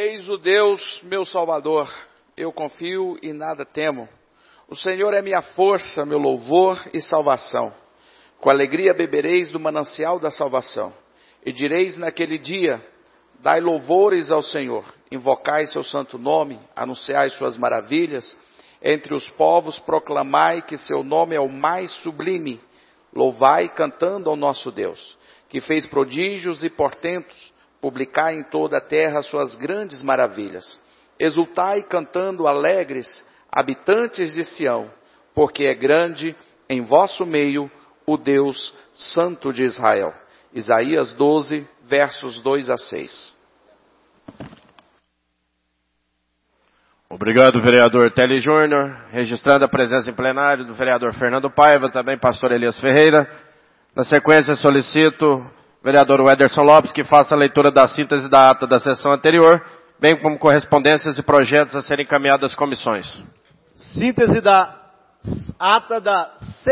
Eis o Deus, meu Salvador, eu confio e nada temo. O Senhor é minha força, meu louvor e salvação. Com alegria bebereis do manancial da salvação. E direis naquele dia, dai louvores ao Senhor, invocai seu santo nome, anunciai suas maravilhas. Entre os povos proclamai que seu nome é o mais sublime. Louvai cantando ao nosso Deus, que fez prodígios e portentos. Publicai em toda a terra suas grandes maravilhas. Exultai cantando alegres, habitantes de Sião, porque é grande em vosso meio o Deus Santo de Israel. Isaías 12, versos 2 a 6. Obrigado, vereador Tele Júnior. Registrando a presença em plenário do vereador Fernando Paiva, também pastor Elias Ferreira. Na sequência, solicito vereador Wederson Lopes, que faça a leitura da síntese da ata da sessão anterior, bem como correspondências e projetos a serem encaminhados às comissões. Síntese da ata da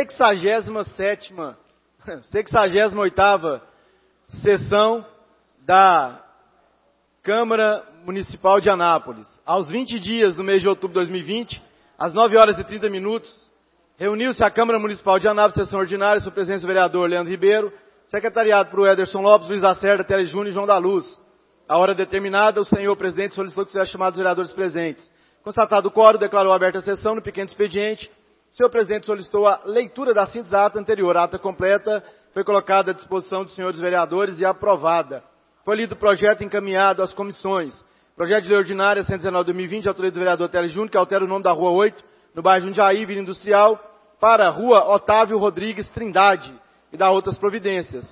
68ª sessão da Câmara Municipal de Anápolis. Aos 20 dias do mês de outubro de 2020, às 9 horas e 30 minutos, reuniu-se a Câmara Municipal de Anápolis, sessão ordinária, sob presença do vereador Leandro Ribeiro, secretariado por Ederson Lopes, Luiz Lacerda, Tele Júnior e João da Luz. A hora determinada, o senhor presidente solicitou que sejam chamados os vereadores presentes. Constatado o quórum, declarou aberta a sessão no pequeno expediente. O senhor presidente solicitou a leitura da síntese da ata anterior. A ata completa foi colocada à disposição dos senhores vereadores e aprovada. Foi lido o projeto encaminhado às comissões. Projeto de lei ordinária 119/2020, de autoria do vereador Tele Júnior, que altera o nome da Rua 8, no bairro Jundiaí, Vila Industrial, para Rua Otávio Rodrigues Trindade, e dar outras providências.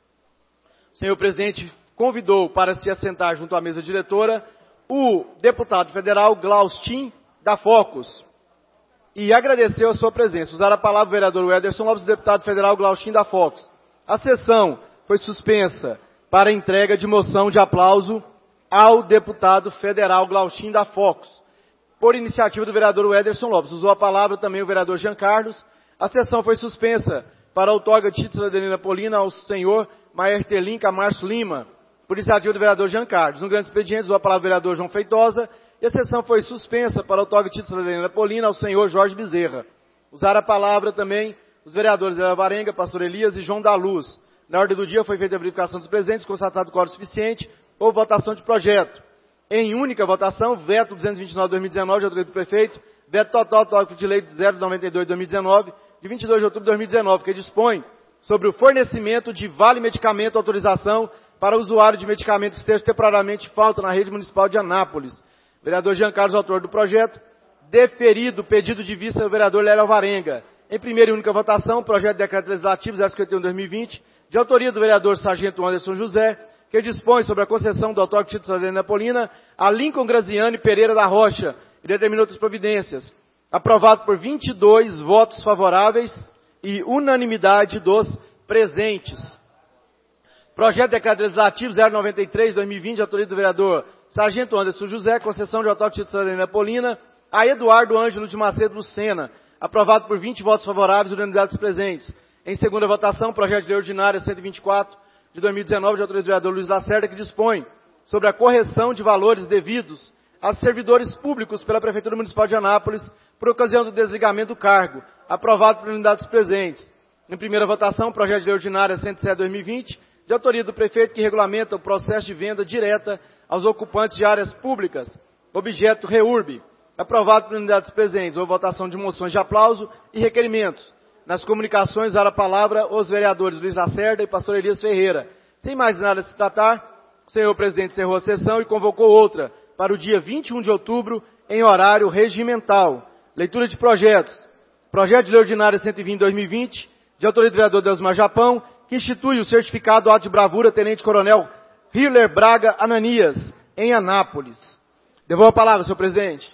O senhor presidente convidou para se assentar junto à mesa diretora o deputado federal Glaustin da Focus e agradeceu a sua presença. Usar a palavra o vereador Ederson Lopes, deputado federal Glaustin da Focus. A sessão foi suspensa para entrega de moção de aplauso ao deputado federal Glaustin da Focus, por iniciativa do vereador Ederson Lopes. Usou a palavra também o vereador Jean Carlos. A sessão foi suspensa para a outorga de título de cidadania napolina ao senhor Maertelin Camarço Lima, por iniciativa do vereador Jean Carlos. No grande expediente, usou a palavra o vereador João Feitosa, e a sessão foi suspensa para a outorga de título de cidadania napolina ao senhor Jorge Bezerra. Usaram a palavra também os vereadores Ela Varenga, pastor Elias e João da Luz. Na ordem do dia foi feita a verificação dos presentes, constatado o quórum suficiente, houve votação de projeto. Em única votação, veto 229/2019, de autoria do prefeito, veto total do tópico de lei 092/2019, de 22 de outubro de 2019, que dispõe sobre o fornecimento de vale medicamento autorização para o usuário de medicamento que esteja temporariamente em falta na rede municipal de Anápolis. Vereador Jean Carlos, autor do projeto. Deferido o pedido de vista do vereador Léo Varenga. Em primeira e única votação, projeto de decreto legislativo 051/2020, de autoria do vereador Sargento Anderson José, que dispõe sobre a concessão do autógrafo de título de cidadania napolina a Lincoln Graziani Pereira da Rocha e determina outras providências. Aprovado por 22 votos favoráveis e unanimidade dos presentes. Projeto de decreto legislativo 093/2020, de autoria do vereador Sargento Anderson José, concessão de autógrafo de cidadania napolina a Eduardo Ângelo de Macedo Lucena. Aprovado por 20 votos favoráveis e unanimidade dos presentes. Em segunda votação, projeto de lei ordinária 124 de 2019, de autoria do vereador Luiz Lacerda, que dispõe sobre a correção de valores devidos a servidores públicos pela Prefeitura Municipal de Anápolis por ocasião do desligamento do cargo, aprovado por unanimidade dos presentes. Em primeira votação, projeto de lei ordinária 107/2020, de autoria do prefeito, que regulamenta o processo de venda direta aos ocupantes de áreas públicas, objeto REURB, aprovado por unanimidade dos presentes. Houve votação de moções de aplauso e requerimentos. Nas comunicações, usaram a palavra os vereadores Luiz Lacerda e pastor Elias Ferreira. Sem mais nada a se tratar, o senhor presidente encerrou a sessão e convocou outra para o dia 21 de outubro, em horário regimental. Leitura de projetos. Projeto de lei ordinária 120/2020, de autoria do vereador Deusmar Japão, que institui o certificado Ato de Bravura Tenente Coronel Hiller Braga Ananias, em Anápolis. Devolvo a palavra, senhor presidente.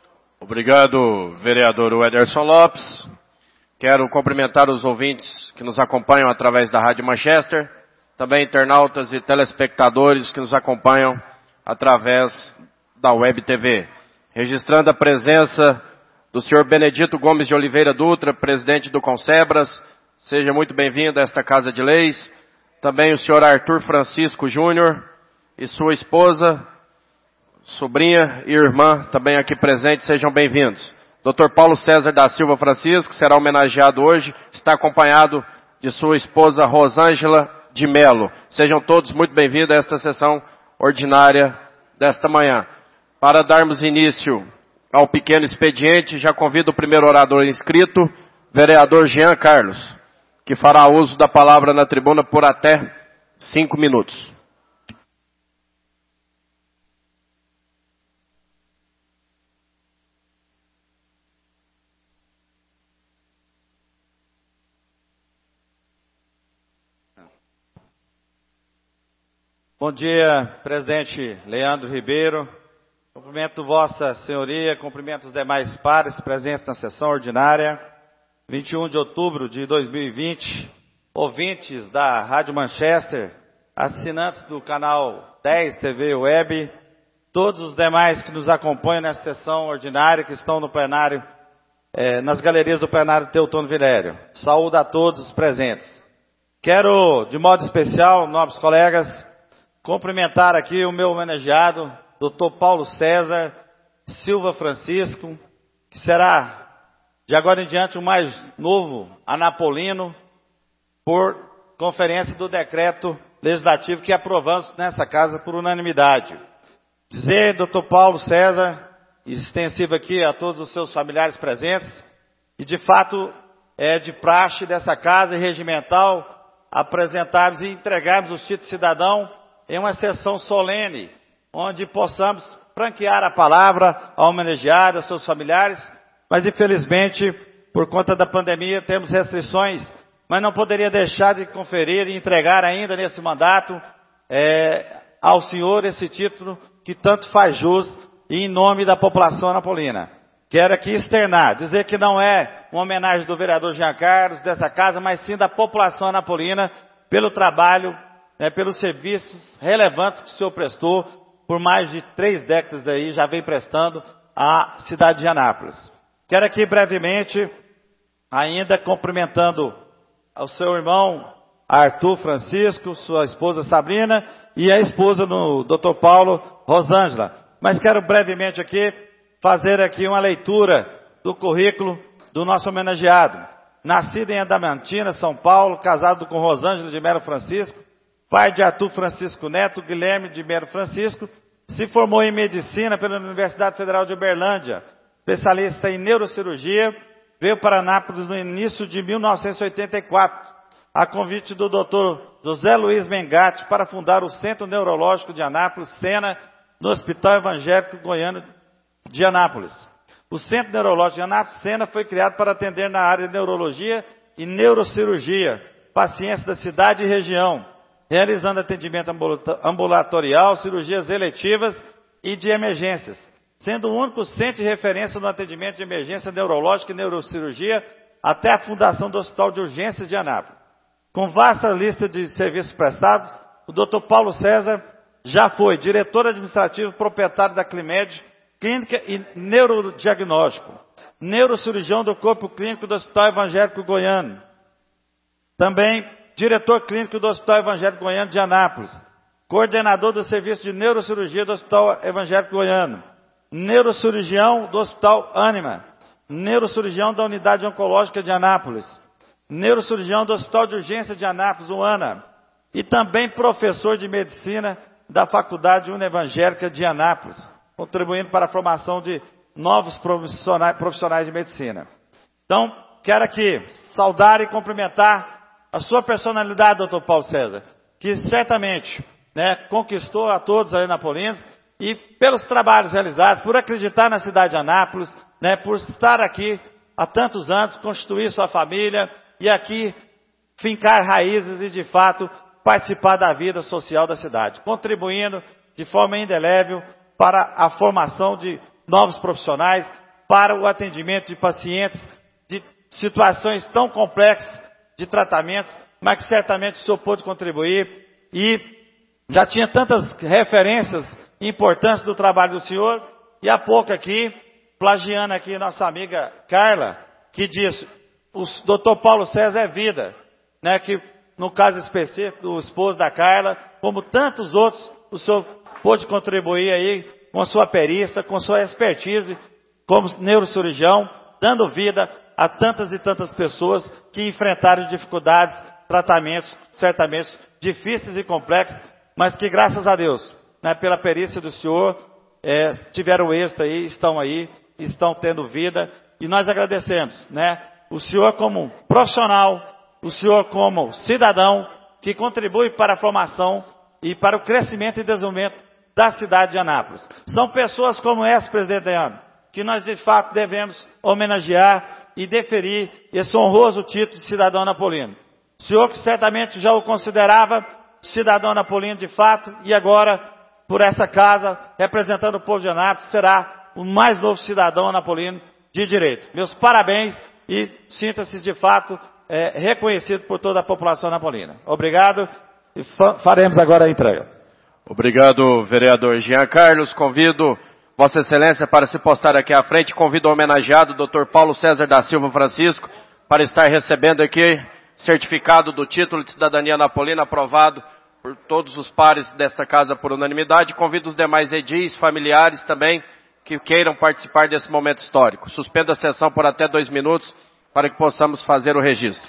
Obrigado, vereador Ederson Lopes. Quero cumprimentar os ouvintes que nos acompanham através da Rádio Manchester, também internautas e telespectadores que nos acompanham através da Web TV. Registrando a presença do senhor Benedito Gomes de Oliveira Dutra, presidente do Consebras. Seja muito bem-vindo a esta Casa de Leis. Também o senhor Arthur Francisco Júnior e sua esposa, sobrinha e irmã também aqui presentes, sejam bem-vindos. Dr. Paulo César da Silva Francisco será homenageado hoje, está acompanhado de sua esposa Rosângela de Melo. Sejam todos muito bem-vindos a esta sessão ordinária desta manhã. Para darmos início ao pequeno expediente, já convido o primeiro orador inscrito, vereador Jean Carlos, que fará uso da palavra na tribuna por até 5 minutos. Bom dia, presidente Leandro Ribeiro. Cumprimento Vossa Senhoria, cumprimento os demais pares presentes na sessão ordinária. 21 de outubro de 2020, ouvintes da Rádio Manchester, assinantes do canal 10 TV Web, todos os demais que nos acompanham nessa sessão ordinária, que estão no plenário, nas galerias do plenário Teutônio Vilério. Saúdo a todos os presentes. Quero, de modo especial, nobres colegas, cumprimentar aqui o meu homenageado, Dr. Paulo César Silva Francisco, que será, de agora em diante, o mais novo anapolino, por conferência do decreto legislativo que aprovamos nessa casa por unanimidade. Dizer, Dr. Paulo César, extensivo aqui a todos os seus familiares presentes, e de fato é de praxe dessa casa e regimental apresentarmos e entregarmos os títulos de cidadão em uma sessão solene, onde possamos franquear a palavra ao homenageado, aos seus familiares, mas infelizmente, por conta da pandemia, temos restrições, mas não poderia deixar de conferir e entregar ainda nesse mandato ao senhor esse título que tanto faz jus e em nome da população anapolina. Quero aqui externar, dizer que não é uma homenagem do vereador Jean Carlos, dessa casa, mas sim da população anapolina, pelo trabalho, pelos serviços relevantes que o senhor prestou por mais de 3 décadas aí, já vem prestando à cidade de Anápolis. Quero aqui brevemente, ainda cumprimentando ao seu irmão Arthur Francisco, sua esposa Sabrina e a esposa do Dr. Paulo, Rosângela. Mas quero brevemente aqui fazer aqui uma leitura do currículo do nosso homenageado. Nascido em Adamantina, São Paulo, casado com Rosângela de Melo Francisco, pai de Arthur Francisco Neto, Guilherme de Melo Francisco, se formou em medicina pela Universidade Federal de Uberlândia, especialista em neurocirurgia, veio para Anápolis no início de 1984, a convite do Dr. José Luiz Mengatti para fundar o Centro Neurológico de Anápolis, Sena, no Hospital Evangélico Goiano de Anápolis. O Centro Neurológico de Anápolis, Sena, foi criado para atender na área de neurologia e neurocirurgia, pacientes da cidade e região, realizando atendimento ambulatorial, cirurgias eletivas e de emergências, sendo o único centro de referência no atendimento de emergência neurológica e neurocirurgia até a fundação do Hospital de Urgências de Anápolis. Com vasta lista de serviços prestados, o Dr. Paulo César já foi diretor administrativo e proprietário da Climed, Clínica e Neurodiagnóstico, neurocirurgião do Corpo Clínico do Hospital Evangélico Goiano, também diretor clínico do Hospital Evangélico Goiano de Anápolis, coordenador do Serviço de Neurocirurgia do Hospital Evangélico Goiano, neurocirurgião do Hospital Ânima, neurocirurgião da Unidade Oncológica de Anápolis, neurocirurgião do Hospital de Urgência de Anápolis, UANA, e também professor de medicina da Faculdade Unevangélica de Anápolis, contribuindo para a formação de novos profissionais de medicina. Então, quero aqui saudar e cumprimentar a sua personalidade, doutor Paulo César, que certamente conquistou a todos aí anapolinos, e pelos trabalhos realizados, por acreditar na cidade de Anápolis, por estar aqui há tantos anos, constituir sua família e aqui fincar raízes e, de fato, participar da vida social da cidade, contribuindo de forma indelével para a formação de novos profissionais, para o atendimento de pacientes de situações tão complexas de tratamentos, mas que certamente o senhor pôde contribuir e já tinha tantas referências importantes do trabalho do senhor, e há pouco aqui, plagiando aqui nossa amiga Carla, que diz, o doutor Paulo César é vida, que no caso específico do esposo da Carla, como tantos outros, o senhor pôde contribuir aí com sua perícia, com sua expertise como neurocirurgião, dando vida a tantas e tantas pessoas que enfrentaram dificuldades, tratamentos certamente difíceis e complexos, mas que graças a Deus, né, pela perícia do senhor, tiveram êxito aí, estão tendo vida, e nós agradecemos, né, o senhor como profissional, o senhor como cidadão, que contribui para a formação e para o crescimento e desenvolvimento da cidade de Anápolis. São pessoas como essa, presidente Leandro, que nós de fato devemos homenagear e deferir esse honroso título de cidadão anapolino. O senhor que certamente já o considerava cidadão anapolino de fato, e agora, por essa casa, representando o povo de Anápolis, será o mais novo cidadão anapolino de direito. Meus parabéns e sinta-se de fato reconhecido por toda a população anapolina. Obrigado e faremos agora a entrega. Obrigado, vereador Jean Carlos. Convido Vossa Excelência para se postar aqui à frente. Convido o homenageado, Dr. Paulo César da Silva Francisco, para estar recebendo aqui certificado do título de cidadania anapolina aprovado por todos os pares desta casa por unanimidade. Convido os demais edis, familiares também, que queiram participar desse momento histórico. Suspendo a sessão por até 2 minutos para que possamos fazer o registro.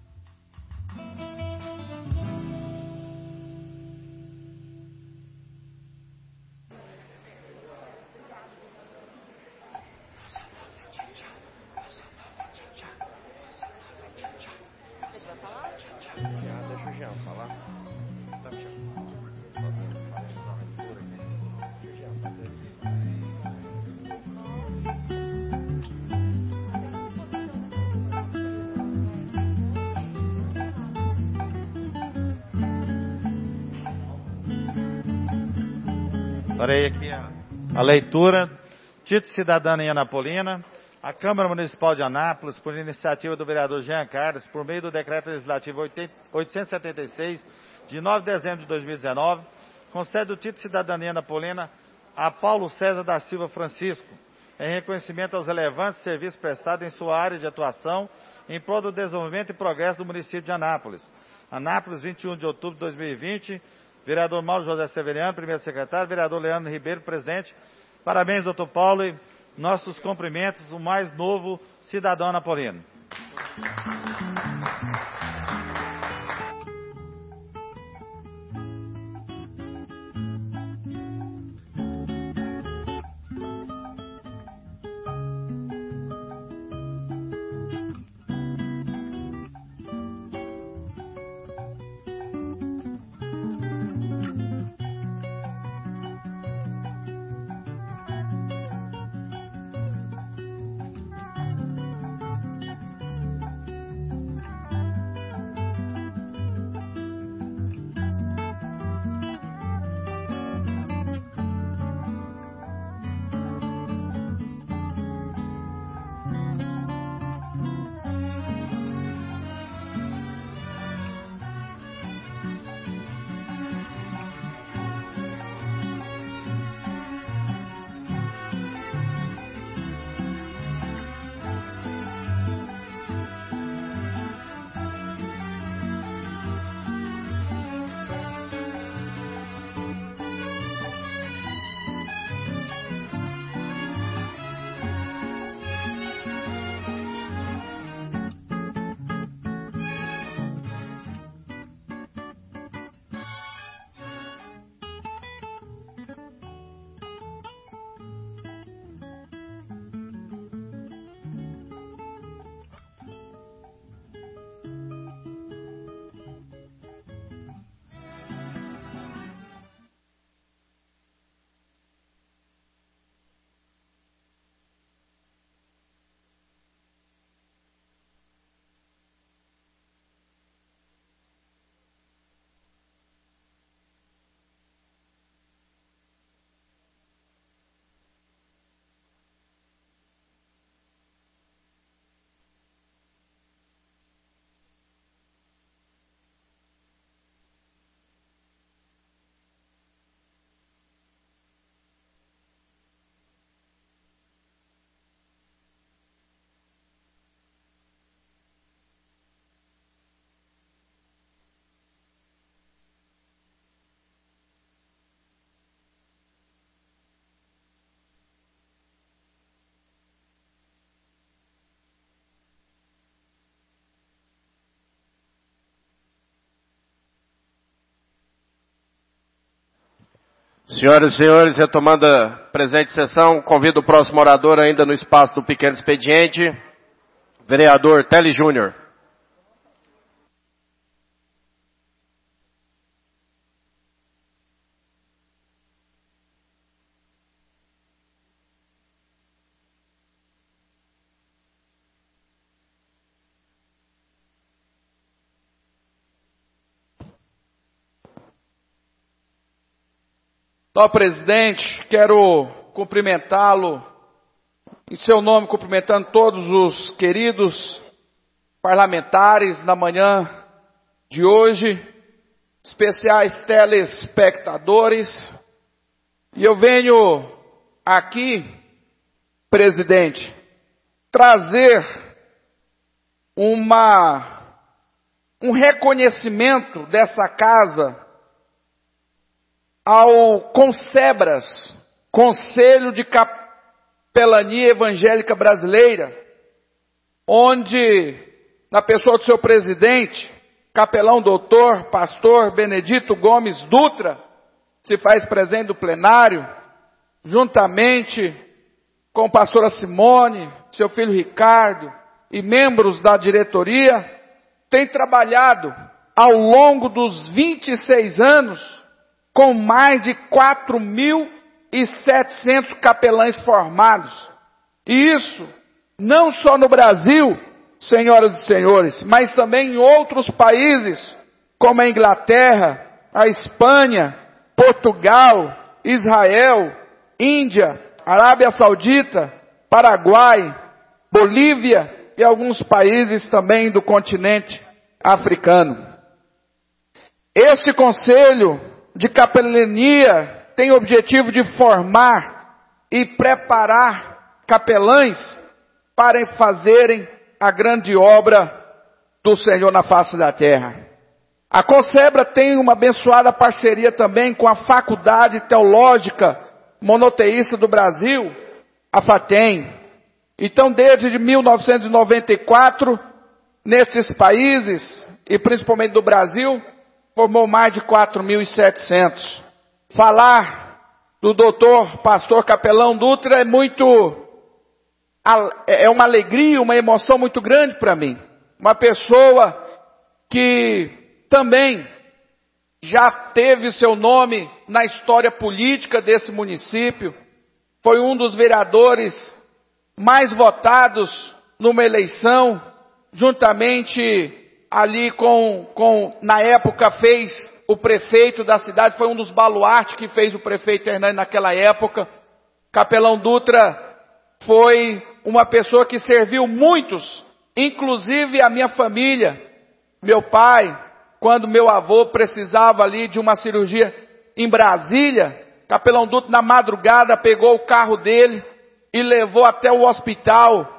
Farei aqui a leitura. Título de cidadania anapolina. A Câmara Municipal de Anápolis, por iniciativa do vereador Jean Carlos, por meio do Decreto Legislativo 876, de 9 de dezembro de 2019, concede o título de cidadania anapolina a Paulo César da Silva Francisco, em reconhecimento aos relevantes serviços prestados em sua área de atuação em prol do desenvolvimento e progresso do município de Anápolis. Anápolis, 21 de outubro de 2020, vereador Mauro José Severiano, primeiro secretário, vereador Leandro Ribeiro, presidente. Parabéns, doutor Paulo, e nossos cumprimentos, o mais novo cidadão anapolino. Senhoras e senhores, retomando a presente sessão, convido o próximo orador ainda no espaço do pequeno expediente, vereador Tele Júnior. Senhor presidente, quero cumprimentá-lo, em seu nome cumprimentando todos os queridos parlamentares na manhã de hoje, especiais telespectadores, e eu venho aqui, presidente, trazer um reconhecimento dessa casa ao Concebras, Conselho de Capelania Evangélica Brasileira, onde, na pessoa do seu presidente, capelão doutor, pastor Benedito Gomes Dutra, se faz presente no plenário, juntamente com a pastora Simone, seu filho Ricardo e membros da diretoria, tem trabalhado ao longo dos 26 anos com mais de 4.700 capelães formados. E isso não só no Brasil, senhoras e senhores, mas também em outros países, como a Inglaterra, a Espanha, Portugal, Israel, Índia, Arábia Saudita, Paraguai, Bolívia e alguns países também do continente africano. Este conselho de capelania tem o objetivo de formar e preparar capelães para fazerem a grande obra do Senhor na face da terra. A Concebra tem uma abençoada parceria também com a Faculdade Teológica Monoteísta do Brasil, a FATEM. Então, desde 1994, nesses países, e principalmente do Brasil, formou mais de 4.700. Falar do doutor pastor capelão Dutra é uma alegria, uma emoção muito grande para mim. Uma pessoa que também já teve seu nome na história política desse município, foi um dos vereadores mais votados numa eleição, juntamente ali na época fez o prefeito da cidade, foi um dos baluartes que fez o prefeito Hernani naquela época. Capelão Dutra foi uma pessoa que serviu muitos, inclusive a minha família, meu pai, quando meu avô precisava ali de uma cirurgia em Brasília, Capelão Dutra na madrugada pegou o carro dele e levou até o hospital.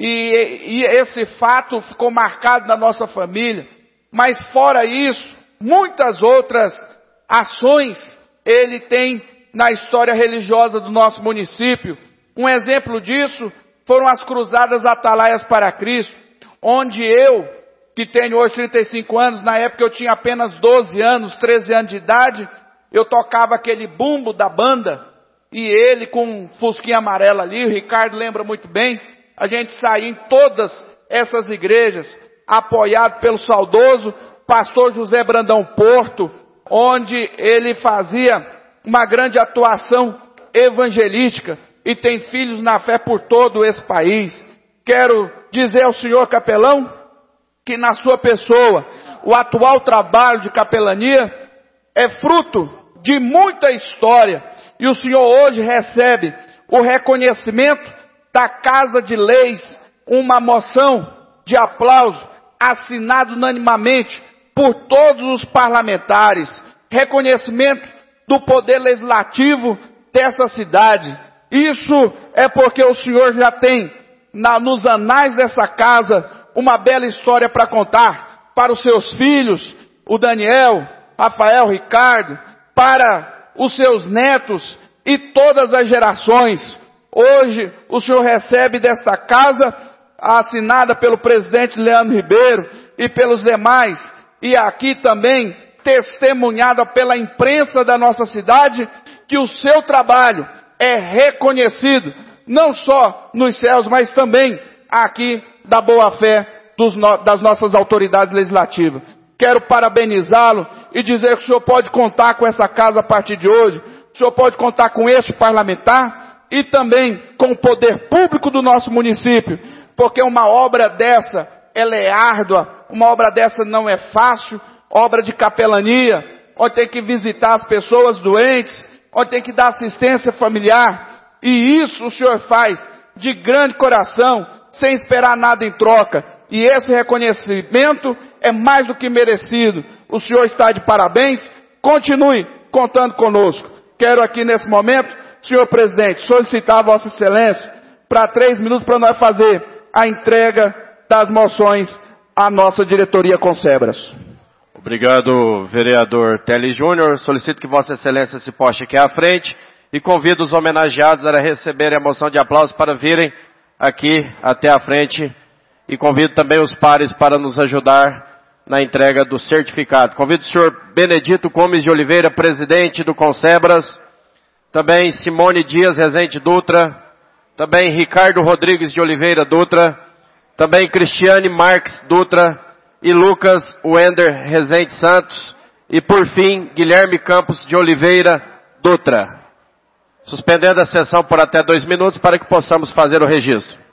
E esse fato ficou marcado na nossa família. Mas fora isso, muitas outras ações ele tem na história religiosa do nosso município. Um exemplo disso foram as Cruzadas Atalaias para Cristo, onde eu, que tenho hoje 35 anos, na época eu tinha apenas 12 anos, 13 anos de idade, eu tocava aquele bumbo da banda, e ele com um fusquinha amarelo ali, o Ricardo lembra muito bem, a gente saía em todas essas igrejas, apoiado pelo saudoso pastor José Brandão Porto, onde ele fazia uma grande atuação evangelística e tem filhos na fé por todo esse país. Quero dizer ao senhor capelão que na sua pessoa o atual trabalho de capelania é fruto de muita história e o senhor hoje recebe o reconhecimento da Casa de Leis, uma moção de aplauso assinada unanimamente por todos os parlamentares, reconhecimento do poder legislativo dessa cidade. Isso é porque o senhor já tem nos anais dessa casa uma bela história para contar para os seus filhos, o Daniel, Rafael, Ricardo, para os seus netos e todas as gerações. Hoje o senhor recebe desta casa, assinada pelo presidente Leandro Ribeiro e pelos demais, e aqui também testemunhada pela imprensa da nossa cidade, que o seu trabalho é reconhecido, não só nos céus, mas também aqui da boa-fé das nossas autoridades legislativas. Quero parabenizá-lo e dizer que o senhor pode contar com essa casa a partir de hoje, o senhor pode contar com este parlamentar e também com o poder público do nosso município, porque uma obra dessa, ela é árdua, uma obra dessa não é fácil, obra de capelania, onde tem que visitar as pessoas doentes, onde tem que dar assistência familiar, e isso o senhor faz de grande coração, sem esperar nada em troca, e esse reconhecimento é mais do que merecido. O senhor está de parabéns, continue contando conosco. Quero aqui nesse momento, senhor presidente, solicitar a vossa excelência para 3 minutos para nós fazer a entrega das moções à nossa diretoria Concebras. Obrigado, vereador Teles Júnior. Solicito que vossa excelência se poste aqui à frente e convido os homenageados a receberem a moção de aplauso para virem aqui até a frente e convido também os pares para nos ajudar na entrega do certificado. Convido o senhor Benedito Gomes de Oliveira, presidente do Concebras, também Simone Dias Rezende Dutra, também Ricardo Rodrigues de Oliveira Dutra, também Cristiane Marques Dutra e Lucas Wender Rezende Santos e por fim Guilherme Campos de Oliveira Dutra. Suspendendo a sessão por até 2 minutos para que possamos fazer o registro.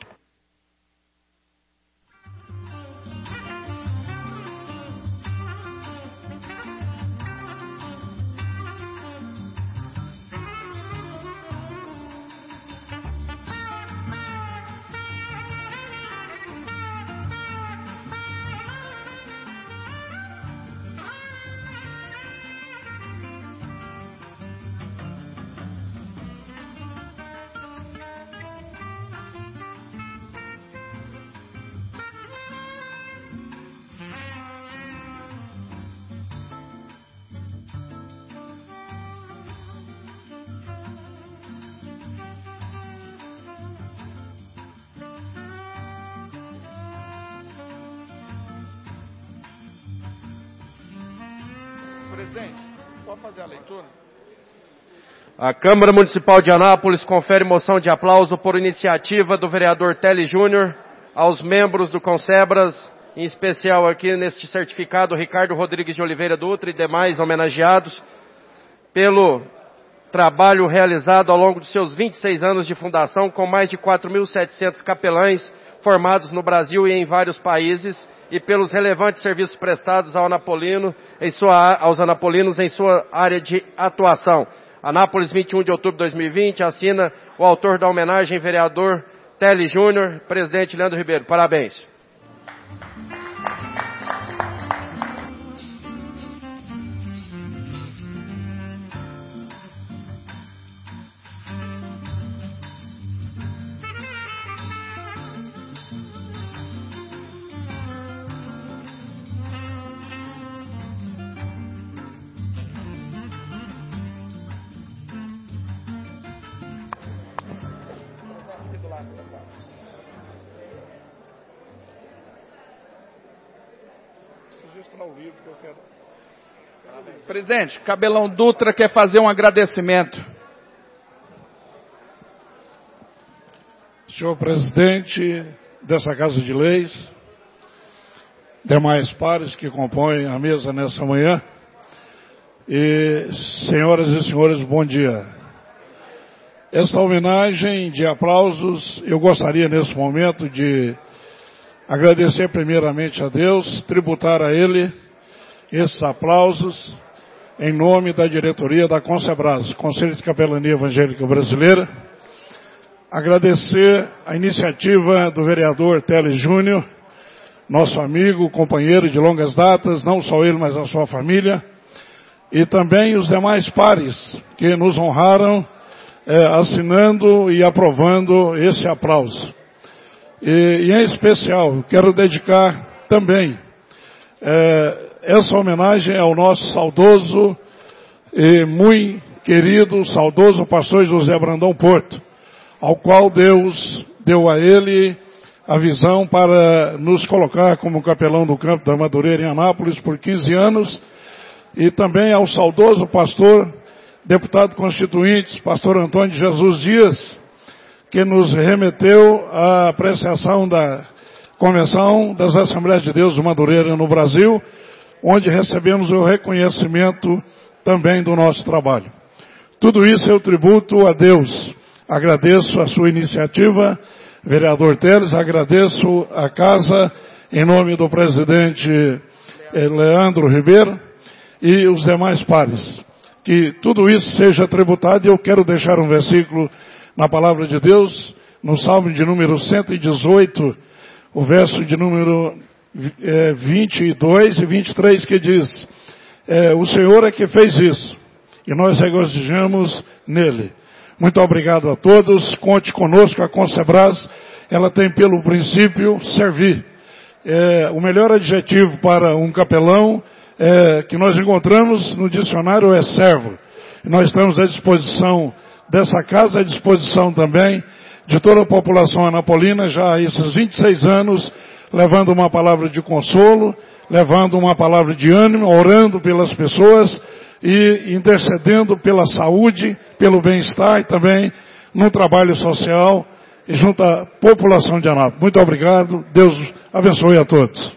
Presidente, pode fazer a leitura? A Câmara Municipal de Anápolis confere moção de aplauso por iniciativa do vereador Teles Júnior aos membros do Concebras, em especial aqui neste certificado Ricardo Rodrigues de Oliveira Dutra e demais homenageados, pelo trabalho realizado ao longo de seus 26 anos de fundação, com mais de 4.700 capelães formados no Brasil e em vários países, e pelos relevantes serviços prestados aos anapolinos em sua área de atuação. Anápolis, 21 de outubro de 2020, assina o autor da homenagem, vereador Teles Júnior, presidente Leandro Ribeiro. Parabéns. Presidente, Cabelão Dutra quer fazer um agradecimento. Senhor presidente dessa Casa de Leis, demais pares que compõem a mesa nessa manhã, e senhoras e senhores, bom dia. Essa homenagem de aplausos, eu gostaria nesse momento de agradecer primeiramente a Deus, tributar a Ele esses aplausos em nome da diretoria da Concebras, Conselho de Capelania Evangélica Brasileira. Agradecer a iniciativa do vereador Teles Júnior, nosso amigo, companheiro de longas datas, não só ele, mas a sua família, e também os demais pares que nos honraram assinando e aprovando esse aplauso. E em especial, quero dedicar também essa homenagem ao nosso saudoso e muito querido, saudoso pastor José Brandão Porto, ao qual Deus deu a ele a visão para nos colocar como capelão do Campo da Madureira em Anápolis por 15 anos, e também ao saudoso pastor deputado constituinte, pastor Antônio de Jesus Dias, que nos remeteu à apreciação da Convenção das Assembleias de Deus do Madureira no Brasil, onde recebemos o reconhecimento também do nosso trabalho. Tudo isso eu tributo a Deus. Agradeço a sua iniciativa, vereador Teles, agradeço a casa, em nome do presidente Leandro Ribeiro e os demais pares. Que tudo isso seja tributado, e eu quero deixar um versículo na palavra de Deus, no Salmo de número 118, o verso de número 22 e 23, que diz, o Senhor é que fez isso, e nós regozijamos nele. Muito obrigado a todos, conte conosco, a Concebras, ela tem pelo princípio servir. O melhor adjetivo para um capelão que nós encontramos no dicionário é servo. E nós estamos à disposição dessa casa, à disposição também de toda a população anapolina, já há esses 26 anos, levando uma palavra de consolo, levando uma palavra de ânimo, orando pelas pessoas e intercedendo pela saúde, pelo bem-estar e também no trabalho social e junto à população de Anápolis. Muito obrigado, Deus abençoe a todos.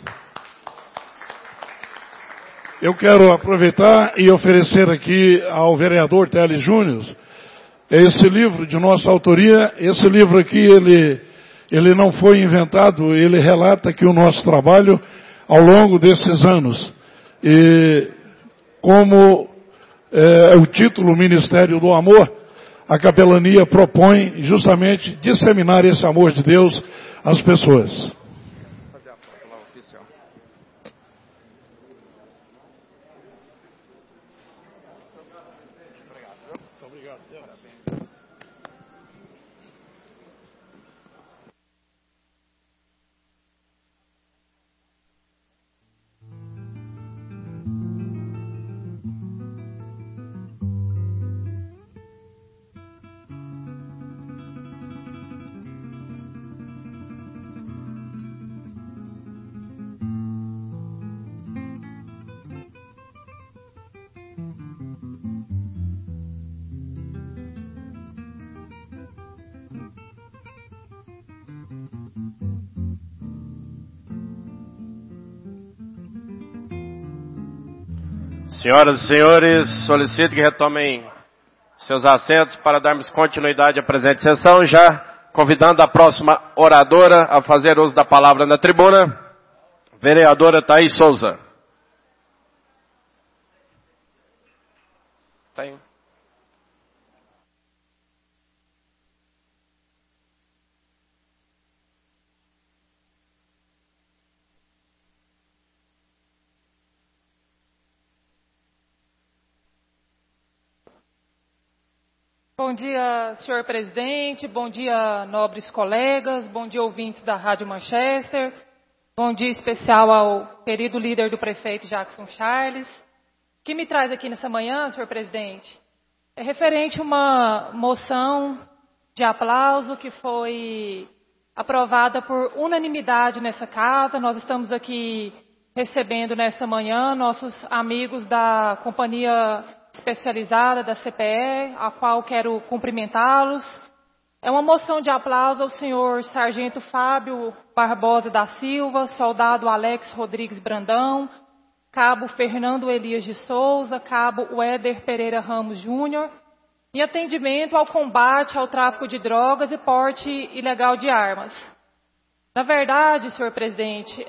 Eu quero aproveitar e oferecer aqui ao vereador Teles Júnior esse livro de nossa autoria. Esse livro aqui, ele não foi inventado, ele relata aqui o nosso trabalho ao longo desses anos. E como o título Ministério do Amor, a capelania propõe justamente disseminar esse amor de Deus às pessoas. Senhoras e senhores, solicito que retomem seus assentos para darmos continuidade à presente sessão, já convidando a próxima oradora a fazer uso da palavra na tribuna, vereadora Thaís Souza. Bom dia, senhor presidente, bom dia, nobres colegas, bom dia, ouvintes da Rádio Manchester, bom dia especial ao querido líder do prefeito Jackson Charles. O que me traz aqui nessa manhã, senhor presidente, é referente a uma moção de aplauso que foi aprovada por unanimidade nessa casa. Nós estamos aqui recebendo nesta manhã nossos amigos da companhia especializada da CPE, a qual quero cumprimentá-los. É uma moção de aplauso ao senhor Sargento Fábio Barbosa da Silva, soldado Alex Rodrigues Brandão, cabo Fernando Elias de Souza, cabo Éder Pereira Ramos Júnior, em atendimento ao combate ao tráfico de drogas e porte ilegal de armas. Na verdade, senhor presidente,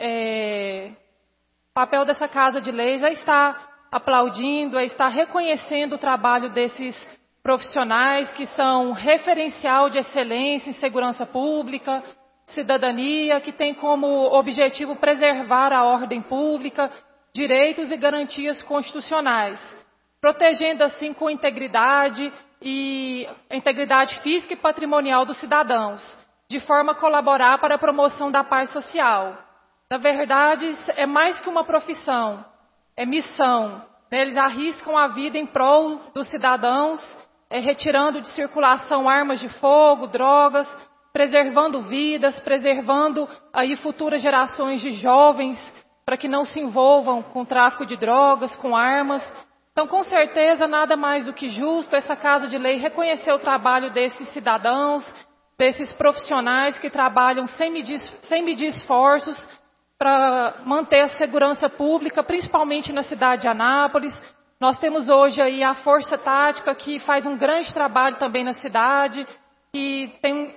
o papel dessa Casa de Leis é estar aplaudindo, está reconhecendo o trabalho desses profissionais que são referencial de excelência em segurança pública, cidadania, que tem como objetivo preservar a ordem pública, direitos e garantias constitucionais, protegendo assim com integridade física e patrimonial dos cidadãos, de forma a colaborar para a promoção da paz social. Na verdade, é mais que uma profissão, é missão. Eles arriscam a vida em prol dos cidadãos, retirando de circulação armas de fogo, drogas, preservando vidas, preservando aí futuras gerações de jovens para que não se envolvam com tráfico de drogas, com armas. Então, com certeza, nada mais do que justo essa Casa de Lei reconhecer o trabalho desses cidadãos, desses profissionais que trabalham sem medir esforços para manter a segurança pública, principalmente na cidade de Anápolis. Nós temos hoje aí a Força Tática, que faz um grande trabalho também na cidade, que tem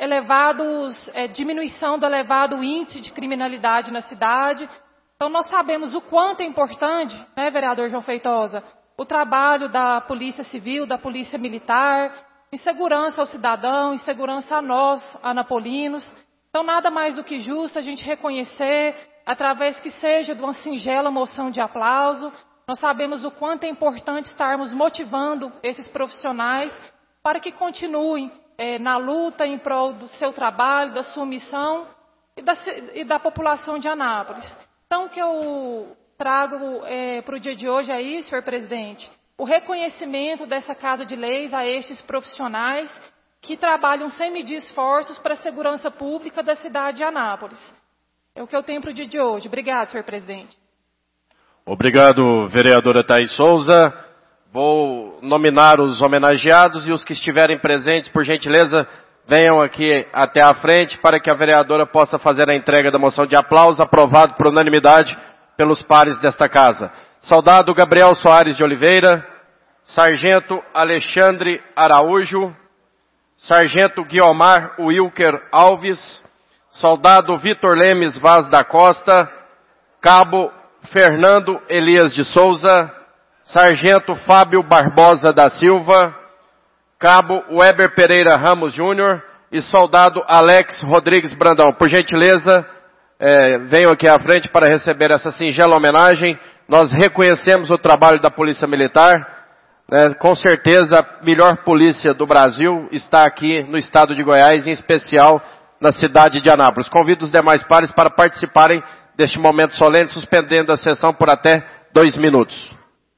diminuição do elevado índice de criminalidade na cidade. Então, nós sabemos o quanto é importante, né, vereador João Feitosa, o trabalho da Polícia Civil, da Polícia Militar, em segurança ao cidadão, em segurança a nós, anapolinos. Então, nada mais do que justo a gente reconhecer, através que seja de uma singela moção de aplauso. Nós sabemos o quanto é importante estarmos motivando esses profissionais para que continuem na luta em prol do seu trabalho, da sua missão e da população de Anápolis. Então, o que eu trago para o dia de hoje aí, senhor presidente, o reconhecimento dessa Casa de Leis a estes profissionais que trabalham sem medir esforços para a segurança pública da cidade de Anápolis. É o que eu tenho para o dia de hoje. Obrigado, senhor presidente. Obrigado, vereadora Thaís Souza. Vou nominar os homenageados e os que estiverem presentes, por gentileza, venham aqui até a frente para que a vereadora possa fazer a entrega da moção de aplauso, aprovado por unanimidade pelos pares desta casa. Soldado Gabriel Soares de Oliveira, Sargento Alexandre Araújo, Sargento Guiomar Wilker Alves, Soldado Vitor Lemes Vaz da Costa, Cabo Fernando Elias de Souza, Sargento Fábio Barbosa da Silva, Cabo Weber Pereira Ramos Júnior e Soldado Alex Rodrigues Brandão. Por gentileza, venham aqui à frente para receber essa singela homenagem. Nós reconhecemos o trabalho da Polícia Militar. Com certeza, a melhor polícia do Brasil está aqui no estado de Goiás, em especial na cidade de Anápolis. Convido os demais pares para participarem deste momento solene, suspendendo a sessão por até 2 minutos.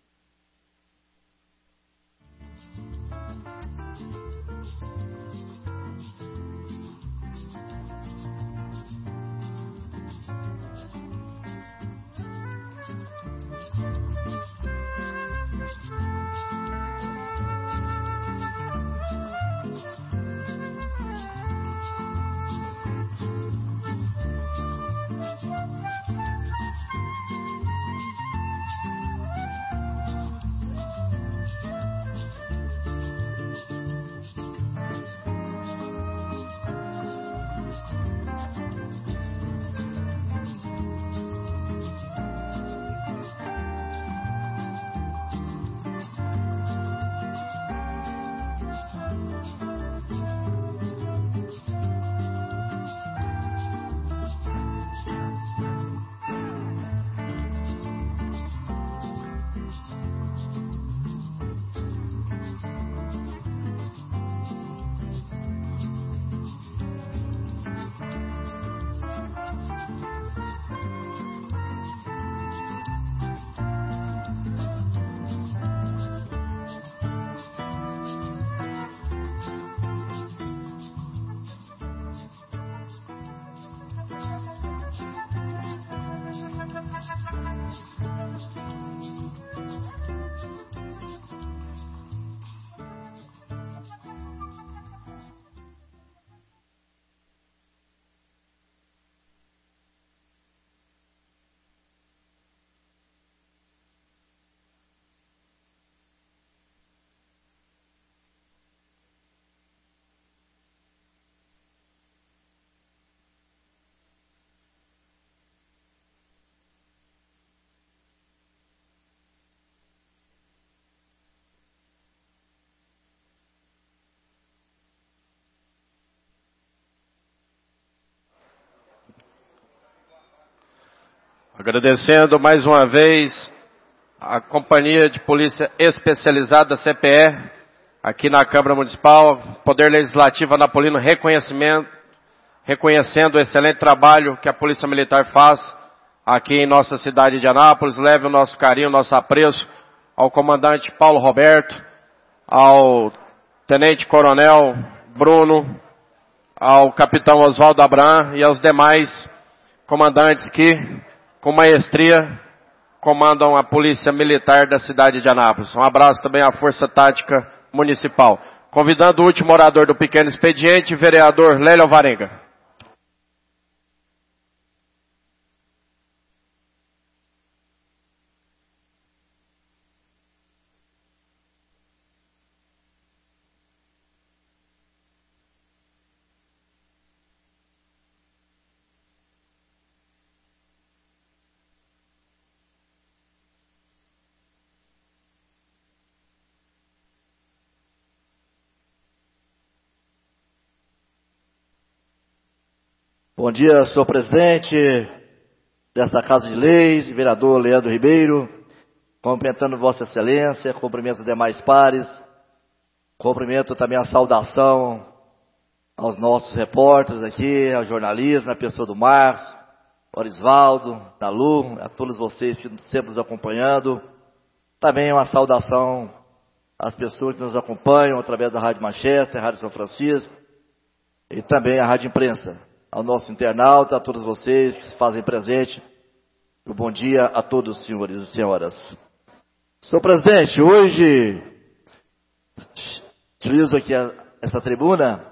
Agradecendo mais uma vez a Companhia de Polícia Especializada, CPE, aqui na Câmara Municipal, Poder Legislativo Anapolino, reconhecendo o excelente trabalho que a Polícia Militar faz aqui em nossa cidade de Anápolis. Leve o nosso carinho, o nosso apreço ao comandante Paulo Roberto, ao Tenente Coronel Bruno, ao Capitão Oswaldo Abraham e aos demais comandantes que, com maestria, comandam a Polícia Militar da cidade de Anápolis. Um abraço também à Força Tática Municipal. Convidando o último orador do pequeno expediente, vereador Lélio Alvarenga. Bom dia, senhor presidente desta Casa de Leis, vereador Leandro Ribeiro, cumprimentando Vossa Excelência, cumprimento os demais pares, cumprimento também a saudação aos nossos repórteres aqui, aos jornalistas, na pessoa do Márcio, Orisvaldo, Nalu, a todos vocês que sempre nos acompanhando. Também uma saudação às pessoas que nos acompanham através da Rádio Manchester, Rádio São Francisco e também a Rádio Imprensa. Ao nosso internauta, a todos vocês que se fazem presente. Um bom dia a todos os senhores e senhoras. Senhor presidente, hoje utilizo aqui essa tribuna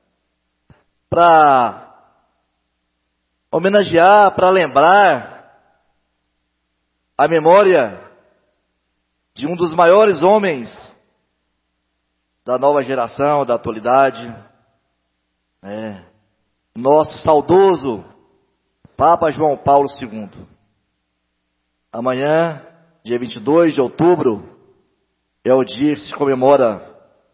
para homenagear, para lembrar a memória de um dos maiores homens da nova geração, da atualidade, nosso saudoso Papa João Paulo II. Amanhã, dia 22 de outubro, é o dia que se comemora,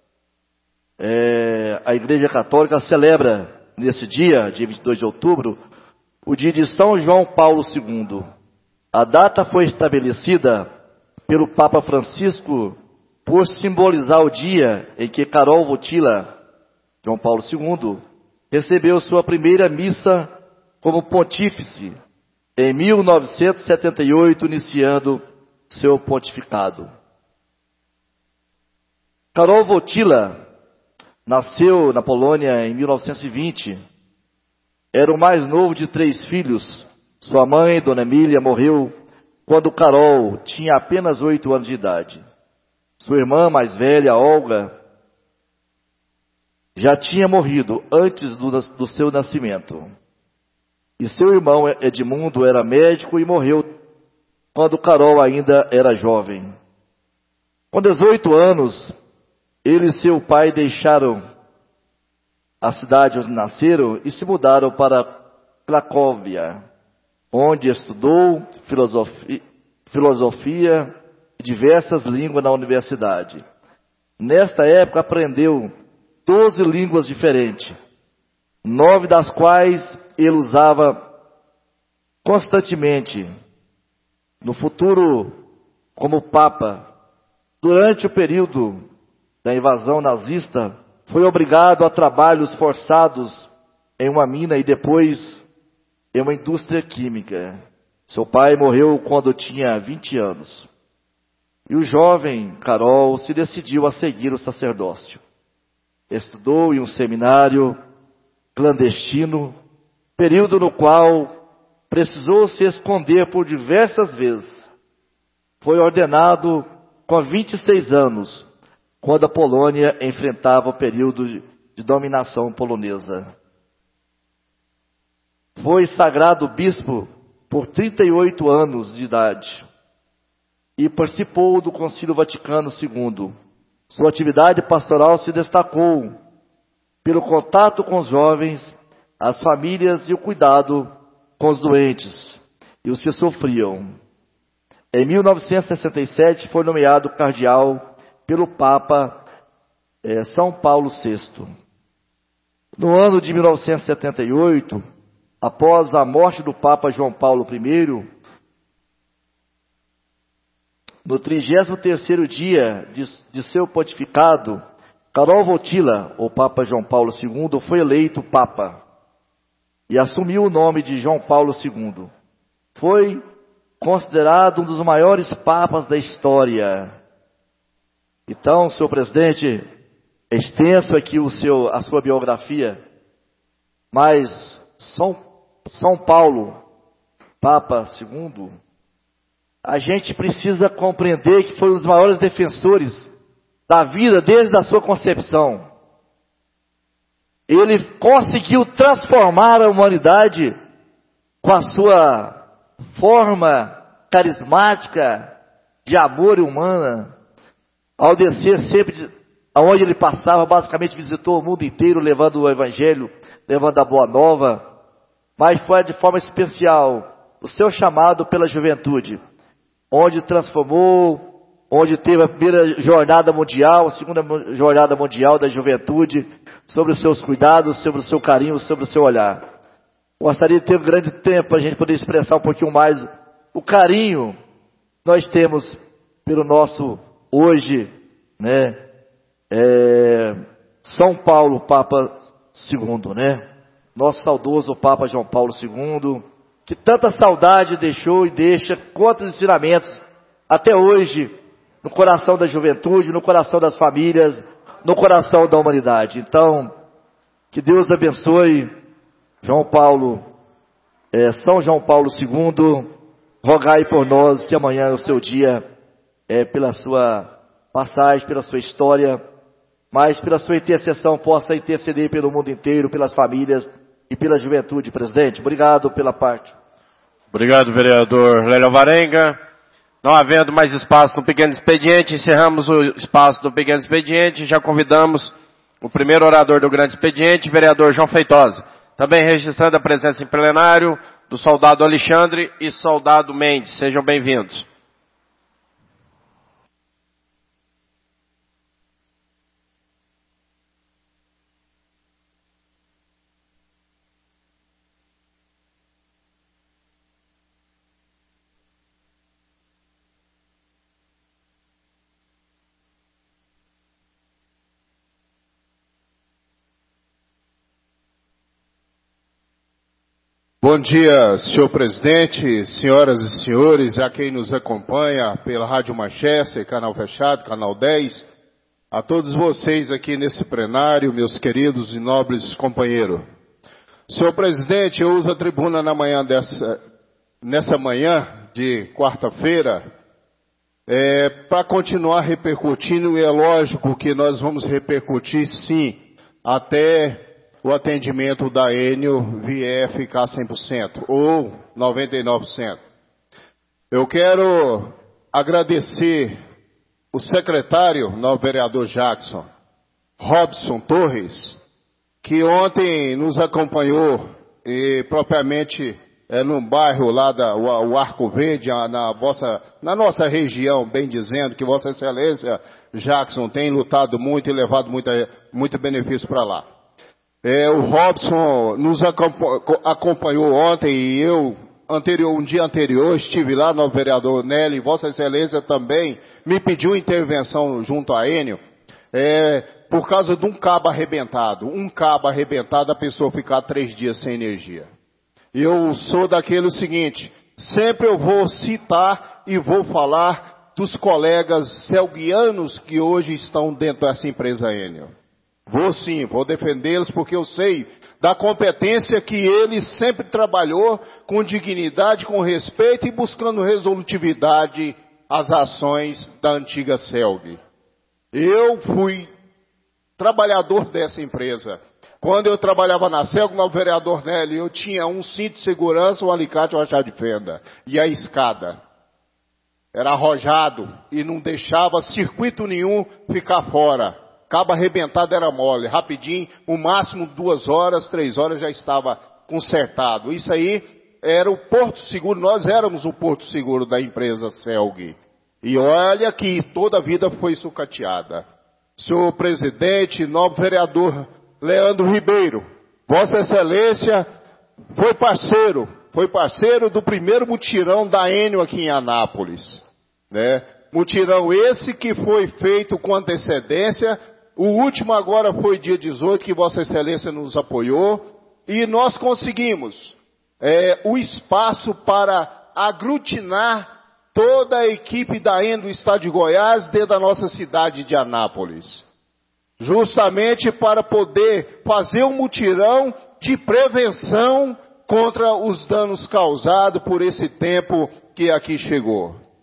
a Igreja Católica celebra nesse dia 22 de outubro, o dia de São João Paulo II. A data foi estabelecida pelo Papa Francisco por simbolizar o dia em que Karol Wojtyła, João Paulo II, recebeu sua primeira missa como pontífice em 1978, iniciando seu pontificado. Karol Wojtyła nasceu na Polônia em 1920. Era o mais novo de 3 filhos. Sua mãe, Dona Emília, morreu quando Karol tinha apenas 8 anos de idade. Sua irmã mais velha, Olga, já tinha morrido antes do seu nascimento. E seu irmão Edmundo era médico e morreu quando Karol ainda era jovem. Com 18 anos, ele e seu pai deixaram a cidade onde nasceram e se mudaram para Cracóvia, onde estudou filosofia e diversas línguas na universidade. Nesta época aprendeu 12 línguas diferentes, 9 das quais ele usava constantemente. No futuro, como Papa, durante o período da invasão nazista, foi obrigado a trabalhos forçados em uma mina e depois em uma indústria química. Seu pai morreu quando tinha 20 anos. E o jovem Karol se decidiu a seguir o sacerdócio. Estudou em um seminário clandestino, período no qual precisou se esconder por diversas vezes. Foi ordenado com 26 anos, quando a Polônia enfrentava o período de dominação polonesa. Foi sagrado bispo por 38 anos de idade e participou do Concílio Vaticano II. Sua atividade pastoral se destacou pelo contato com os jovens, as famílias e o cuidado com os doentes e os que sofriam. Em 1967 foi nomeado cardeal pelo Papa São Paulo VI. No ano de 1978, após a morte do Papa João Paulo I, no 33º dia de seu pontificado, Karol Wojtyła, o Papa João Paulo II, foi eleito Papa e assumiu o nome de João Paulo II. Foi considerado um dos maiores papas da história. Então, senhor presidente, é extenso aqui a sua biografia, mas São Paulo, Papa II, a gente precisa compreender que foi um dos maiores defensores da vida desde a sua concepção. Ele conseguiu transformar a humanidade com a sua forma carismática de amor humana, ao descer sempre aonde ele passava, basicamente visitou o mundo inteiro, levando o evangelho, levando a boa nova, mas foi de forma especial o seu chamado pela juventude, onde transformou, onde teve a primeira jornada mundial, a segunda jornada mundial da juventude, sobre os seus cuidados, sobre o seu carinho, sobre o seu olhar. Gostaria de ter um grande tempo para a gente poder expressar um pouquinho mais o carinho que nós temos pelo nosso hoje, né, São Paulo, Papa II, né? Nosso saudoso Papa João Paulo II, que tanta saudade deixou e deixa, quantos ensinamentos até hoje no coração da juventude, no coração das famílias, no coração da humanidade. Então, que Deus abençoe São João Paulo II, rogai por nós que amanhã é o seu dia, pela sua passagem, pela sua história, mas pela sua intercessão possa interceder pelo mundo inteiro, pelas famílias e pela juventude, presidente. Obrigado pela parte. Obrigado, vereador Lélio Alvarenga. Não havendo mais espaço no pequeno expediente, encerramos o espaço do pequeno expediente. Já convidamos o primeiro orador do grande expediente, vereador João Feitosa. Também registrando a presença em plenário do soldado Alexandre e soldado Mendes. Sejam bem-vindos. Bom dia, senhor presidente, senhoras e senhores, a quem nos acompanha pela Rádio Manchester, canal fechado, canal 10, a todos vocês aqui nesse plenário, meus queridos e nobres companheiros. Senhor presidente, eu uso a tribuna nessa manhã de quarta-feira, para continuar repercutindo, e é lógico que nós vamos repercutir sim, até o atendimento da Enio vier ficar 100% ou 99%. Eu quero agradecer o secretário, o vereador Jackson, Robson Torres, que ontem nos acompanhou, e propriamente num bairro lá o Arco Verde, na nossa região, bem dizendo, que Vossa Excelência Jackson tem lutado muito e levado muito benefício para lá. O Robson nos acompanhou ontem e eu, um dia anterior, estive lá no vereador Nelly, Vossa Excelência também me pediu intervenção junto a Enio, por causa de um cabo arrebentado. Um cabo arrebentado, a pessoa ficar 3 dias sem energia. Eu sou daquele seguinte, sempre eu vou citar e vou falar dos colegas celguianos que hoje estão dentro dessa empresa Enio. Vou defendê-los porque eu sei da competência que ele sempre trabalhou com dignidade, com respeito e buscando resolutividade às ações da antiga CELG. Eu fui trabalhador dessa empresa. Quando eu trabalhava na CELG, no vereador Nelly, eu tinha um cinto de segurança, um alicate, uma chave de fenda e a escada. Era arrojado e não deixava circuito nenhum ficar fora. Cabo arrebentado era mole, rapidinho, o máximo 2 horas, 3 horas já estava consertado. Isso aí era o porto seguro, nós éramos o porto seguro da empresa CELG. E olha que toda a vida foi sucateada. Senhor presidente, nobre vereador Leandro Ribeiro, Vossa Excelência foi parceiro do primeiro mutirão da Enio aqui em Anápolis, né? Mutirão esse que foi feito com antecedência. O último agora foi dia 18, que Vossa Excelência nos apoiou, e nós conseguimos o espaço para aglutinar toda a equipe da Enio do Estado de Goiás dentro da nossa cidade de Anápolis. Justamente para poder fazer um mutirão de prevenção contra os danos causados por esse tempo que aqui chegou.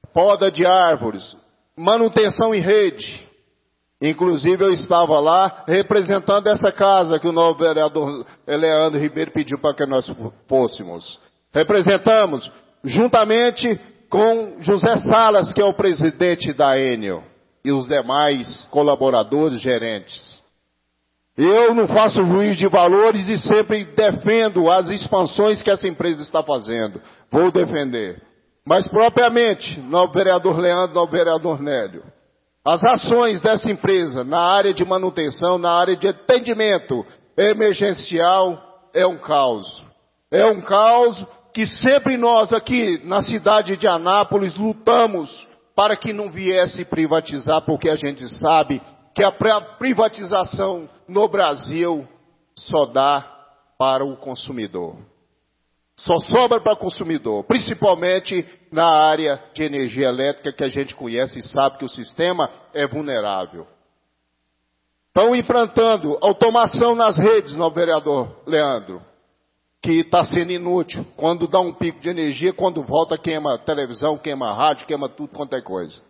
poda de árvores, manutenção em rede. Inclusive eu estava lá representando essa casa que o novo vereador Leandro Ribeiro pediu para que nós fôssemos. Representamos juntamente com José Salas, que é o presidente da Enel, e os demais colaboradores, gerentes. Eu não faço juízo de valores e sempre defendo as expansões que essa empresa está fazendo. Vou defender. Mas propriamente, novo vereador Leandro, novo vereador Nélio, as ações dessa empresa na área de manutenção, na área de atendimento emergencial, é um caos. É um caos que sempre nós aqui na cidade de Anápolis lutamos para que não viesse privatizar, porque a gente sabe que a privatização no Brasil só dá para o consumidor. Só sobra para o consumidor, principalmente na área de energia elétrica, que a gente conhece e sabe que o sistema é vulnerável. Estão implantando automação nas redes, no vereador Leandro, que está sendo inútil. Quando dá um pico de energia, quando volta queima televisão, queima rádio, queima tudo quanto é coisa.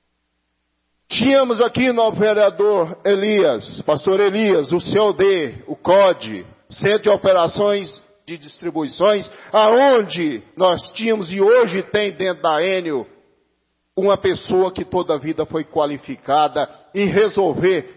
Tínhamos aqui no vereador Elias, pastor Elias, o COD, o COD, Centro de Operações de Distribuições, aonde nós tínhamos e hoje tem dentro da Enel uma pessoa que toda a vida foi qualificada em resolver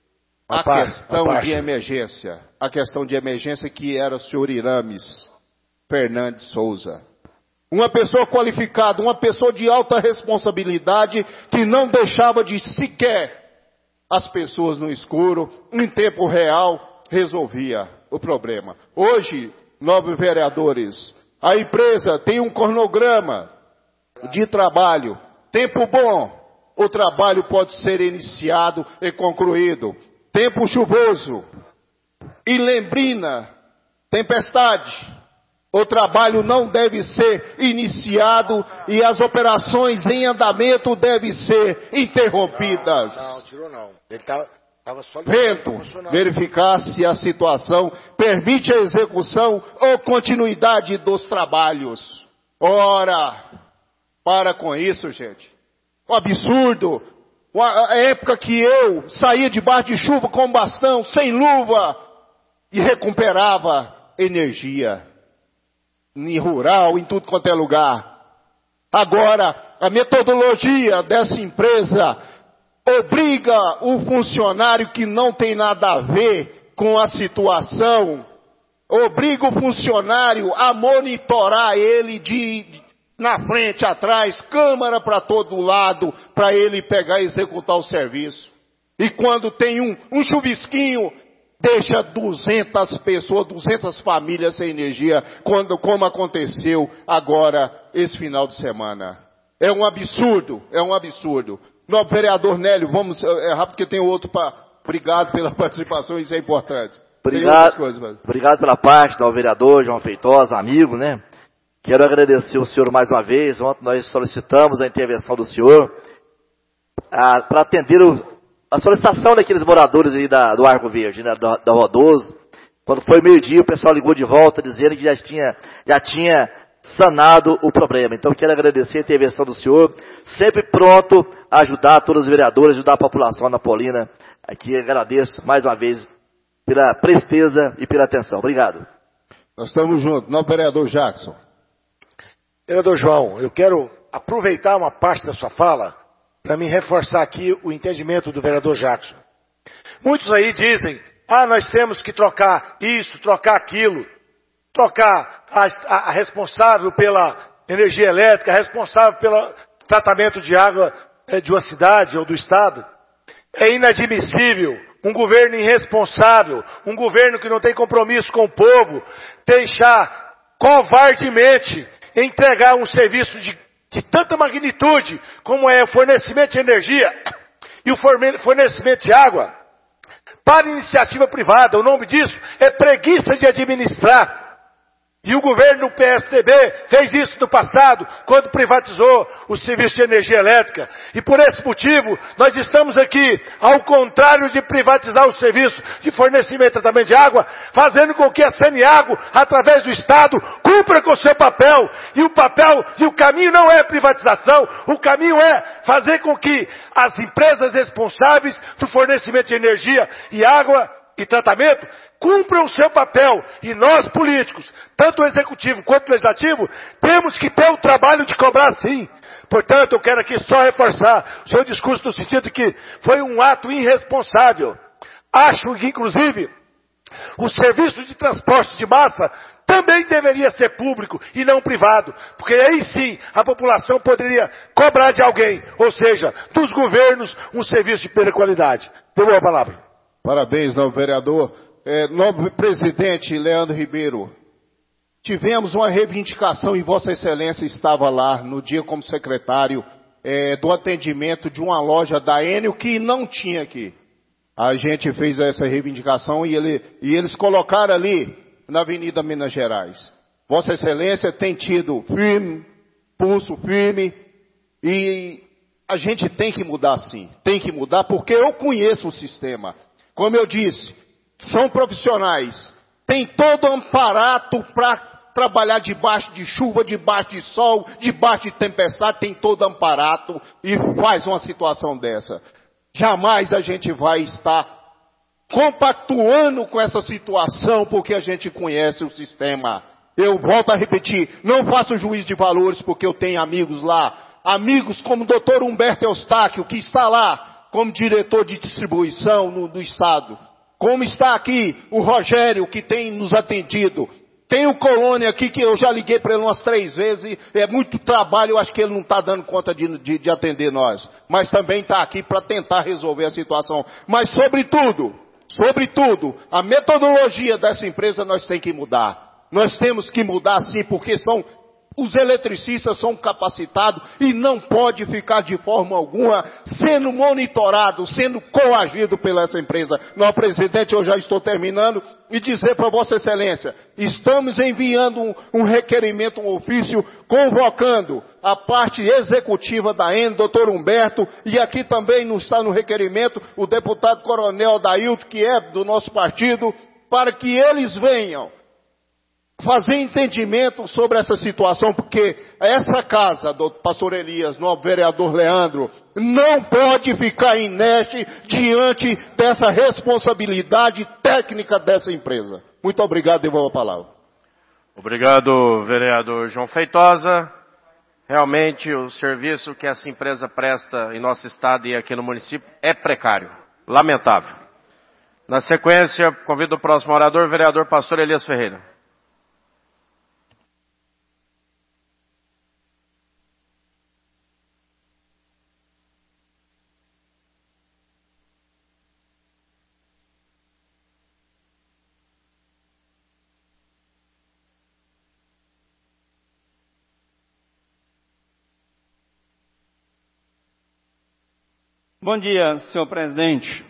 a questão de emergência. A questão de emergência que era o senhor Irames Fernandes Souza. Uma pessoa qualificada, uma pessoa de alta responsabilidade, que não deixava de sequer as pessoas no escuro, em tempo real, resolvia o problema. Hoje, nove vereadores, a empresa tem um cronograma de trabalho. Tempo bom, o trabalho pode ser iniciado e concluído. Tempo chuvoso, e lembrina, tempestade. O trabalho não deve ser iniciado e as operações em andamento devem ser interrompidas. Não, tirou não. Ele tava só... Vento, verificar se a situação permite a execução ou continuidade dos trabalhos. Ora, para com isso, gente. Um absurdo. A época que eu saía debaixo de chuva com bastão, sem luva, e recuperava energia. Em rural, em tudo quanto é lugar. Agora, a metodologia dessa empresa obriga o funcionário que não tem nada a ver com a situação, obriga o funcionário a monitorar ele na frente, atrás, câmera para todo lado, para ele pegar e executar o serviço. E quando tem um chuvisquinho, deixa 200 pessoas, 200 famílias sem energia, como aconteceu agora, esse final de semana. É um absurdo, é um absurdo. Nosso vereador Nélio, vamos, rápido que tem outro para... Obrigado pela participação, isso é importante. Obrigado pela parte do vereador João Feitosa, amigo, né? Quero agradecer o senhor mais uma vez. Ontem nós solicitamos a intervenção do senhor para atender a solicitação daqueles moradores ali do Arco Verde, né, da Rodoso. Quando foi meio-dia, o pessoal ligou de volta dizendo que já tinha sanado o problema. Então, quero agradecer a intervenção do senhor, sempre pronto a ajudar todos os vereadores, ajudar a população anapolina. Aqui agradeço mais uma vez pela presteza e pela atenção. Obrigado. Nós estamos juntos. Novo vereador Jackson. Vereador João, eu quero aproveitar uma parte da sua fala para me reforçar aqui o entendimento do vereador Jackson. Muitos aí dizem, nós temos que trocar isso, trocar aquilo, trocar a responsável pela energia elétrica, a responsável pelo tratamento de água de uma cidade ou do estado. É inadmissível um governo irresponsável, um governo que não tem compromisso com o povo, deixar covardemente entregar um serviço de tanta magnitude como é o fornecimento de energia e o fornecimento de água para iniciativa privada. O nome disso é preguiça de administrar. E o governo do PSDB fez isso no passado, quando privatizou o serviço de energia elétrica. E por esse motivo, nós estamos aqui, ao contrário de privatizar o serviço de fornecimento e tratamento de água, fazendo com que a Saneago, através do Estado, cumpra com o seu papel. E o caminho não é privatização, o caminho é fazer com que as empresas responsáveis do fornecimento de energia e água e tratamento cumpram o seu papel. E nós, políticos, tanto o executivo quanto o legislativo, temos que ter o trabalho de cobrar sim. Portanto, eu quero aqui só reforçar o seu discurso no sentido de que foi um ato irresponsável. Acho que, inclusive, o serviço de transporte de massa também deveria ser público e não privado, porque aí sim a população poderia cobrar de alguém, ou seja, dos governos, um serviço de primeira qualidade. Devolvo a palavra. Parabéns, novo vereador. Novo presidente Leandro Ribeiro, tivemos uma reivindicação e Vossa Excelência estava lá no dia como secretário do atendimento de uma loja da Enel que não tinha aqui. A gente fez essa reivindicação e eles colocaram ali na Avenida Minas Gerais. Vossa Excelência tem tido pulso firme e a gente tem que mudar sim. Tem que mudar porque eu conheço o sistema. Como eu disse, são profissionais, tem todo amparato para trabalhar debaixo de chuva, debaixo de sol, debaixo de tempestade, tem todo amparato e faz uma situação dessa. Jamais a gente vai estar compactuando com essa situação porque a gente conhece o sistema. Eu volto a repetir, não faço juízo de valores porque eu tenho amigos lá, amigos como o Dr. Humberto Eustáquio, que está lá como diretor de distribuição do Estado. Como está aqui o Rogério, que tem nos atendido. Tem o Colônia aqui, que eu já liguei para ele umas 3 vezes. É muito trabalho, eu acho que ele não está dando conta de atender nós. Mas também está aqui para tentar resolver a situação. Mas sobretudo, a metodologia dessa empresa nós temos que mudar. Nós temos que mudar sim, porque os eletricistas são capacitados e não pode ficar de forma alguma sendo monitorado, sendo coagido pela essa empresa. Não, presidente, eu já estou terminando e dizer para Vossa Excelência, estamos enviando um requerimento, um ofício, convocando a parte executiva da ENE, doutor Humberto, e aqui também não está no requerimento o deputado Coronel Dailton, que é do nosso partido, para que eles venham fazer entendimento sobre essa situação, porque essa casa do pastor Elias, novo vereador Leandro, não pode ficar inerte diante dessa responsabilidade técnica dessa empresa. Muito obrigado, devolvo a palavra. Obrigado, vereador João Feitosa. Realmente o serviço que essa empresa presta em nosso estado e aqui no município é precário, lamentável. Na sequência, convido o próximo orador, vereador pastor Elias Ferreira. Bom dia, senhor presidente.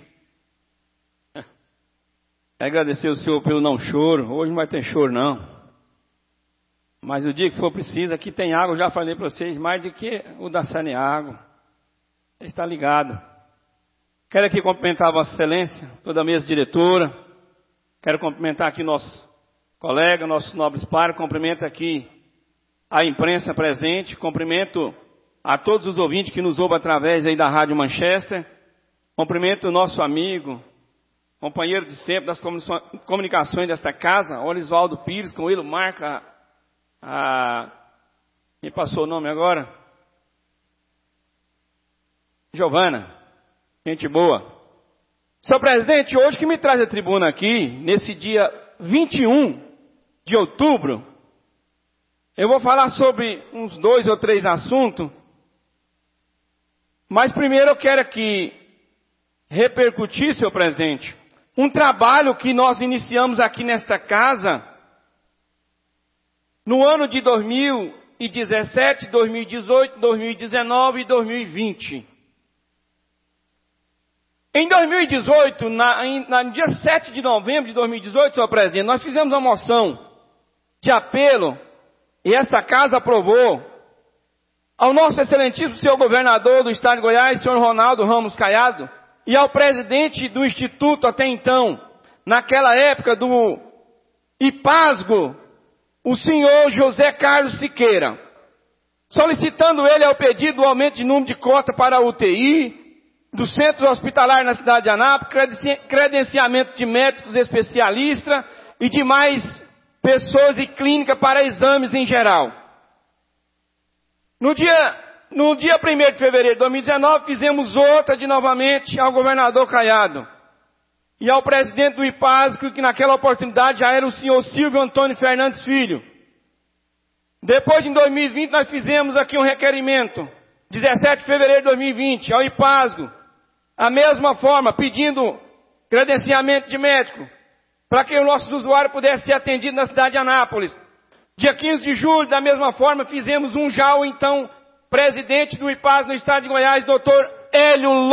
Agradecer o senhor pelo não choro. Hoje não vai ter choro, não. Mas o dia que for preciso, aqui tem água. Eu já falei para vocês, mais do que o da Saneago. Está ligado. Quero aqui cumprimentar a Vossa Excelência, toda a mesa diretora. Quero cumprimentar aqui nossos colegas, nossos nobres pares. Cumprimento aqui a imprensa presente. Cumprimento a todos os ouvintes que nos ouvem através aí da Rádio Manchester. Cumprimento o nosso amigo, companheiro de sempre das comunicações desta casa, Olisvaldo Pires, com ele marca me passou o nome agora? Giovana, gente boa. Senhor presidente, hoje que me traz a tribuna aqui, nesse dia 21 de outubro, eu vou falar sobre uns 2 ou 3 assuntos. Mas primeiro eu quero aqui repercutir, senhor presidente, um trabalho que nós iniciamos aqui nesta casa no ano de 2017, 2018, 2019 e 2020. Em 2018, no dia 7 de novembro de 2018, senhor presidente, nós fizemos uma moção de apelo, e esta casa aprovou, ao nosso excelentíssimo senhor governador do estado de Goiás, senhor Ronaldo Ramos Caiado, e ao presidente do Instituto até então, naquela época do IPASGO, o senhor José Carlos Siqueira, solicitando ele ao pedido do aumento de número de cota para a UTI, do centro hospitalar na cidade de Anápolis, credenciamento de médicos especialistas e demais pessoas e clínica para exames em geral. No dia 1º de fevereiro de 2019, fizemos outra de novamente ao governador Caiado e ao presidente do IPASGO, que naquela oportunidade já era o senhor Silvio Antônio Fernandes Filho. Depois, em 2020, nós fizemos aqui um requerimento, 17 de fevereiro de 2020, ao IPASGO, a mesma forma, pedindo credenciamento de médico, para que o nosso usuário pudesse ser atendido na cidade de Anápolis. Dia 15 de julho, da mesma forma, fizemos um já ao então presidente do IPASGO no estado de Goiás, doutor Hélio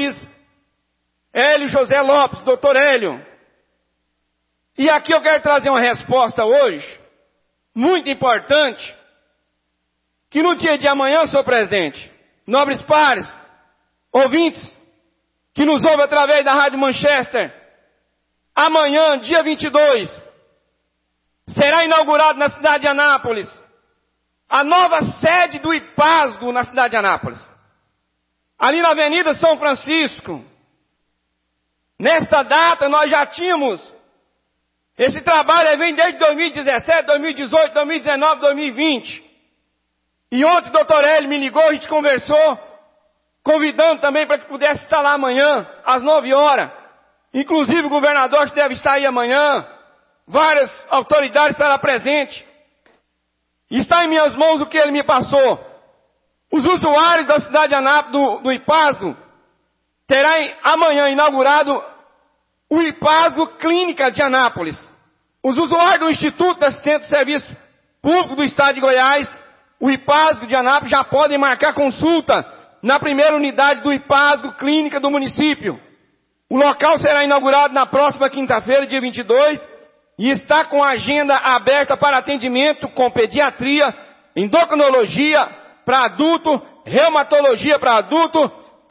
José Lopes, doutor Hélio. E aqui eu quero trazer uma resposta hoje, muito importante, que no dia de amanhã, senhor presidente, nobres pares, ouvintes, que nos ouvem através da Rádio Manchester, amanhã, dia 22, será inaugurado na cidade de Anápolis a nova sede do IPASGO na cidade de Anápolis. Ali na Avenida São Francisco. Nesta data nós já tínhamos, esse trabalho vem desde 2017, 2018, 2019, 2020. E ontem o doutor Hélio me ligou, a gente conversou, convidando também para que pudesse estar lá amanhã, às 9 horas. Inclusive o governador deve estar aí amanhã, várias autoridades estarão presentes. Está em minhas mãos o que ele me passou. Os usuários da cidade de Anápolis, do IPASGO, terá amanhã inaugurado o IPASGO Clínica de Anápolis. Os usuários do Instituto de Assistência de Serviço Público do Estado de Goiás, o IPASGO de Anápolis, já podem marcar consulta na primeira unidade do IPASGO Clínica do município. O local será inaugurado na próxima quinta-feira, dia 22, e está com a agenda aberta para atendimento com pediatria, endocrinologia para adulto, reumatologia para adulto,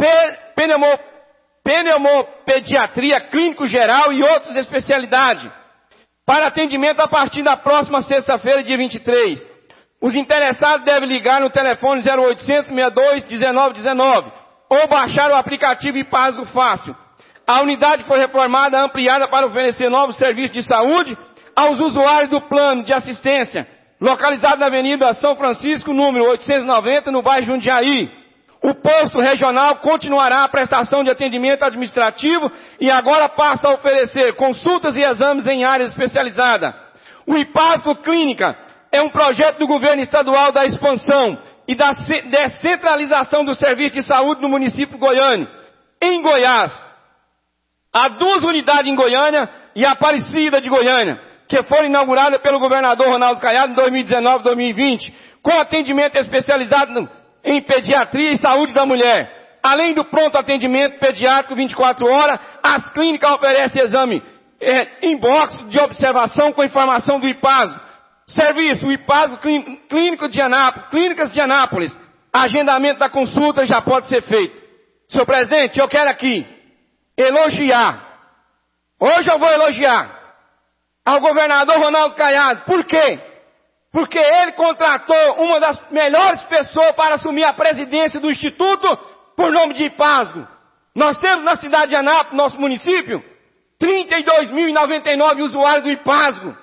pneumopediatria, clínico geral e outras especialidades, para atendimento a partir da próxima sexta-feira, dia 23. Os interessados devem ligar no telefone 0800 62 19 19 ou baixar o aplicativo IPASGO Fácil. A unidade foi reformada, ampliada para oferecer novos serviços de saúde aos usuários do plano de assistência, localizado na Avenida São Francisco, número 890, no bairro Jundiaí. O posto regional continuará a prestação de atendimento administrativo e agora passa a oferecer consultas e exames em áreas especializadas. O IPASGO Clínica é um projeto do governo estadual da expansão e da descentralização do serviço de saúde no município goiano. Em Goiás, há 2 unidades em Goiânia e Aparecida de Goiânia, que foram inauguradas pelo governador Ronaldo Caiado em 2019 e 2020, com atendimento especializado em pediatria e saúde da mulher. Além do pronto atendimento pediátrico 24 horas, as clínicas oferecem exame em box de observação com informação do IPASGO. Serviço, o IPASGO Clínico de Anápolis, Clínicas de Anápolis. Agendamento da consulta já pode ser feito. Senhor presidente, eu quero aqui elogiar. Hoje eu vou elogiar ao governador Ronaldo Caiado. Por quê? Porque ele contratou uma das melhores pessoas para assumir a presidência do Instituto por nome de IPASGO. Nós temos na cidade de Anápolis, nosso município, 32.099 usuários do IPASGO.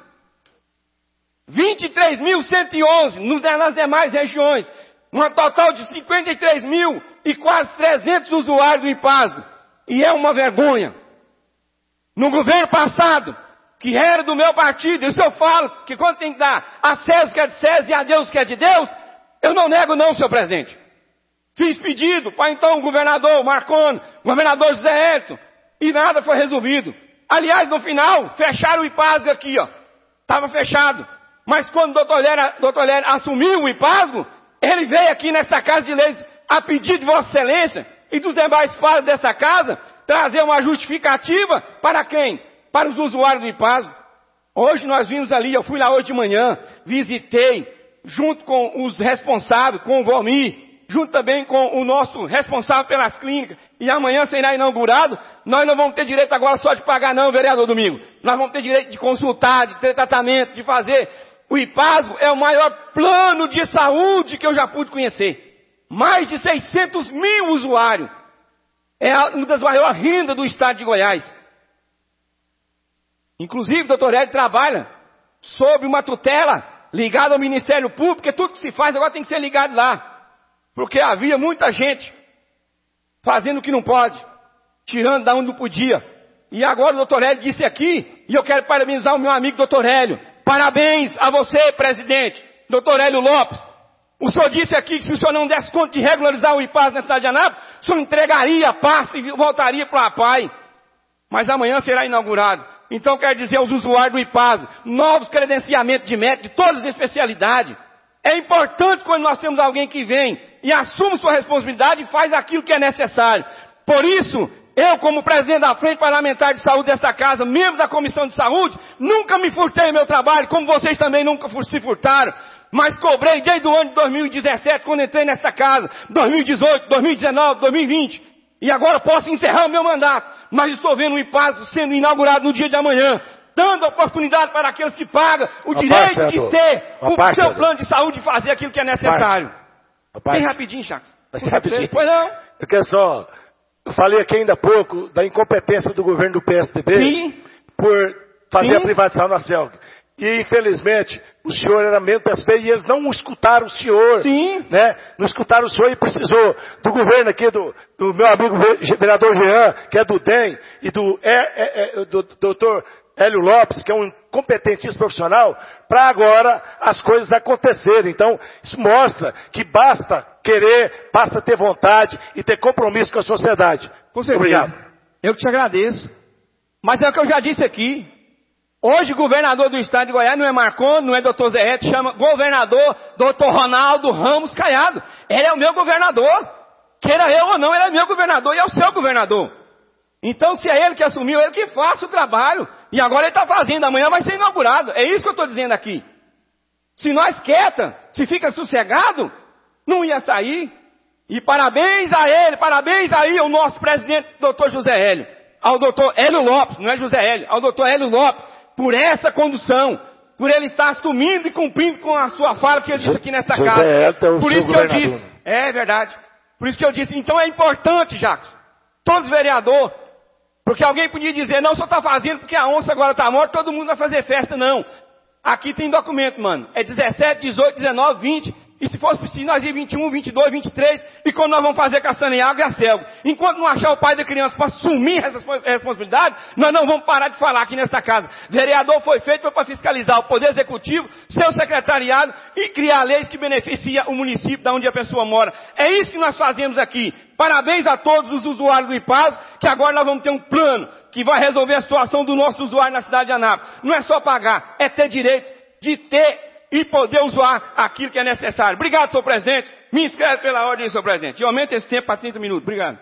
23.111 nas demais regiões. Um total de 53.000 e quase 300 usuários do IPASGO. E é uma vergonha. No governo passado, que era do meu partido, isso eu falo, que quando tem que dar a César que é de César e a Deus que é de Deus, eu não nego não, senhor presidente. Fiz pedido para então o governador Marconi, o governador José Edson, e nada foi resolvido. Aliás, no final, fecharam o IPASGO aqui, ó. Estava fechado. Mas quando o doutor Lério assumiu o IPASGO, ele veio aqui nesta Casa de Leis a pedido de Vossa Excelência e dos demais pares dessa casa, trazer uma justificativa para quem? Para os usuários do IPASGO. Hoje nós vimos ali, eu fui lá hoje de manhã, visitei, junto com os responsáveis, com o Valmir, junto também com o nosso responsável pelas clínicas, e amanhã será inaugurado. Nós não vamos ter direito agora só de pagar não, vereador Domingo. Nós vamos ter direito de consultar, de ter tratamento, de fazer. O IPASGO é o maior plano de saúde que eu já pude conhecer. Mais de 600 mil usuários. É uma das maiores rendas do estado de Goiás. Inclusive, o doutor Hélio trabalha sob uma tutela ligada ao Ministério Público, porque tudo que se faz agora tem que ser ligado lá. Porque havia muita gente fazendo o que não pode, tirando da onde não podia. E agora o doutor Hélio disse aqui, e eu quero parabenizar o meu amigo doutor Hélio. Parabéns a você, presidente, doutor Hélio Lopes. O senhor disse aqui que se o senhor não desse conta de regularizar o IPAS na cidade de Anápolis, o senhor entregaria a pasta e voltaria para a APAI. Mas amanhã será inaugurado. Então quer dizer aos usuários do IPAS, novos credenciamentos de médico de todas as especialidades. É importante quando nós temos alguém que vem e assume sua responsabilidade e faz aquilo que é necessário. Por isso, eu como presidente da Frente Parlamentar de Saúde desta casa, membro da Comissão de Saúde, nunca me furtei meu trabalho, como vocês também nunca se furtaram. Mas cobrei desde o ano de 2017, quando entrei nessa casa, 2018, 2019, 2020. E agora posso encerrar o meu mandato. Mas estou vendo o IPAS sendo inaugurado no dia de amanhã, dando oportunidade para aqueles que pagam o direito de ter o seu plano de saúde e fazer aquilo que é necessário. Bem rapidinho, Jacques. Vai ser rapidinho. Pois não? Porque eu falei aqui ainda há pouco da incompetência do governo do PSDB. Sim. Por fazer Sim. a privatização na CELG. E, infelizmente, o senhor era membro do PSB e eles não escutaram o senhor. Sim. Né? Não escutaram o senhor e precisou do governo aqui, do meu amigo vereador Jean, que é do DEM, e do doutor Hélio Lopes, que é um competentíssimo profissional, para agora as coisas acontecerem. Então, isso mostra que basta querer, basta ter vontade e ter compromisso com a sociedade. Com certeza. Obrigado. Eu que te agradeço. Mas é o que eu já disse aqui. Hoje o governador do estado de Goiás não é Marconi, não é doutor Zé Reto, chama governador doutor Ronaldo Ramos Caiado. Ele é o meu governador. Queira eu ou não, ele é meu governador e é o seu governador. Então se é ele que assumiu, ele que faça o trabalho. E agora ele está fazendo, amanhã vai ser inaugurado. É isso que eu estou dizendo aqui. Se nós quieta, se fica sossegado, não ia sair. E parabéns a ele, parabéns aí ao nosso presidente, doutor José Hélio. Ao doutor Hélio Lopes, não é José Hélio, ao doutor Hélio Lopes. Por essa condução, por ele estar assumindo e cumprindo com a sua fala que ele disse aqui nesta casa. Por isso que eu disse, é verdade, por isso que eu disse, então é importante, Jacques, todos os vereadores, porque alguém podia dizer, não, só está fazendo porque a onça agora está morta, todo mundo vai fazer festa, não. Aqui tem documento, mano, é 17, 18, 19, 20, e se fosse preciso nós ir 21, 22, 23, e quando nós vamos fazer com a Saneago e a Celg. Enquanto não achar o pai da criança para assumir essa responsabilidade, nós não vamos parar de falar aqui nesta casa. Vereador foi feito para fiscalizar o Poder Executivo, seu secretariado e criar leis que beneficiam o município de onde a pessoa mora. É isso que nós fazemos aqui. Parabéns a todos os usuários do IPAS, que agora nós vamos ter um plano que vai resolver a situação do nosso usuário na cidade de Anápolis. Não é só pagar, é ter direito de ter e poder usar aquilo que é necessário. Obrigado, senhor presidente. Me inscreve pela ordem, senhor presidente. E aumenta esse tempo para 30 minutos. Obrigado.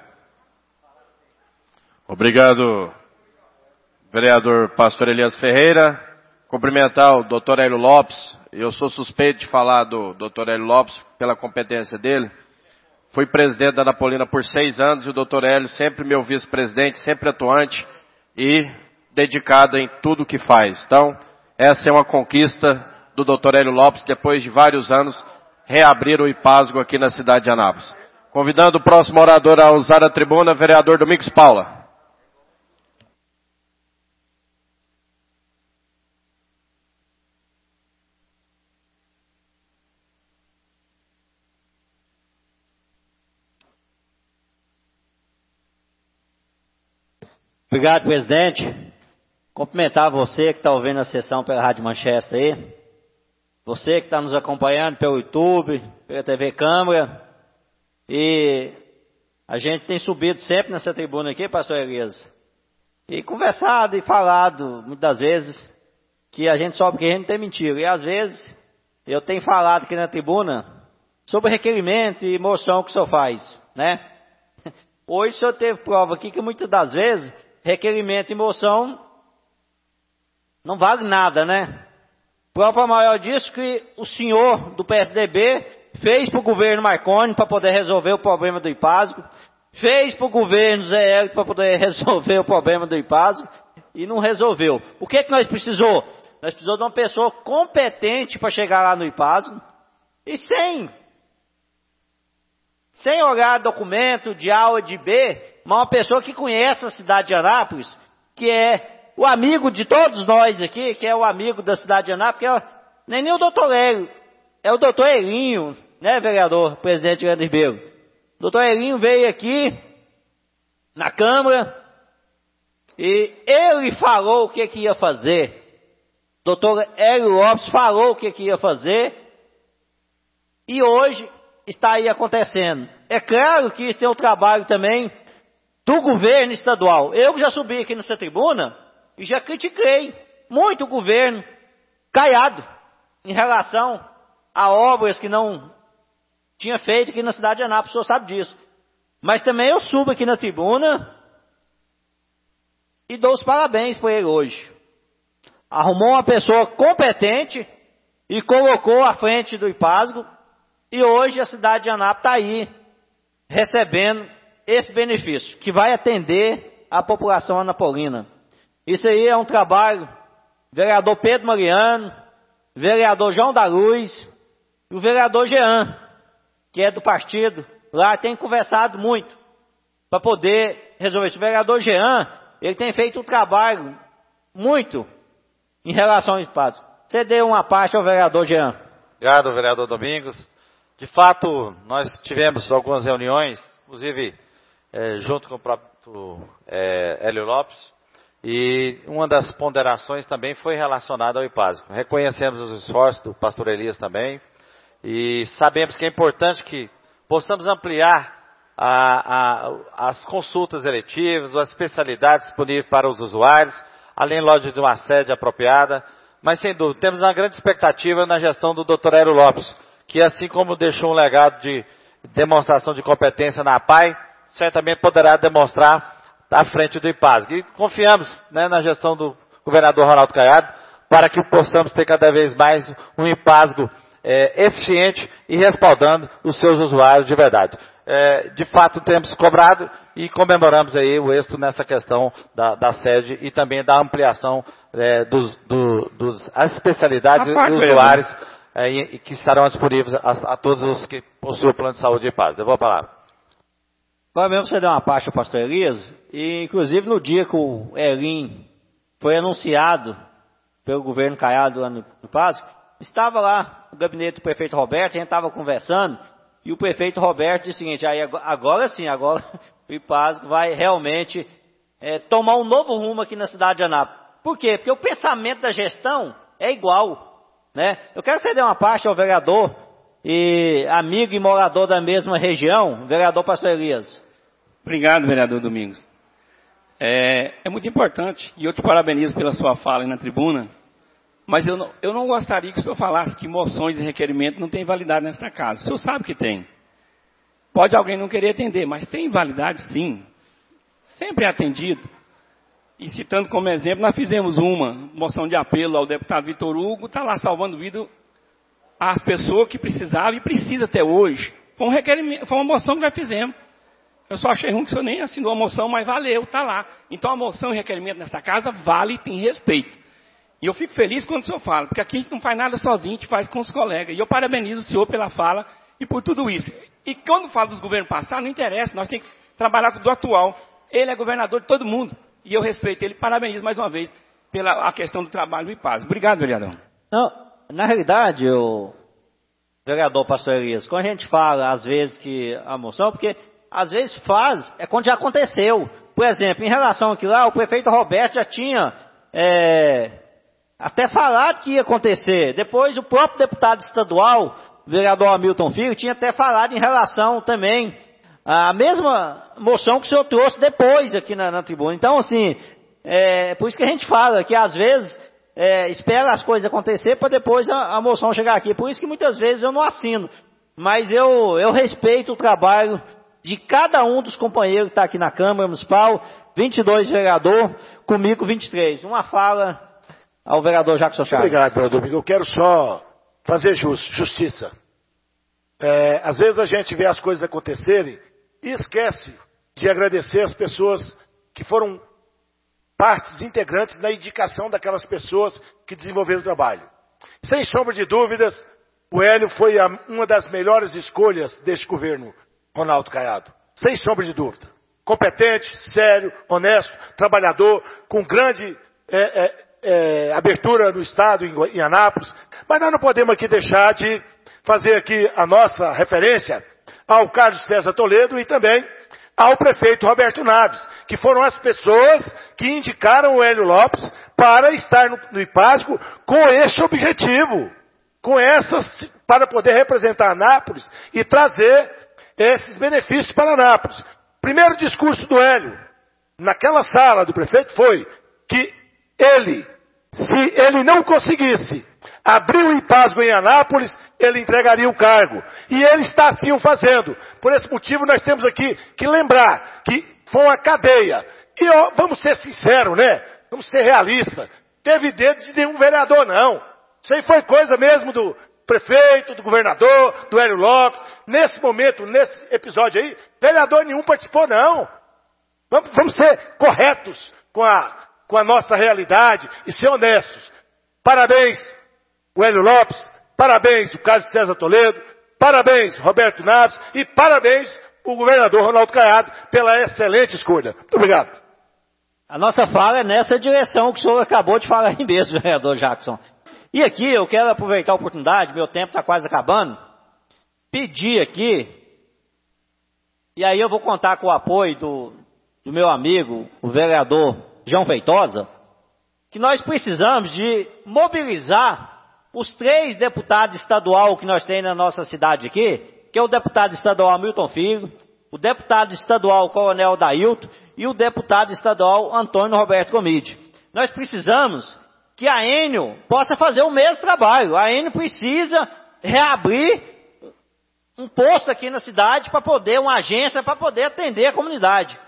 Obrigado, vereador Pastor Elias Ferreira. Cumprimentar o doutor Hélio Lopes. Eu sou suspeito de falar do doutor Hélio Lopes pela competência dele. Fui presidente da Anapolina por 6 anos e o doutor Hélio sempre meu vice-presidente, sempre atuante e dedicado em tudo que faz. Então, essa é uma conquista do Dr. Hélio Lopes, depois de vários anos, reabrir o IPASGO aqui na cidade de Anápolis. Convidando o próximo orador a usar a tribuna, vereador Domingos Paula. Obrigado, presidente. Cumprimentar você que está ouvindo a sessão pela Rádio Manchester aí. Você que está nos acompanhando pelo YouTube, pela TV Câmara. E a gente tem subido sempre nessa tribuna aqui, pastor Elias. E conversado e falado, muitas vezes, que a gente sobe porque a gente não tem mentira. E às vezes, eu tenho falado aqui na tribuna sobre requerimento e moção que o senhor faz, né? Hoje o senhor teve prova aqui que muitas das vezes, requerimento e moção não vale nada, né? Prova maior disso que o senhor do PSDB fez para o governo Marconi para poder resolver o problema do IPASGO, fez para o governo Zé Hélio para poder resolver o problema do IPASGO e não resolveu. O que nós precisamos? Nós precisamos de uma pessoa competente para chegar lá no IPASGO e sem olhar documento de A ou de B, mas uma pessoa que conhece a cidade de Anápolis, que é o amigo de todos nós aqui, que é o amigo da cidade de Anápolis, que não é nem o doutor Hélio, é o doutor Elinho, né, vereador, presidente Leandro Ribeiro. O doutor Elinho veio aqui na Câmara e ele falou o que ia fazer. O doutor Hélio Lopes falou o que ia fazer e hoje está aí acontecendo. É claro que isso tem o trabalho também do governo estadual. Eu já subi aqui nessa tribuna e já critiquei muito o governo Caiado em relação a obras que não tinha feito aqui na cidade de Anápolis, o senhor sabe disso. Mas também eu subo aqui na tribuna e dou os parabéns para ele hoje. Arrumou uma pessoa competente e colocou à frente do IPASGO e hoje a cidade de Anápolis está aí recebendo esse benefício, que vai atender a população anapolina. Isso aí é um trabalho vereador Pedro Mariano, vereador João da Luz e o vereador Jean, que é do partido, lá tem conversado muito para poder resolver isso. O vereador Jean, ele tem feito um trabalho muito em relação ao espaço. Você deu uma parte ao vereador Jean. Obrigado, vereador Domingos. De fato, nós tivemos algumas reuniões, inclusive junto com o próprio Hélio Lopes, e uma das ponderações também foi relacionada ao IPASGO. Reconhecemos os esforços do pastor Elias também, e sabemos que é importante que possamos ampliar as consultas eletivas, as especialidades disponíveis para os usuários, além, lógico, de uma sede apropriada, mas sem dúvida, temos uma grande expectativa na gestão do Dr. Hélio Lopes, que assim como deixou um legado de demonstração de competência na APAI, certamente poderá demonstrar à frente do IPASGO. E confiamos, né, na gestão do governador Ronaldo Caiado para que possamos ter cada vez mais um IPASGO eficiente e respaldando os seus usuários de verdade. De fato, temos cobrado e comemoramos aí o êxito nessa questão da sede e também da ampliação as especialidades e usuários que estarão disponíveis a todos os que possuem o plano de saúde de IPASGO. Devolvo a palavra. Agora mesmo você deu uma parte ao pastor Elias, e inclusive no dia que o Elim foi anunciado pelo governo Caiado lá no IPASGO, estava lá no gabinete do prefeito Roberto, a gente estava conversando, e o prefeito Roberto disse o seguinte, agora sim, agora o IPASGO vai realmente tomar um novo rumo aqui na cidade de Anápolis. Por quê? Porque o pensamento da gestão é igual, né? Eu quero que você dê uma parte ao vereador e amigo e morador da mesma região, vereador pastor Elias. Obrigado, vereador Domingos. É muito importante, e eu te parabenizo pela sua fala aí na tribuna, mas eu não gostaria que o senhor falasse que moções e requerimentos não têm validade nesta casa. O senhor sabe que tem. Pode alguém não querer atender, mas tem validade sim. Sempre é atendido. E citando como exemplo, nós fizemos uma moção de apelo ao deputado Vitor Hugo, está lá salvando vida às pessoas que precisavam e precisa até hoje. Foi um requerimento, foi uma moção que nós fizemos. Eu só achei ruim que o senhor nem assinou a moção, mas valeu, está lá. Então a moção e requerimento nessa casa vale e tem respeito. E eu fico feliz quando o senhor fala, porque aqui a gente não faz nada sozinho, a gente faz com os colegas. E eu parabenizo o senhor pela fala e por tudo isso. E quando falo dos governos passados, não interessa, nós temos que trabalhar com o do atual. Ele é governador de todo mundo. E eu respeito ele, parabenizo mais uma vez pela a questão do trabalho e paz. Obrigado, vereador. Não, na realidade, o vereador pastor Elias, quando a gente fala, às vezes, que a moção, porque às vezes é quando já aconteceu. Por exemplo, em relação àquilo lá, o prefeito Roberto já tinha até falado que ia acontecer. Depois o próprio deputado estadual, o vereador Hamilton Filho, tinha até falado em relação também à mesma moção que o senhor trouxe depois aqui na tribuna. Então, assim, por isso que a gente fala que às vezes espera as coisas acontecer para depois a moção chegar aqui. Por isso que muitas vezes eu não assino. Mas eu respeito o trabalho de cada um dos companheiros que está aqui na Câmara Municipal, 22 vereador, comigo 23. Uma fala ao vereador Jackson Chaves. Obrigado, vereador Domingo. Eu quero só fazer justiça. Às vezes a gente vê as coisas acontecerem e esquece de agradecer as pessoas que foram partes integrantes na indicação daquelas pessoas que desenvolveram o trabalho. Sem sombra de dúvidas, o Hélio foi uma das melhores escolhas deste governo, Ronaldo Caiado. Sem sombra de dúvida. Competente, sério, honesto, trabalhador, com grande abertura no Estado, em Anápolis. Mas nós não podemos aqui deixar de fazer aqui a nossa referência ao Carlos César Toledo e também ao prefeito Roberto Naves, que foram as pessoas que indicaram o Hélio Lopes para estar no IPASGO com esse objetivo, para poder representar Anápolis e trazer esses benefícios para Anápolis. Primeiro discurso do Hélio, naquela sala do prefeito, foi que se ele não conseguisse abrir o IPASGO em Anápolis, ele entregaria o cargo. E ele está assim o fazendo. Por esse motivo, nós temos aqui que lembrar que foi uma cadeia. E vamos ser sinceros, né? Vamos ser realistas. Teve dedo de nenhum vereador, não. Isso aí foi coisa mesmo do prefeito, do governador, do Hélio Lopes. Nesse momento, nesse episódio aí, vereador nenhum participou, não. Vamos ser corretos com a nossa realidade e ser honestos. Parabéns, o Hélio Lopes, parabéns, o Carlos César Toledo, parabéns, Roberto Naves, e parabéns, o governador Ronaldo Caiado, pela excelente escolha. Muito obrigado. A nossa fala é nessa direção que o senhor acabou de falar aí mesmo, vereador Jackson. E aqui eu quero aproveitar a oportunidade, meu tempo está quase acabando, pedir aqui, e aí eu vou contar com o apoio do meu amigo, o vereador João Feitosa, que nós precisamos de mobilizar os 3 deputados estaduais que nós temos na nossa cidade aqui, que é o deputado estadual Milton Filho, o deputado estadual Coronel Dailton e o deputado estadual Antônio Roberto Gomide. Nós precisamos que a Enio possa fazer o mesmo trabalho. A Enio precisa reabrir um posto aqui na cidade uma agência para poder atender a comunidade.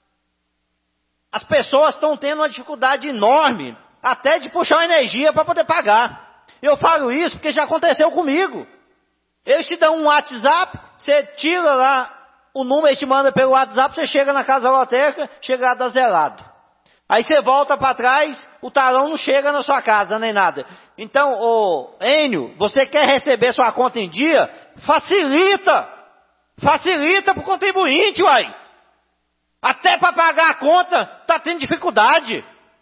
As pessoas estão tendo uma dificuldade enorme, até de puxar energia para poder pagar. Eu falo isso porque já aconteceu comigo. Eles te dão um WhatsApp, você tira lá o número, eles te mandam pelo WhatsApp, você chega na casa lotérica, chega lá, dá zerado. Aí você volta para trás, o talão não chega na sua casa, nem nada. Então, Enio, você quer receber sua conta em dia? Facilita para o contribuinte, uai. Até para pagar a conta, está tendo dificuldade.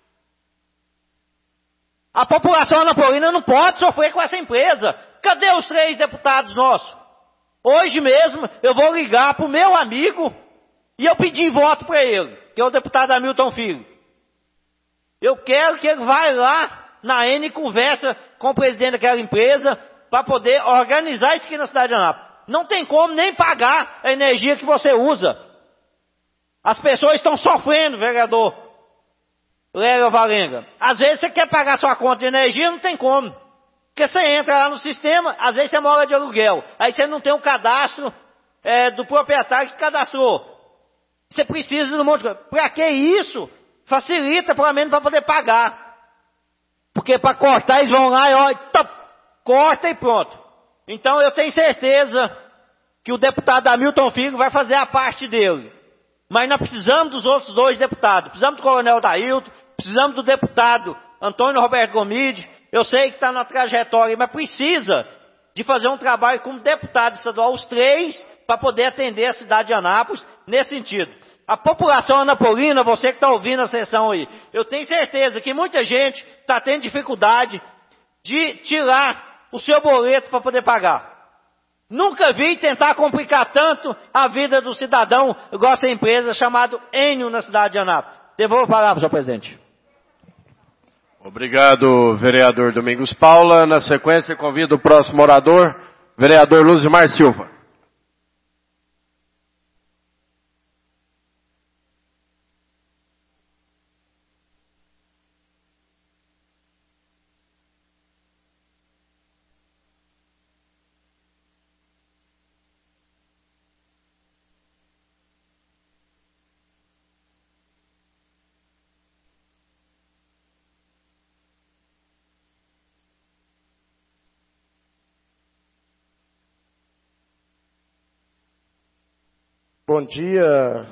A população anapolina não pode sofrer com essa empresa. Cadê os 3 deputados nossos? Hoje mesmo eu vou ligar para o meu amigo e eu pedi voto para ele, que é o deputado Hamilton Filho. Eu quero que ele vá lá na N e conversa com o presidente daquela empresa para poder organizar isso aqui na cidade de Anápolis. Não tem como nem pagar a energia que você usa. As pessoas estão sofrendo, vereador Léo Valenga. Às vezes você quer pagar sua conta de energia, não tem como. Porque você entra lá no sistema, às vezes você mora de aluguel. Aí você não tem o cadastro do proprietário que cadastrou. Você precisa de um monte de coisa. Para que isso? Facilita, pelo menos, para poder pagar. Porque para cortar, eles vão lá e corta e pronto. Então eu tenho certeza que o deputado Hamilton Filho vai fazer a parte dele. Mas nós precisamos dos outros 2 deputados. Precisamos do coronel Dailton, precisamos do deputado Antônio Roberto Gomide. Eu sei que está na trajetória, mas precisa de fazer um trabalho como deputado estadual, os 3, para poder atender a cidade de Anápolis nesse sentido. A população anapolina, você que está ouvindo a sessão aí, eu tenho certeza que muita gente está tendo dificuldade de tirar o seu boleto para poder pagar. Nunca vi tentar complicar tanto a vida do cidadão igual essa empresa chamada Enio na cidade de Anápolis. Devolvo a palavra, senhor presidente. Obrigado, vereador Domingos Paula. Na sequência, convido o próximo orador, vereador Luzimar Silva. Bom dia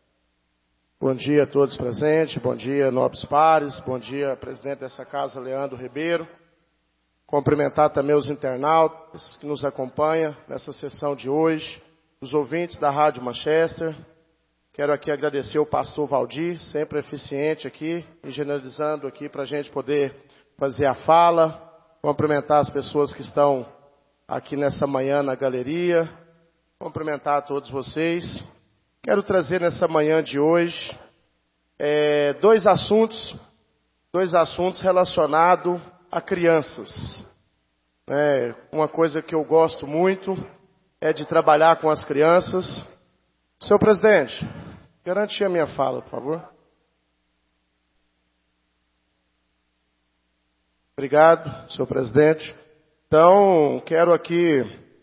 a todos presentes, bom dia, nobres pares, bom dia, presidente dessa casa, Leandro Ribeiro. Cumprimentar também os internautas que nos acompanham nessa sessão de hoje, os ouvintes da Rádio Manchester. Quero aqui agradecer o pastor Valdir, sempre eficiente aqui, e generalizando aqui para a gente poder fazer a fala. Cumprimentar as pessoas que estão aqui nessa manhã na galeria. Cumprimentar a todos vocês. Quero trazer nessa manhã de hoje dois assuntos relacionados a crianças. Uma coisa que eu gosto muito é de trabalhar com as crianças. Senhor presidente, garante a minha fala, por favor. Obrigado, senhor presidente. Então, quero aqui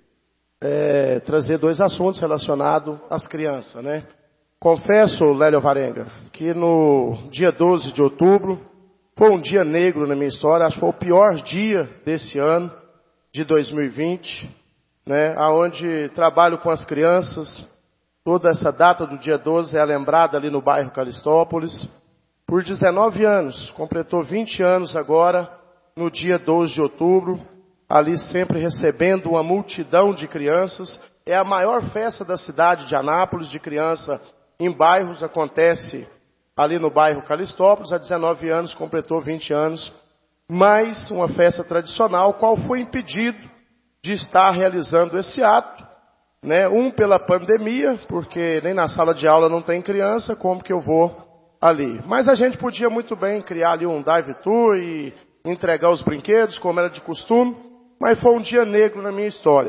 trazer dois assuntos relacionados às crianças, né? Confesso, Lélio Varenga, que no dia 12 de outubro foi um dia negro na minha história. Acho que foi o pior dia desse ano, de 2020, né? Onde trabalho com as crianças. Toda essa data do dia 12 é lembrada ali no bairro Calistópolis. Por 19 anos, completou 20 anos agora, no dia 12 de outubro. Ali sempre recebendo uma multidão de crianças. É a maior festa da cidade de Anápolis, de criança em bairros, acontece ali no bairro Calistópolis. Há 19 anos, completou 20 anos. Mais uma festa tradicional, qual foi impedido de estar realizando esse ato, né? Pela pandemia, porque nem na sala de aula não tem criança, como que eu vou ali? Mas a gente podia muito bem criar ali um drive-thru e entregar os brinquedos, como era de costume. Mas foi um dia negro na minha história.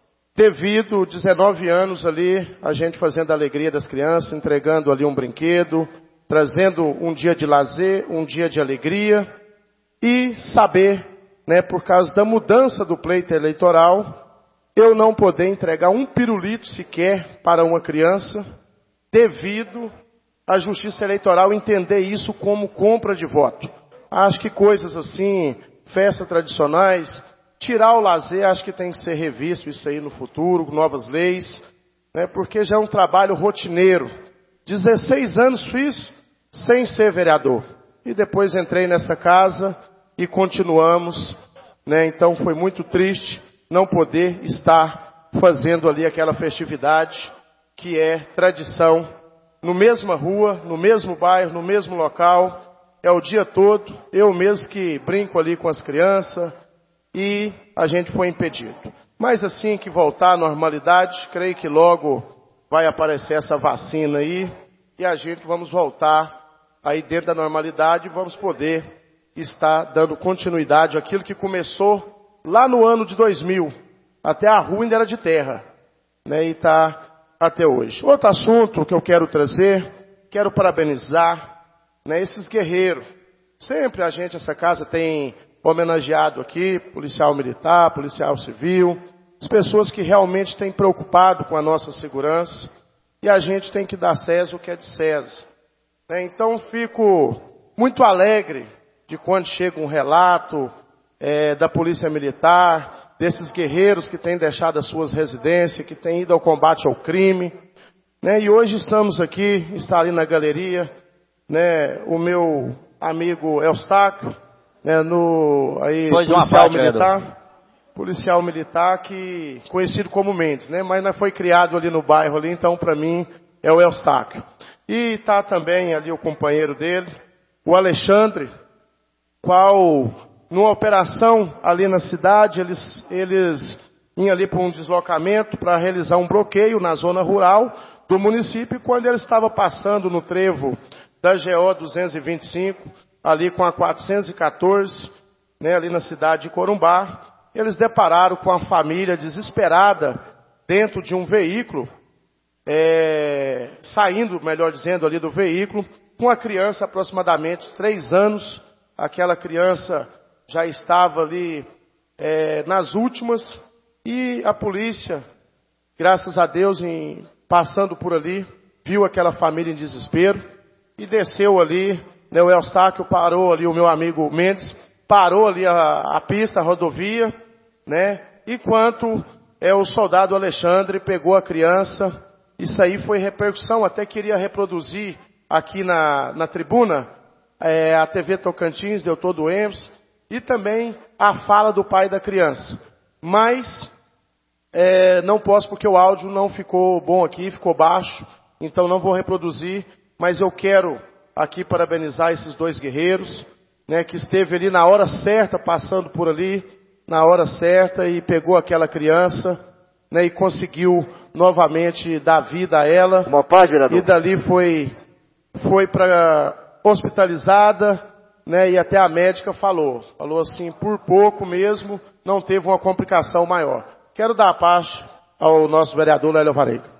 Devido 19 anos ali, a gente fazendo a alegria das crianças, entregando ali um brinquedo, trazendo um dia de lazer, um dia de alegria. E saber, né, por causa da mudança do pleito eleitoral, eu não poder entregar um pirulito sequer para uma criança, devido à Justiça Eleitoral entender isso como compra de voto. Acho que coisas assim, festas tradicionais, tirar o lazer, acho que tem que ser revisto isso aí no futuro, novas leis, né, porque já é um trabalho rotineiro. 16 anos fiz sem ser vereador. E depois entrei nessa casa e continuamos, né? Então foi muito triste não poder estar fazendo ali aquela festividade que é tradição, no mesma rua, no mesmo bairro, no mesmo local, é o dia todo, eu mesmo que brinco ali com as crianças, e a gente foi impedido. Mas assim que voltar à normalidade, creio que logo vai aparecer essa vacina aí, e a gente vamos voltar aí dentro da normalidade e vamos poder estar dando continuidade àquilo que começou lá no ano de 2000. Até a rua ainda era de terra, né? E está até hoje. Outro assunto que eu quero trazer, quero parabenizar, né, esses guerreiros. Sempre a gente, essa casa tem homenageado aqui, policial militar, policial civil, as pessoas que realmente têm preocupado com a nossa segurança, e a gente tem que dar César o que é de César. Então fico muito alegre de quando chega um relato da polícia militar, desses guerreiros que têm deixado as suas residências, que têm ido ao combate ao crime, né? E hoje estamos aqui, está ali na galeria, né, o meu amigo Eustáquio, né, policial militar que conhecido como Mendes, né, mas não foi criado ali no bairro ali, então para mim é o Eustáquio. E está também ali o companheiro dele, o Alexandre, qual numa operação ali na cidade, eles iam ali para um deslocamento para realizar um bloqueio na zona rural do município, e quando ele estava passando no trevo da GO 225, ali com a 414, né, ali na cidade de Corumbá, eles depararam com a família desesperada dentro de um veículo, saindo, melhor dizendo, ali do veículo, com a criança aproximadamente 3 anos. Aquela criança já estava ali nas últimas, e a polícia, graças a Deus, passando por ali, viu aquela família em desespero e desceu ali, né, o Eustáquio parou ali, o meu amigo Mendes, parou ali a pista, a rodovia, né, enquanto o soldado Alexandre pegou a criança Isso aí foi repercussão, até queria reproduzir aqui na tribuna, a TV Tocantins deu todo o ênfase, e também a fala do pai da criança. Mas não posso porque o áudio não ficou bom aqui, ficou baixo, então não vou reproduzir, mas eu quero aqui parabenizar esses dois guerreiros, né, que esteve ali na hora certa, passando por ali, na hora certa, e pegou aquela criança, né, e conseguiu novamente dar vida a ela. Uma paz, vereador. E dali foi para hospitalizada, né, e até a médica falou assim, por pouco mesmo, não teve uma complicação maior. Quero dar a paz ao nosso vereador Lélio Alvarenga.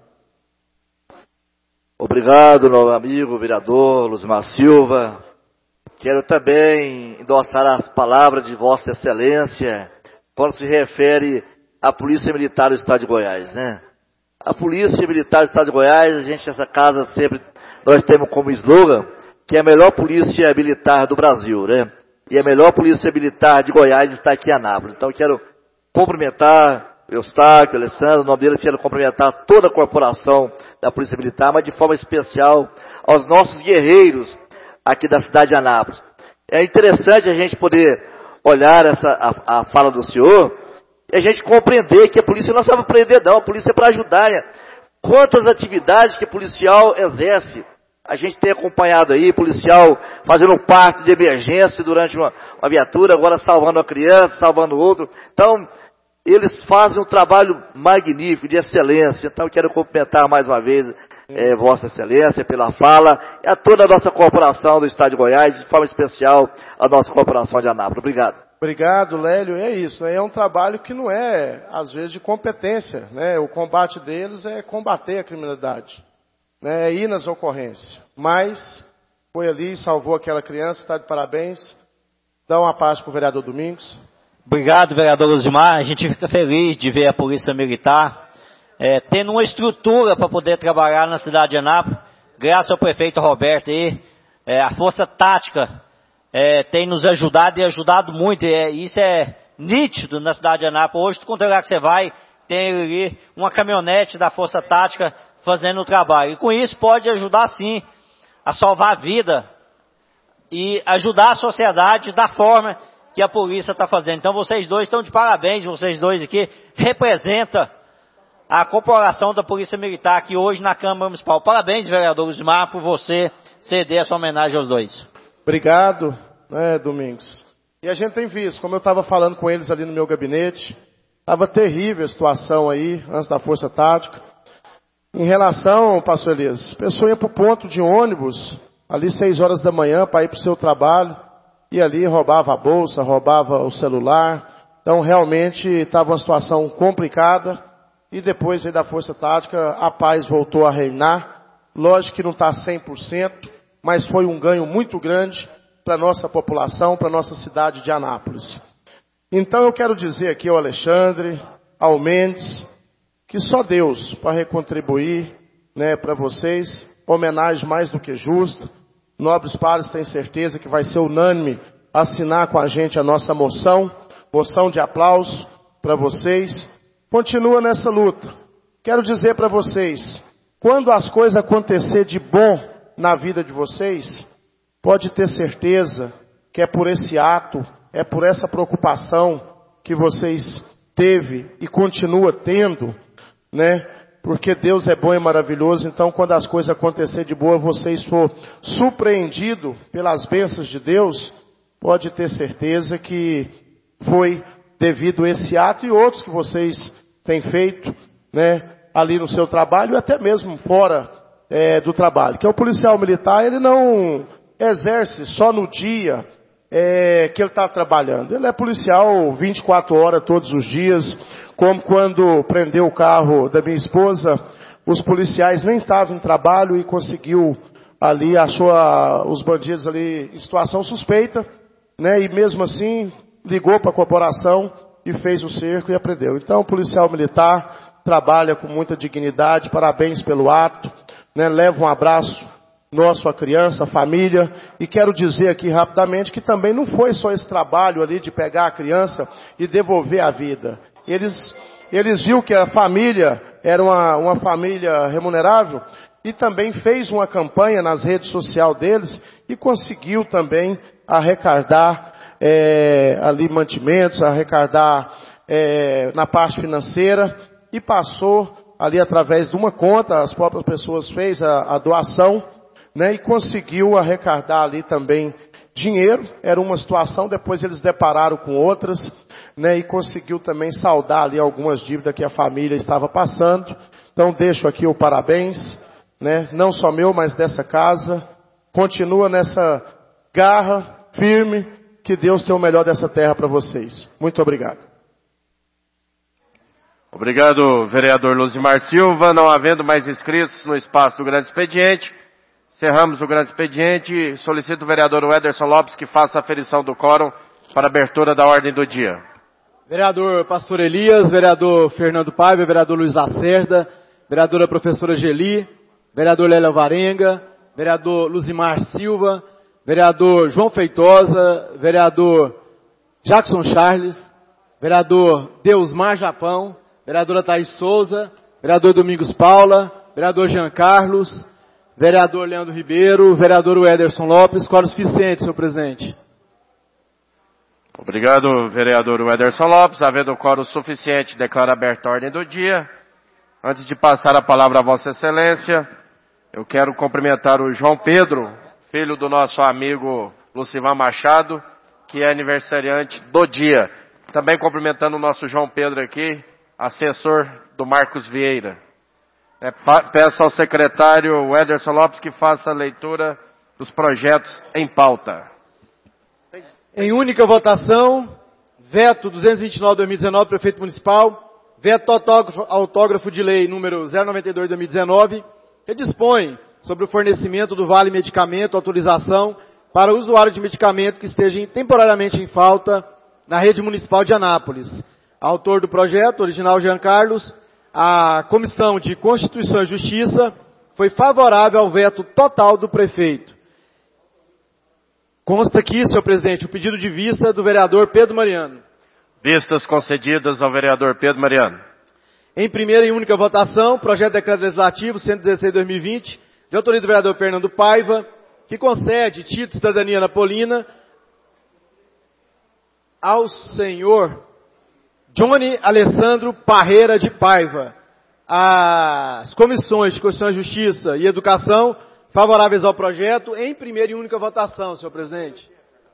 Obrigado, meu amigo vereador Luzmar Silva. Quero também endossar as palavras de Vossa Excelência quando se refere à Polícia Militar do Estado de Goiás, né? A Polícia Militar do Estado de Goiás, a gente nessa casa sempre, nós temos como slogan que é a melhor polícia militar do Brasil, né? E a melhor polícia militar de Goiás está aqui em Anápolis. Então quero cumprimentar o Eustáquio, o Alessandro, o nome deles, quero cumprimentar toda a corporação da Polícia Militar, mas de forma especial aos nossos guerreiros aqui da cidade de Anápolis. É interessante a gente poder olhar a fala do senhor e a gente compreender que a polícia não é só para prender, não, a polícia é para ajudar, né? Quantas atividades que o policial exerce. A gente tem acompanhado aí, policial fazendo um parto de emergência durante uma viatura, agora salvando uma criança, salvando outro. Então, eles fazem um trabalho magnífico, de excelência. Então, eu quero cumprimentar mais uma vez Vossa Excelência pela fala, e a toda a nossa corporação do Estado de Goiás, de forma especial a nossa corporação de Anápolis. Obrigado. Obrigado, Lélio. É isso, né? É um trabalho que não é, às vezes, de competência, né? O combate deles é combater a criminalidade, né? É ir nas ocorrências. Mas foi ali, salvou aquela criança, está de parabéns. Dá uma paz para o vereador Domingos. Obrigado, vereador Luzimar. A gente fica feliz de ver a Polícia Militar tendo uma estrutura para poder trabalhar na cidade de Anápolis. Graças ao prefeito Roberto aí, a Força Tática tem nos ajudado e ajudado muito. Isso é nítido na cidade de Anápolis. Hoje, quando lugar que você vai, tem ali uma caminhonete da Força Tática fazendo o trabalho. E com isso pode ajudar sim a salvar a vida e ajudar a sociedade da forma que a polícia está fazendo. Então vocês dois estão de parabéns, vocês dois aqui representam a corporação da Polícia Militar aqui hoje na Câmara Municipal. Parabéns, vereador Luzimar, por você ceder essa homenagem aos dois. Obrigado, né, Domingos. E a gente tem visto, como eu estava falando com eles ali no meu gabinete, estava terrível a situação aí, antes da Força Tática. Em relação, pastor Elias, a pessoa ia para o ponto de ônibus, ali 6 horas da manhã, para ir para o seu trabalho, e ali roubava a bolsa, roubava o celular. Então, realmente, estava uma situação complicada. E depois aí da Força Tática, a paz voltou a reinar. Lógico que não está 100%, mas foi um ganho muito grande para a nossa população, para a nossa cidade de Anápolis. Então, eu quero dizer aqui ao Alexandre, ao Mendes, que só Deus para recontribuir, né, para vocês, homenagem mais do que justa. Nobres pares têm certeza que vai ser unânime assinar com a gente a nossa moção de aplauso para vocês. Continua nessa luta. Quero dizer para vocês, quando as coisas acontecer de bom na vida de vocês, pode ter certeza que é por esse ato, é por essa preocupação que vocês teve e continua tendo, né? Porque Deus é bom e maravilhoso. Então, quando as coisas acontecer de boa, vocês for surpreendido pelas bênçãos de Deus, pode ter certeza que foi devido a esse ato e outros que vocês têm feito, né, ali no seu trabalho e até mesmo fora do trabalho. Que é o policial militar, ele não exerce só no dia que ele está trabalhando. Ele é policial 24 horas todos os dias, como quando prendeu o carro da minha esposa, os policiais nem estavam em trabalho e conseguiu ali, achou os bandidos ali em situação suspeita, né, e mesmo assim ligou para a corporação e fez o cerco e apreendeu. Então, o policial militar trabalha com muita dignidade, parabéns pelo ato, né, leva um abraço nosso à criança, à família, e quero dizer aqui rapidamente que também não foi só esse trabalho ali de pegar a criança e devolver a vida. Eles eles viram que a família era uma família remunerável e também fez uma campanha nas redes sociais deles e conseguiu também arrecadar ali mantimentos, arrecadar na parte financeira e passou ali através de uma conta, as próprias pessoas fez a doação, né, e conseguiu arrecadar ali também dinheiro. Era uma situação, depois eles depararam com outras, né, e conseguiu também saldar ali algumas dívidas que a família estava passando. Então deixo aqui o parabéns, né, não só meu, mas dessa casa. Continua nessa garra firme, que Deus tem o melhor dessa terra para vocês. Muito obrigado. Obrigado, vereador Luzimar Silva. Não havendo mais inscritos no espaço do grande expediente, encerramos o grande expediente. Solicito o vereador Ederson Lopes que faça a aferição do quórum para a abertura da ordem do dia. Vereador Pastor Elias, vereador Fernando Paiva, vereador Luiz Lacerda, vereadora professora Geli, vereador Lélia Varenga, vereador Luzimar Silva, vereador João Feitosa, vereador Jackson Charles, vereador Deusmar Japão, vereadora Thaís Souza, vereador Domingos Paula, vereador Jean Carlos, vereador Leandro Ribeiro, vereador Ederson Lopes. Quórum suficiente, senhor presidente. Obrigado, vereador Ederson Lopes. Havendo quórum suficiente, declaro aberta a ordem do dia. Antes de passar a palavra a Vossa Excelência, eu quero cumprimentar o João Pedro, filho do nosso amigo Lucivan Machado, que é aniversariante do dia. Também cumprimentando o nosso João Pedro aqui, assessor do Marcos Vieira. Peço ao secretário Ederson Lopes que faça a leitura dos projetos em pauta. Em única votação, veto 229/2019, prefeito municipal, veto autógrafo de lei número 092/2019, que dispõe sobre o fornecimento do Vale Medicamento, autorização para o usuário de medicamento que esteja temporariamente em falta na rede municipal de Anápolis. Autor do projeto, original Jean Carlos. A Comissão de Constituição e Justiça foi favorável ao veto total do prefeito. Consta aqui, senhor presidente, o pedido de vista do vereador Pedro Mariano. Vistas concedidas ao vereador Pedro Mariano. Em primeira e única votação, projeto de decreto legislativo 116/2020, de autoria do vereador Fernando Paiva, que concede título de cidadania napolina ao senhor Johnny Alessandro Parreira de Paiva. As comissões de Constituição e Justiça e Educação favoráveis ao projeto em primeira e única votação, senhor presidente.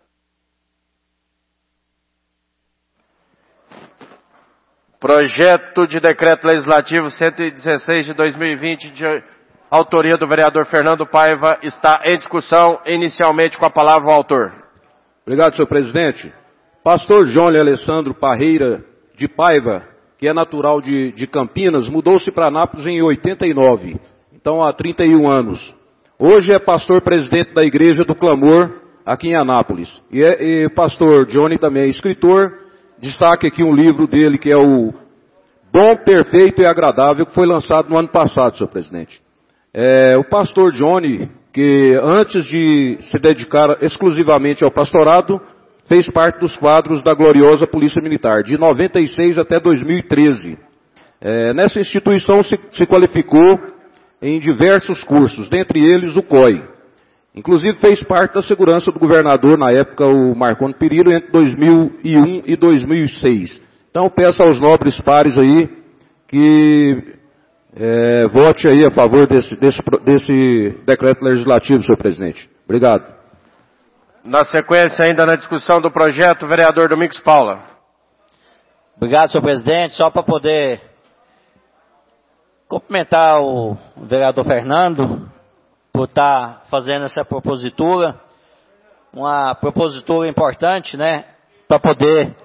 Projeto de decreto legislativo 116 de 2020, de autoria do vereador Fernando Paiva, está em discussão. Inicialmente com a palavra o autor. Obrigado, senhor presidente. Pastor Johnny Alessandro Parreira de Paiva, que é natural de Campinas, mudou-se para Anápolis em 89, então há 31 anos. Hoje é pastor presidente da Igreja do Clamor, aqui em Anápolis. E pastor Johnny também é escritor. Destaque aqui um livro dele, que é o Bom, Perfeito e Agradável, que foi lançado no ano passado, senhor presidente. O pastor Johnny, que antes de se dedicar exclusivamente ao pastorado, fez parte dos quadros da gloriosa Polícia Militar, de 96 até 2013. Nessa instituição se qualificou em diversos cursos, dentre eles o COI. Inclusive fez parte da segurança do governador, na época, o Marconi Perillo, entre 2001 e 2006. Então peço aos nobres pares aí que vote aí a favor desse decreto legislativo, senhor presidente. Obrigado. Na sequência, ainda na discussão do projeto, vereador Domingos Paula. Obrigado, senhor presidente. Só para poder cumprimentar o vereador Fernando por estar fazendo essa propositura, uma propositura importante, né, para poder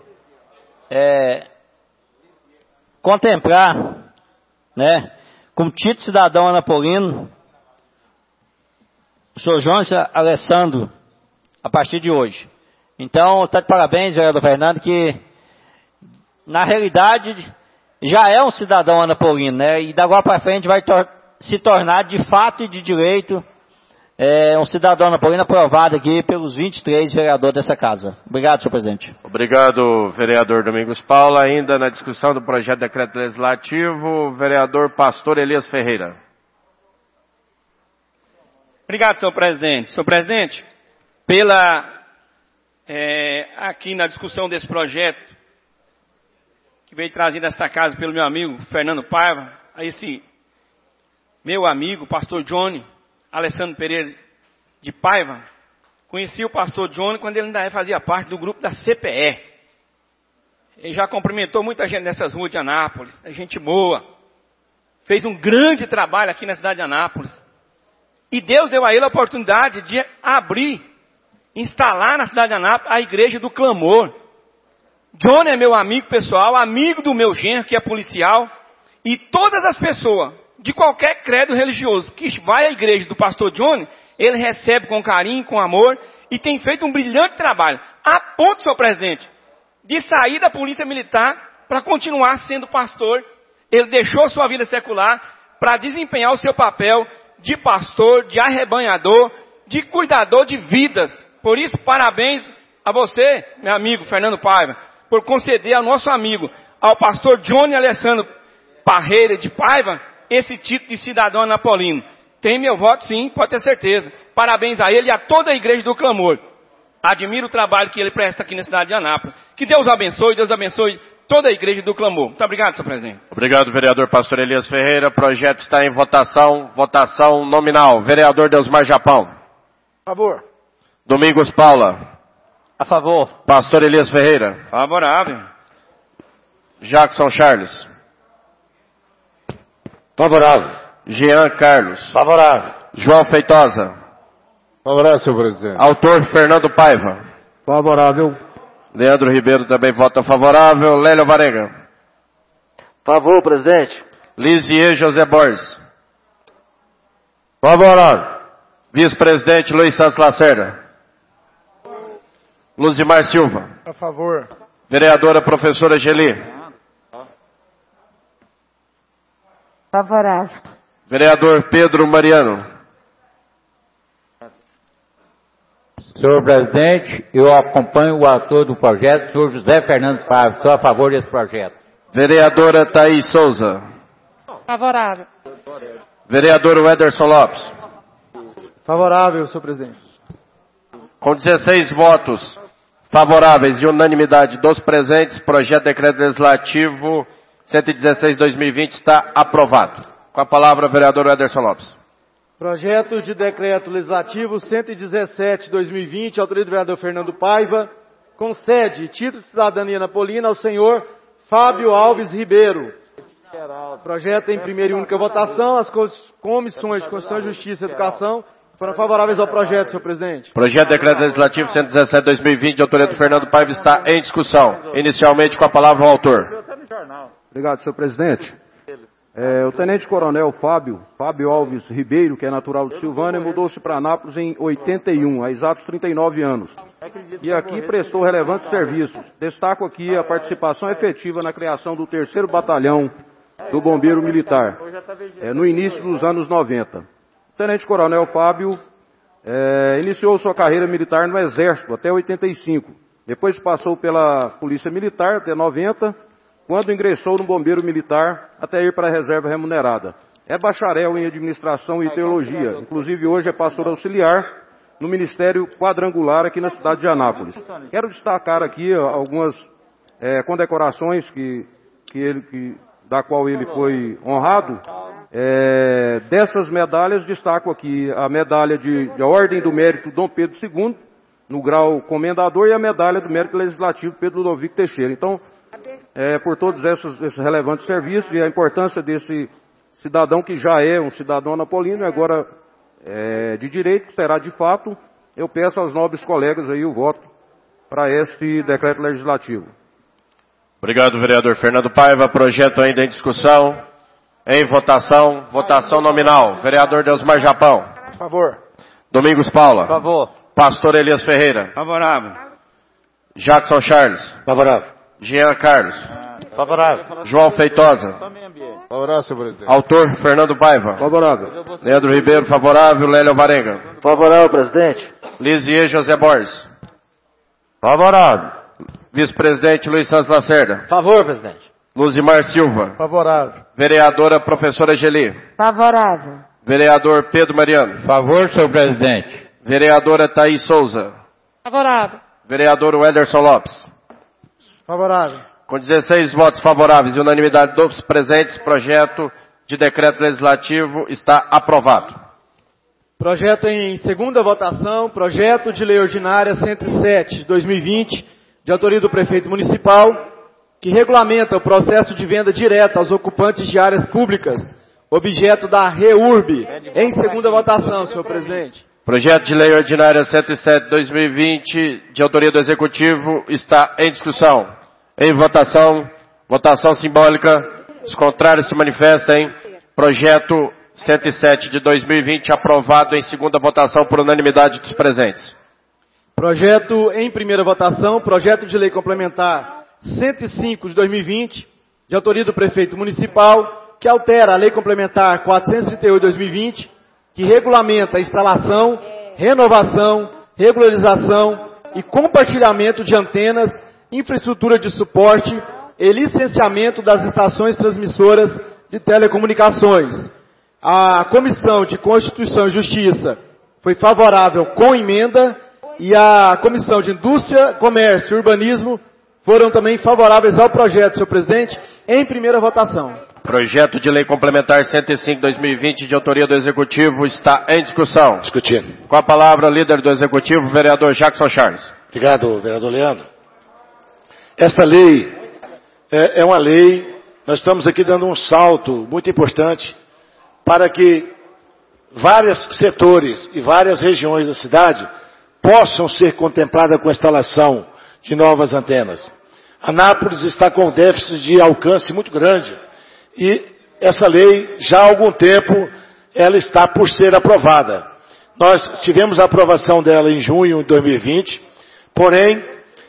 contemplar, né, como título cidadão anapolino, o senhor João Alessandro, a partir de hoje. Então, está de parabéns, vereador Fernando, que na realidade já é um cidadão anapolino, né? E da agora para frente vai se tornar de fato e de direito um cidadão anapolino aprovado aqui pelos 23 vereadores dessa casa. Obrigado, senhor presidente. Obrigado, vereador Domingos Paula. Ainda na discussão do projeto de decreto legislativo, vereador Pastor Elias Ferreira. Obrigado, senhor presidente. Senhor presidente, aqui na discussão desse projeto, que veio trazido nesta casa pelo meu amigo Fernando Paiva, a esse meu amigo, pastor Johnny Alessandro Pereira de Paiva. Conheci o pastor Johnny quando ele ainda fazia parte do grupo da CPE. Ele já cumprimentou muita gente nessas ruas de Anápolis, é gente boa. Fez um grande trabalho aqui na cidade de Anápolis. E Deus deu a ele a oportunidade de instalar na cidade de Anápolis a igreja do clamor. Johnny é meu amigo pessoal, amigo do meu genro, que é policial. E todas as pessoas, de qualquer credo religioso, que vai à igreja do pastor Johnny, ele recebe com carinho, com amor, e tem feito um brilhante trabalho. A ponto, senhor presidente, de sair da polícia militar para continuar sendo pastor. Ele deixou sua vida secular para desempenhar o seu papel de pastor, de arrebanhador, de cuidador de vidas. Por isso, parabéns a você, meu amigo Fernando Paiva, por conceder ao nosso amigo, ao pastor Johnny Alessandro Parreira de Paiva, esse título de cidadão anapolino. Tem meu voto sim, pode ter certeza. Parabéns a ele e a toda a igreja do clamor. Admiro o trabalho que ele presta aqui na cidade de Anápolis. Que Deus abençoe toda a igreja do clamor. Muito obrigado, senhor presidente. Obrigado, vereador pastor Elias Ferreira. O projeto está em votação nominal. Vereador Deusmar Japão. A favor. Domingos Paula. A favor. Pastor Elias Ferreira. Favorável. Jackson Charles. Favorável. Jean Carlos. Favorável. João Feitosa. Favorável, senhor presidente. Autor Fernando Paiva. Favorável. Leandro Ribeiro também vota favorável. Lélio Varenga. Favor, presidente. Lisier José Borges. Favorável. Vice-presidente Luiz Santos Lacerda. Luzimar Silva. A favor. Vereadora professora Geli. Favorável. Vereador Pedro Mariano. Senhor presidente, eu acompanho o autor do projeto, senhor José Fernando Paiva. Sou a favor desse projeto. Vereadora Thaís Souza. Favorável. Vereador Ederson Lopes. Favorável, senhor presidente. Com 16 votos favoráveis e unanimidade dos presentes, projeto de decreto legislativo 116/2020 está aprovado. Com a palavra, vereador Ederson Lopes. Projeto de decreto legislativo 117/2020, autoria do vereador Fernando Paiva, concede título de cidadania anapolina ao senhor Fábio Alves Ribeiro. Projeto em primeira e única votação. As comissões de Constituição, Justiça e Educação foram favoráveis ao projeto, senhor presidente. Projeto de decreto legislativo 117/2020, de autoria do Fernando Paiva, está em discussão. Inicialmente, com a palavra o autor. Obrigado, senhor presidente. O tenente-coronel Fábio Alves Ribeiro, que é natural de Silvânia, mudou-se para Anápolis em 81, há exatos 39 anos. E aqui prestou relevantes serviços. Destaco aqui a participação efetiva na criação do 3º Batalhão do Bombeiro Militar, no início dos anos 90. O tenente-coronel Fábio iniciou sua carreira militar no Exército até 85. Depois passou pela Polícia Militar até 90, quando ingressou no Bombeiro Militar até ir para a reserva remunerada. É bacharel em Administração e Teologia, inclusive hoje é pastor auxiliar no Ministério Quadrangular aqui na cidade de Anápolis. Quero destacar aqui algumas condecorações da qual ele foi honrado. Dessas medalhas, destaco aqui a medalha de Ordem do Mérito Dom Pedro II, no grau comendador, e a medalha do Mérito Legislativo Pedro Ludovico Teixeira. Então, por todos esses relevantes serviços e a importância desse cidadão que já é um cidadão anapolino e agora de direito, que será de fato, eu peço aos nobres colegas aí o voto para esse decreto legislativo. Obrigado, vereador Fernando Paiva. Projeto ainda em discussão, em votação, votação nominal. Vereador Deusmar Japão. A favor. Domingos Paula. A favor. Pastor Elias Ferreira. Favorável. Jackson Charles. Favorável. Jean Carlos. Favorável. João Feitosa. Favorável, senhor presidente. Autor, Fernando Paiva. Favorável. Leandro Ribeiro, favorável. Lélio Varenga. Favorável, presidente. Lisier José Borges. Favorável. Vice-presidente Luiz Santos Lacerda. Favor, presidente. Luzimar Silva. Favorável. Vereadora professora Geli. Favorável. Vereador Pedro Mariano. Favor, senhor presidente. Vereadora Thaís Souza. Favorável. Vereador Wederson Lopes. Favorável. Com 16 votos favoráveis e unanimidade dos presentes, projeto de decreto legislativo está aprovado. Projeto em segunda votação, projeto de lei ordinária 107, 2020, de autoria do prefeito municipal, que regulamenta o processo de venda direta aos ocupantes de áreas públicas, objeto da REURB. Em segunda votação, senhor presidente. Projeto de lei ordinária 107, 2020, de autoria do Executivo, está em discussão. Em votação, votação simbólica, os contrários se manifestem. Projeto 107 de 2020, aprovado em segunda votação por unanimidade dos presentes. Projeto em primeira votação, projeto de lei complementar 105 de 2020, de autoria do prefeito municipal, que altera a lei complementar 438 de 2020, que regulamenta a instalação, renovação, regularização e compartilhamento de antenas, infraestrutura de suporte e licenciamento das estações transmissoras de telecomunicações. A Comissão de Constituição e Justiça foi favorável com emenda e a Comissão de Indústria, Comércio e Urbanismo foram também favoráveis ao projeto, senhor presidente, em primeira votação. Projeto de lei complementar 105/2020, de autoria do Executivo, está em discussão. Discutindo. Com a palavra, líder do Executivo, vereador Jackson Charles. Obrigado, vereador Leandro. Esta lei é uma lei, nós estamos aqui dando um salto muito importante para que vários setores e várias regiões da cidade possam ser contempladas com a instalação de novas antenas. Anápolis está com um déficit de alcance muito grande e essa lei, já há algum tempo, ela está por ser aprovada. Nós tivemos a aprovação dela em junho de 2020, porém,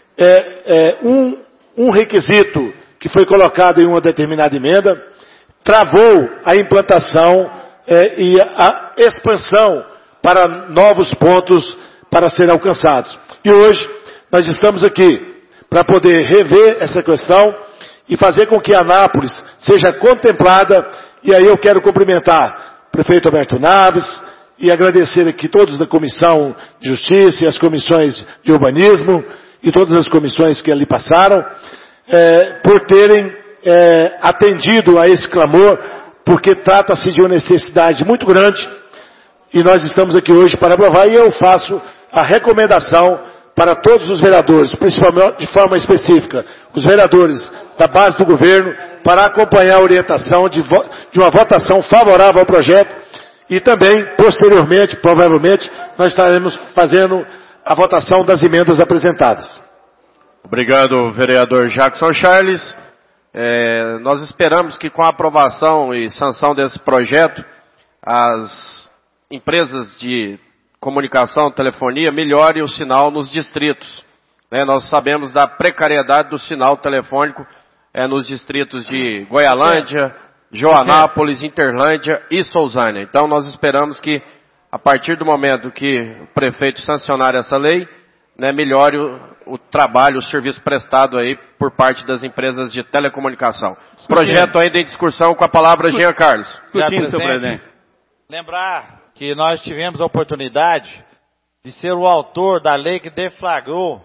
um requisito que foi colocado em uma determinada emenda travou a implantação e a expansão para novos pontos para serem alcançados. E hoje nós estamos aqui para poder rever essa questão e fazer com que Anápolis seja contemplada. E aí eu quero cumprimentar o prefeito Alberto Naves e agradecer aqui todos da Comissão de Justiça e as comissões de Urbanismo e todas as comissões que ali passaram, por terem atendido a esse clamor, porque trata-se de uma necessidade muito grande e nós estamos aqui hoje para aprovar e eu faço a recomendação para todos os vereadores, principalmente de forma específica, os vereadores da base do governo, para acompanhar a orientação de uma votação favorável ao projeto e também, posteriormente, provavelmente, nós estaremos fazendo a votação das emendas apresentadas. Obrigado, vereador Jackson Charles. Nós esperamos que com a aprovação e sanção desse projeto, as empresas de comunicação, telefonia, melhore o sinal nos distritos. Nós sabemos da precariedade do sinal telefônico nos distritos de Goialândia, Joanápolis, Interlândia e Sousânia. Então nós esperamos que, a partir do momento que o prefeito sancionar essa lei, melhore o trabalho, o serviço prestado aí por parte das empresas de telecomunicação. Projeto ainda em discussão, com a palavra Jean Carlos. Discutindo, senhor presidente. Lembrar que nós tivemos a oportunidade de ser o autor da lei que deflagrou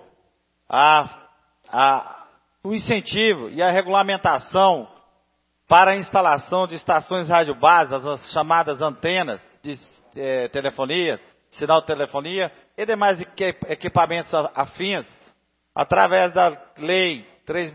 o incentivo e a regulamentação para a instalação de estações rádio-bases, as chamadas antenas de telefonia, sinal de telefonia e demais equipamentos afins, através da Lei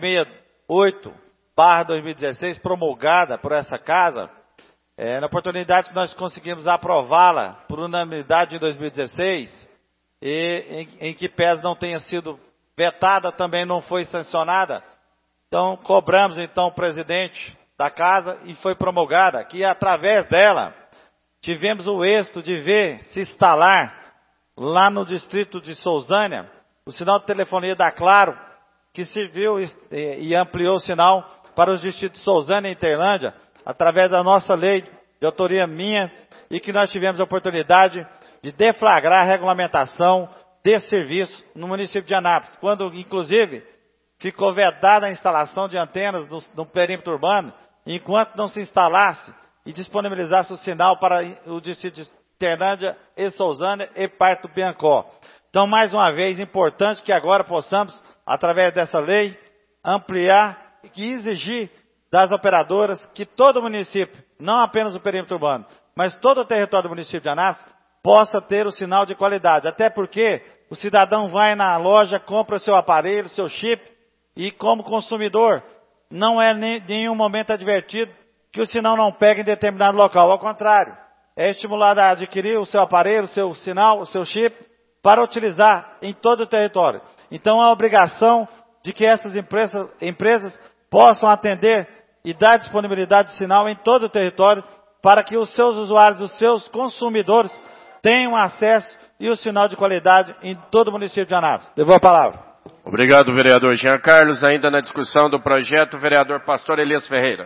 368/2016, promulgada por essa casa. Na oportunidade que nós conseguimos aprová-la por unanimidade em 2016, e em que pese não tenha sido vetada, também não foi sancionada. Então, cobramos então o presidente da casa e foi promulgada, que através dela tivemos o êxito de ver se instalar lá no distrito de Sousânia o sinal de telefonia da Claro, que serviu e ampliou o sinal para os distritos de Sousânia e Interlândia, através da nossa lei de autoria minha, e que nós tivemos a oportunidade de deflagrar a regulamentação desse serviço no município de Anápolis, quando, inclusive, ficou vedada a instalação de antenas no perímetro urbano, enquanto não se instalasse e disponibilizasse o sinal para o distrito de Interlândia e Sousânia e parte do Piancó. Então, mais uma vez, importante que agora possamos, através dessa lei, ampliar e exigir das operadoras que todo município, não apenas o perímetro urbano, mas todo o território do município de Anápolis, possa ter o sinal de qualidade. Até porque o cidadão vai na loja, compra o seu aparelho, seu chip, e como consumidor, não é em nenhum momento advertido que o sinal não pega em determinado local. Ao contrário, é estimulado a adquirir o seu aparelho, o seu sinal, o seu chip, para utilizar em todo o território. Então, a obrigação de que essas empresas possam atender e dar disponibilidade de sinal em todo o território, para que os seus usuários, os seus consumidores, tenham acesso e o sinal de qualidade em todo o município de Anápolis. Devolvo a palavra. Obrigado, vereador Jean Carlos. Ainda na discussão do projeto, o vereador Pastor Elias Ferreira.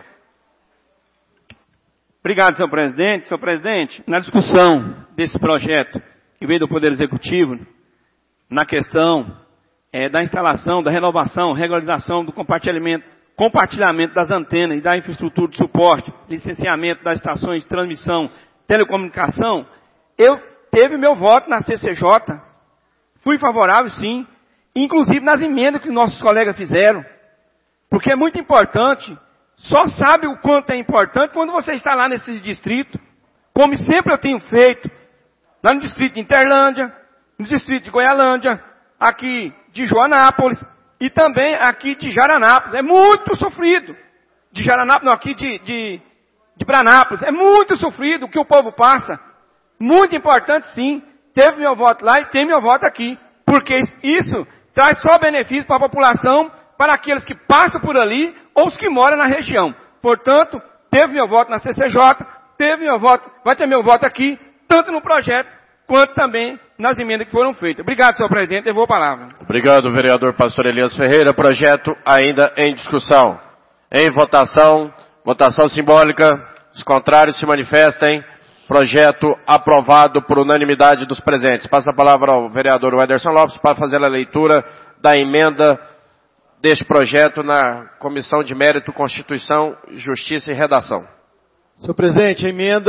Obrigado, senhor presidente. Senhor presidente, na discussão desse projeto que veio do Poder Executivo, na questão da instalação, da renovação, regularização do compartilhamento das antenas e da infraestrutura de suporte, licenciamento das estações de transmissão, telecomunicação, eu teve meu voto na CCJ, fui favorável sim, inclusive nas emendas que nossos colegas fizeram, porque é muito importante, só sabe o quanto é importante quando você está lá nesses distritos, como sempre eu tenho feito, lá no distrito de Interlândia, no distrito de Goialândia, aqui de Joanápolis e também aqui de Jaranápolis. É muito sofrido. De Jaranápolis, não, aqui de Branápolis. É muito sofrido o que o povo passa. Muito importante sim. Teve meu voto lá e tem meu voto aqui. Porque isso traz só benefício para a população, para aqueles que passam por ali ou os que moram na região. Portanto, teve meu voto na CCJ, teve meu voto, vai ter meu voto aqui, tanto no projeto quanto também nas emendas que foram feitas. Obrigado, senhor presidente. Devolvo a palavra. Obrigado, vereador Pastor Elias Ferreira. Projeto ainda em discussão. Em votação, votação simbólica. Os contrários se manifestem. Projeto aprovado por unanimidade dos presentes. Passa a palavra ao vereador Ederson Lopes para fazer a leitura da emenda deste projeto na Comissão de Mérito, Constituição, Justiça e Redação. Senhor presidente, a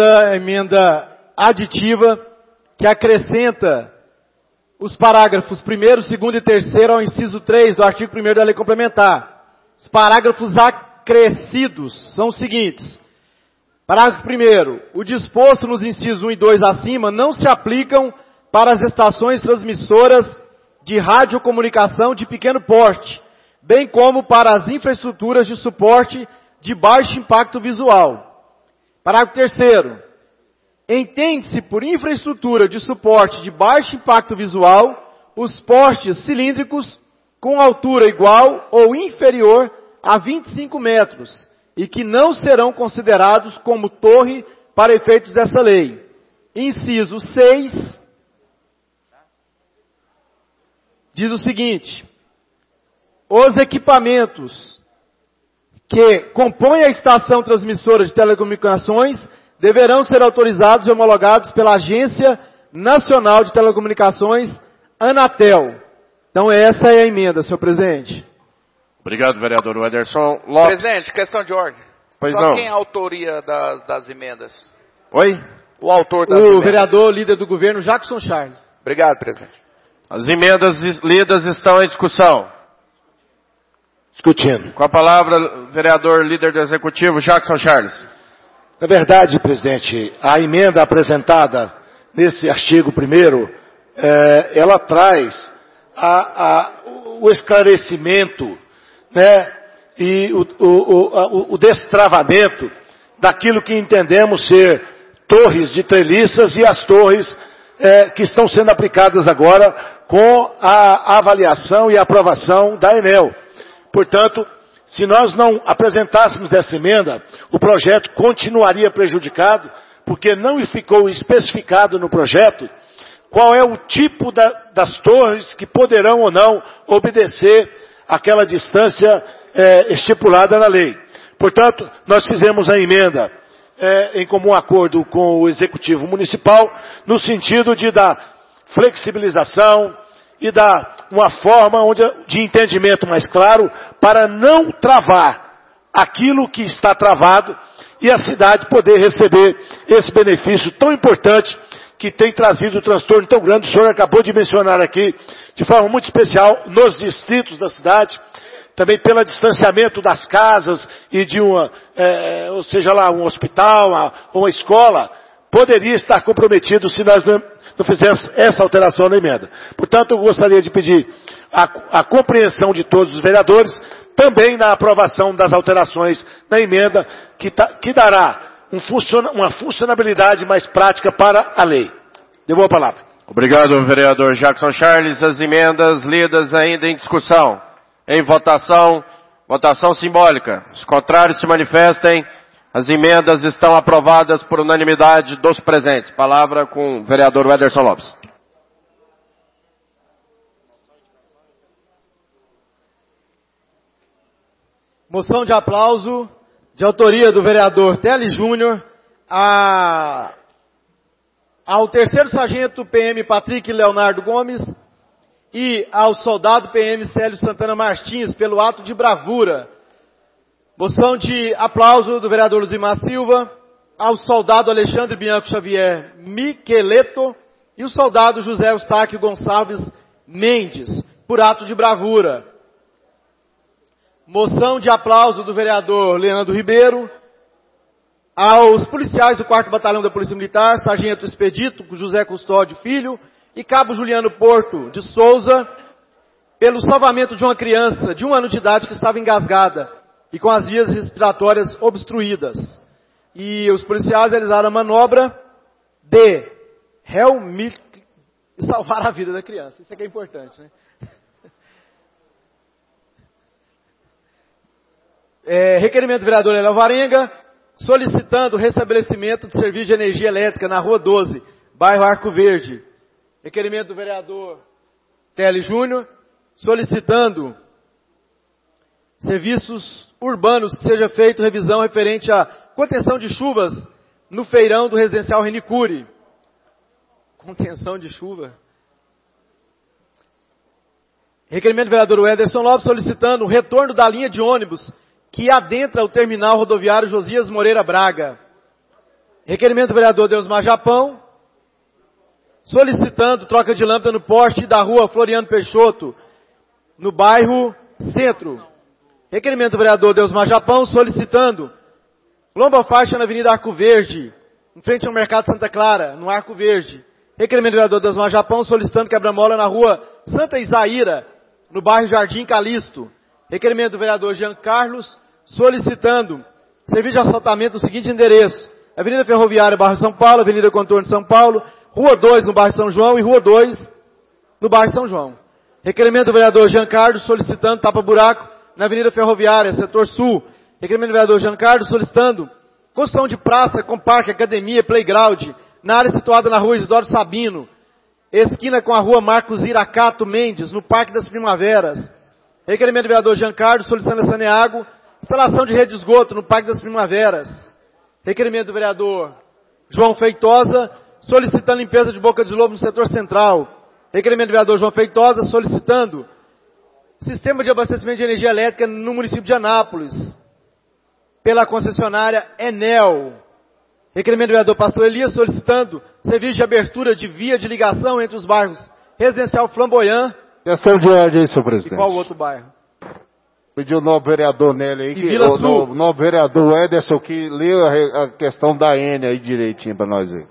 emenda aditiva que acrescenta os parágrafos 1º, 2º e 3º ao inciso 3 do artigo 1º da lei complementar. Os parágrafos acrescidos são os seguintes. Parágrafo 1º. O disposto nos incisos 1 e 2 acima não se aplicam para as estações transmissoras de radiocomunicação de pequeno porte, bem como para as infraestruturas de suporte de baixo impacto visual. Parágrafo 3º. Entende-se por infraestrutura de suporte de baixo impacto visual os postes cilíndricos com altura igual ou inferior a 25 metros e que não serão considerados como torre para efeitos dessa lei. Inciso 6 diz o seguinte: os equipamentos que compõem a estação transmissora de telecomunicações deverão ser autorizados e homologados pela Agência Nacional de Telecomunicações, Anatel. Então essa é a emenda, senhor presidente. Obrigado, vereador Ederson Lopes. Presidente, questão de ordem. Pois Só não. quem é a autoria das emendas? Oi? O autor das O emendas. vereador líder do governo, Jackson Charles. Obrigado, presidente. As emendas lidas estão em discussão. Discutindo. Com a palavra, vereador líder do Executivo, Jackson Charles. Na verdade, presidente, a emenda apresentada nesse artigo 1º, ela traz o esclarecimento, né, e o destravamento daquilo que entendemos ser torres de treliças e as torres que estão sendo aplicadas agora com a avaliação e aprovação da ANEEL. Portanto, se nós não apresentássemos essa emenda, o projeto continuaria prejudicado, porque não ficou especificado no projeto qual é o tipo das torres que poderão ou não obedecer àquela distância estipulada na lei. Portanto, nós fizemos a emenda em comum acordo com o Executivo Municipal, no sentido de dar flexibilização e dar uma forma de entendimento mais claro para não travar aquilo que está travado e a cidade poder receber esse benefício tão importante que tem trazido um transtorno tão grande. O senhor acabou de mencionar aqui, de forma muito especial, nos distritos da cidade, também pelo distanciamento das casas e de ou seja lá, um hospital, uma escola, poderia estar comprometido se nós não fizermos essa alteração na emenda. Portanto, eu gostaria de pedir a compreensão de todos os vereadores, também na aprovação das alterações na emenda, que dará uma funcionabilidade mais prática para a lei. Devolvo a palavra. Obrigado, vereador Jackson Charles. As emendas lidas ainda em discussão. Em votação, votação simbólica. Os contrários se manifestem. As emendas estão aprovadas por unanimidade dos presentes. Palavra com o vereador Ederson Lopes. Moção de aplauso, de autoria do vereador Teles Júnior, ao terceiro sargento PM Patrick Leonardo Gomes e ao soldado PM Célio Santana Martins pelo ato de bravura. Moção de aplauso do vereador Luzimar Silva, ao soldado Alexandre Bianco Xavier Miqueleto e o soldado José Eustáquio Gonçalves Mendes, por ato de bravura. Moção de aplauso do vereador Leandro Ribeiro, aos policiais do 4º Batalhão da Polícia Militar, sargento Expedito José Custódio Filho e cabo Juliano Porto de Souza, pelo salvamento de uma criança de 1 ano de idade que estava engasgada e com as vias respiratórias obstruídas. E os policiais realizaram a manobra de e salvar a vida da criança. Isso aqui é importante, né? Requerimento do vereador Léo Varenga, solicitando o restabelecimento de serviço de energia elétrica na Rua 12, bairro Arco Verde. Requerimento do vereador Teles Júnior, solicitando serviços urbanos que seja feita revisão referente à contenção de chuvas no feirão do residencial Renicure. Contenção de chuva. Requerimento do vereador Ederson Lopes, solicitando o retorno da linha de ônibus que adentra o terminal rodoviário Josias Moreira Braga. Requerimento do vereador Deusmar Japão, solicitando troca de lâmpada no poste da rua Floriano Peixoto, no bairro Centro. Requerimento do vereador Deusmar Japão, solicitando lomba faixa na Avenida Arco Verde, em frente ao Mercado Santa Clara, no Arco Verde. Requerimento do vereador Deusmar Japão, solicitando quebra-mola na rua Santa Isaíra, no bairro Jardim Calisto. Requerimento do vereador Jean Carlos, solicitando serviço de assaltamento no seguinte endereço: Avenida Ferroviária, bairro São Paulo, Avenida Contorno de São Paulo, Rua 2, no bairro São João, e Rua 2, no bairro São João. Requerimento do vereador Jean Carlos, solicitando tapa-buraco na Avenida Ferroviária, setor sul. Requerimento do vereador Jean Carlos, solicitando construção de praça com parque, academia, playground, na área situada na Rua Isidoro Sabino, esquina com a Rua Marcos Iracato Mendes, no Parque das Primaveras. Requerimento do vereador Jean Carlos, solicitando a Saneago, instalação de rede de esgoto no Parque das Primaveras. Requerimento do vereador João Feitosa, solicitando limpeza de boca de lobo no setor central. Requerimento do vereador João Feitosa, solicitando sistema de abastecimento de energia elétrica no município de Anápolis, pela concessionária Enel. Requerimento do vereador Pastor Elias, solicitando serviço de abertura de via de ligação entre os bairros Residencial Flamboyant. Questão de ordem aí, senhor presidente. E qual outro bairro? Pediu o novo vereador Nelly aí, o novo vereador Ederson, que leu a questão da N aí direitinho para nós aí.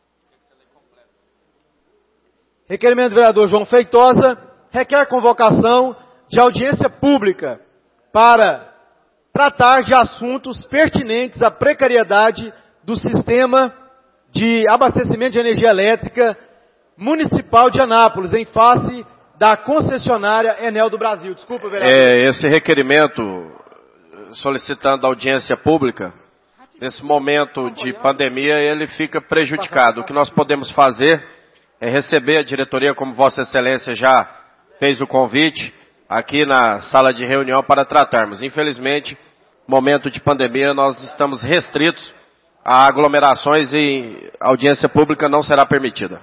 Requerimento do vereador João Feitosa, requer convocação de audiência pública para tratar de assuntos pertinentes à precariedade do sistema de abastecimento de energia elétrica municipal de Anápolis, em face da concessionária Enel do Brasil. Desculpa, vereador. Esse requerimento, solicitando audiência pública, nesse momento de pandemia, ele fica prejudicado. O que nós podemos fazer é receber a diretoria, como Vossa Excelência já fez o convite, aqui na sala de reunião para tratarmos. Infelizmente, momento de pandemia, nós estamos restritos a aglomerações e audiência pública não será permitida.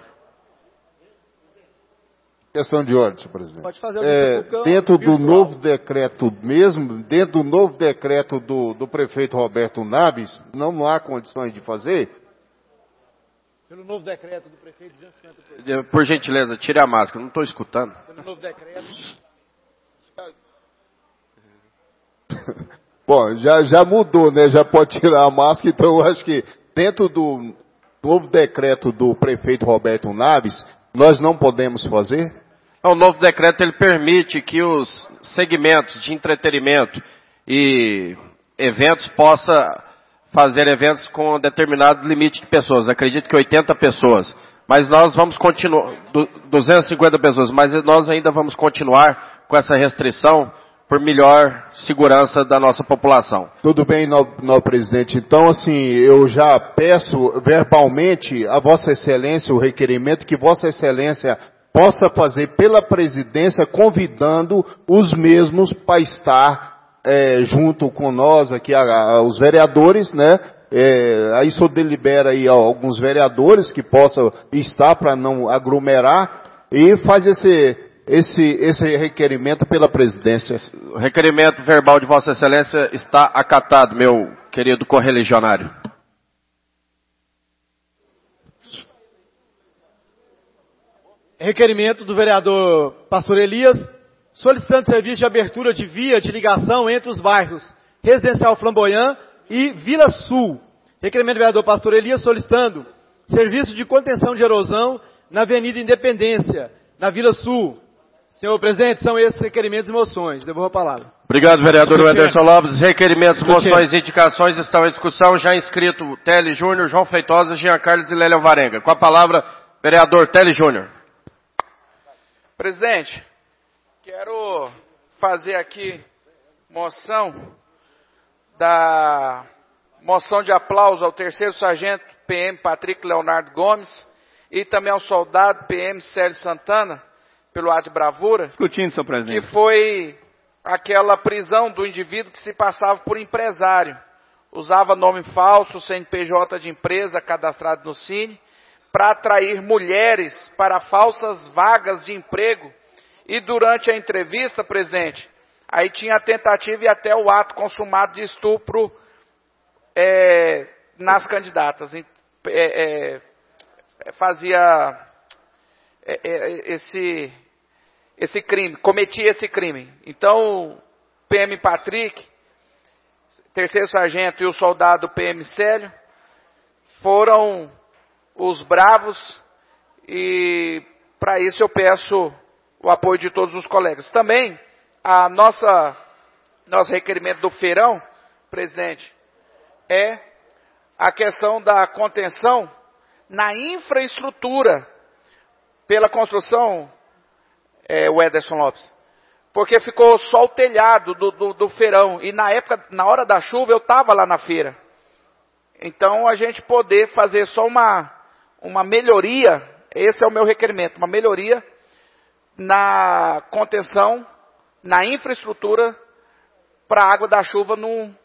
Questão de ordem, senhor presidente. Pode fazer audiência pública dentro virtual. do novo decreto mesmo, dentro do novo decreto do prefeito Roberto Naves, não há condições de fazer? Pelo novo decreto do prefeito 250. Por gentileza, tire a máscara, não estou escutando. Pelo novo decreto. Bom, já mudou, né? Já pode tirar a máscara, então eu acho que dentro do novo decreto do prefeito Roberto Naves, nós não podemos fazer? O novo decreto ele permite que os segmentos de entretenimento e eventos possa fazer eventos com determinado limite de pessoas. Acredito que 80 pessoas. Mas nós vamos continuar, 250 pessoas, mas nós ainda vamos continuar com essa restrição por melhor segurança da nossa população. Tudo bem, nobre presidente. Então, assim, eu já peço verbalmente a Vossa Excelência o requerimento que Vossa Excelência possa fazer pela presidência, convidando os mesmos para estar junto com nós aqui, os vereadores, né? Aí só delibera aí alguns vereadores que possam estar para não aglomerar e faz esse requerimento pela presidência. O requerimento verbal de Vossa Excelência está acatado, meu querido correligionário. Requerimento do vereador Pastor Elias, solicitando serviço de abertura de via de ligação entre os bairros Residencial Flamboyant e Vila Sul. Requerimento do vereador Pastor Elias solicitando serviço de contenção de erosão na Avenida Independência, na Vila Sul. Senhor presidente, são esses requerimentos e moções. Devolvo a palavra. Obrigado, vereador Ederson Lopes. Requerimentos, moções e indicações estão em discussão. Já inscrito Tele Júnior, João Feitosa, Jean Carlos e Lélia Alvarenga. Com a palavra, vereador Tele Júnior. Presidente, quero fazer aqui moção de aplauso ao 3º Sargento PM Patrick Leonardo Gomes e também ao soldado PM Célio Santana, pelo ato de bravura, discutindo, senhor presidente, que foi aquela prisão do indivíduo que se passava por empresário, usava nome falso, CNPJ de empresa cadastrado no Cine, para atrair mulheres para falsas vagas de emprego. E durante a entrevista, presidente, aí tinha a tentativa e até o ato consumado de estupro nas candidatas. Fazia esse crime, cometia esse crime. Então, PM Patrick, 3º Sargento e o soldado PM Célio foram os bravos, e para isso eu peço o apoio de todos os colegas. Também, nosso requerimento do feirão, presidente, é a questão da contenção na infraestrutura pela construção, o Ederson Lopes, porque ficou só o telhado do feirão, e na hora da chuva eu estava lá na feira. Então a gente poder fazer só uma melhoria, esse é o meu requerimento, uma melhoria na contenção, na infraestrutura, para a água da chuva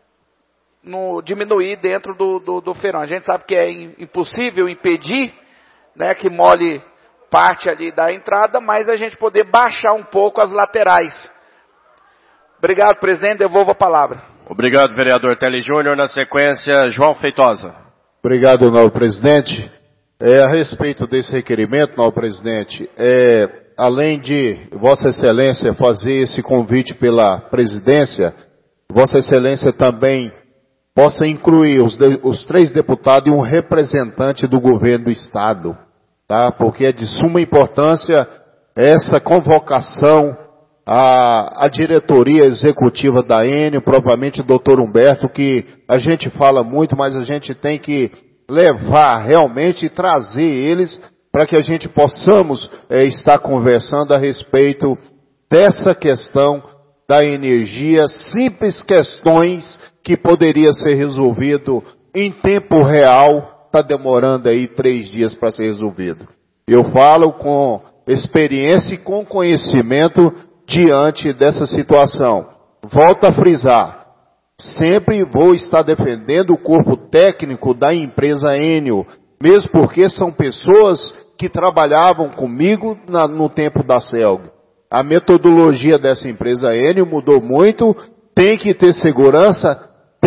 não diminuir dentro do feirão. A gente sabe que é impossível impedir, né, que molhe parte ali da entrada, mas a gente poder baixar um pouco as laterais. Obrigado, presidente, devolvo a palavra. Obrigado, vereador Tele Júnior. Na sequência, João Feitosa. Obrigado, nobre presidente. A respeito desse requerimento, nobre presidente, além de Vossa Excelência fazer esse convite pela presidência, Vossa Excelência também possa incluir os 3 deputados e um representante do governo do Estado, tá? Porque é de suma importância essa convocação à diretoria executiva da Enel, provavelmente o doutor Humberto, que a gente fala muito, mas a gente tem que levar realmente e trazer eles para que a gente possamos estar conversando a respeito dessa questão da energia, simples questões que poderia ser resolvido em tempo real, está demorando aí 3 dias para ser resolvido. Eu falo com experiência e com conhecimento diante dessa situação. Volto a frisar, sempre vou estar defendendo o corpo técnico da empresa Enel, mesmo porque são pessoas que trabalhavam comigo no tempo da CELG. A metodologia dessa empresa Enel mudou muito, tem que ter segurança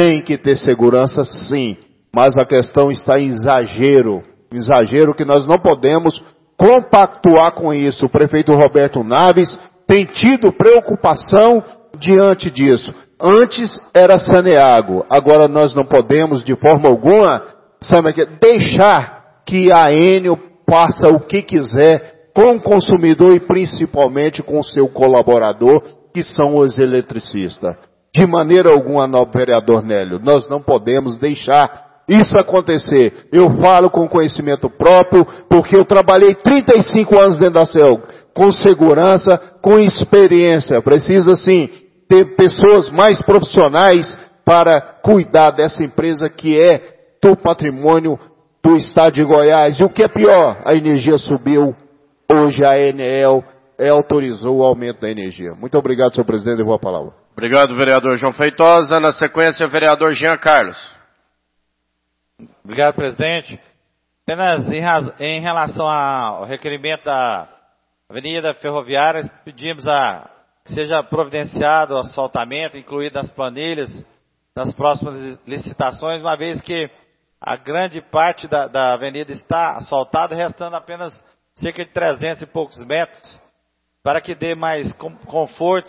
sim, mas a questão está em exagero que nós não podemos compactuar com isso. O prefeito Roberto Naves tem tido preocupação diante disso. Antes era Saneago, agora nós não podemos de forma alguma, deixar que a Enel faça o que quiser com o consumidor e principalmente com o seu colaborador, que são os eletricistas. De maneira alguma, nobre vereador Nélio, nós não podemos deixar isso acontecer. Eu falo com conhecimento próprio, porque eu trabalhei 35 anos dentro da CELG, com segurança, com experiência. Precisa sim ter pessoas mais profissionais para cuidar dessa empresa que é do patrimônio do estado de Goiás. E o que é pior, a energia subiu, hoje a Enel autorizou o aumento da energia. Muito obrigado, senhor presidente, eu vou a palavra. Obrigado, vereador João Feitosa. Na sequência, o vereador Jean Carlos. Obrigado, presidente. Apenas em relação ao requerimento da Avenida Ferroviária, pedimos que seja providenciado o asfaltamento, incluído nas planilhas das próximas licitações, uma vez que a grande parte da avenida está asfaltada, restando apenas cerca de 300 e poucos metros, para que dê mais conforto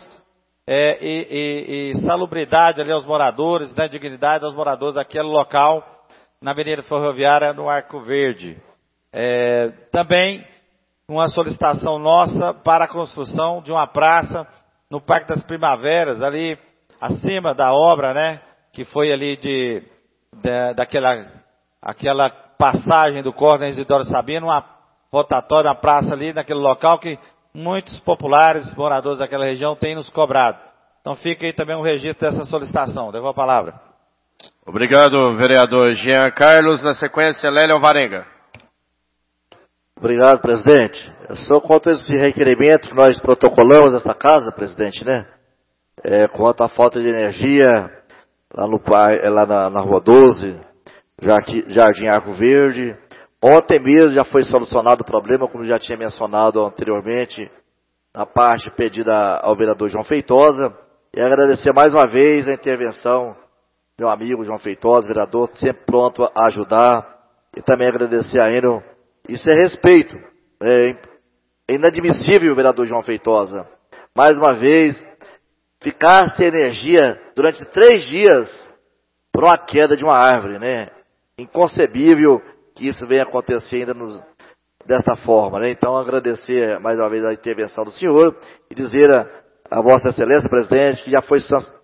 e salubridade ali aos moradores, né, dignidade aos moradores daquele local, na Avenida Ferroviária, no Arco Verde. Também uma solicitação nossa para a construção de uma praça no Parque das Primaveras, ali acima da obra, né, que foi ali aquela passagem do Córrego Isidoro Sabino, uma rotatória, uma praça ali naquele local que muitos populares, moradores daquela região, têm nos cobrado. Então fica aí também um registro dessa solicitação. Devo a palavra. Obrigado, vereador Jean Carlos. Na sequência, Lélio Alvarenga. Obrigado, presidente. Eu sou contra esse requerimento que nós protocolamos nesta casa, presidente, né? Quanto à falta de energia lá na Rua 12, Jardim Arco Verde. Ontem mesmo já foi solucionado o problema, como já tinha mencionado anteriormente, na parte pedida ao vereador João Feitosa. E agradecer mais uma vez a intervenção do meu amigo João Feitosa, vereador, sempre pronto a ajudar. E também agradecer a Enel. Isso é respeito. É inadmissível, vereador João Feitosa. Mais uma vez, ficar sem energia durante 3 dias por uma queda de uma árvore, né? Inconcebível que isso venha acontecer ainda dessa forma, né? Então, agradecer mais uma vez a intervenção do senhor e dizer a Vossa Excelência, presidente, que já foi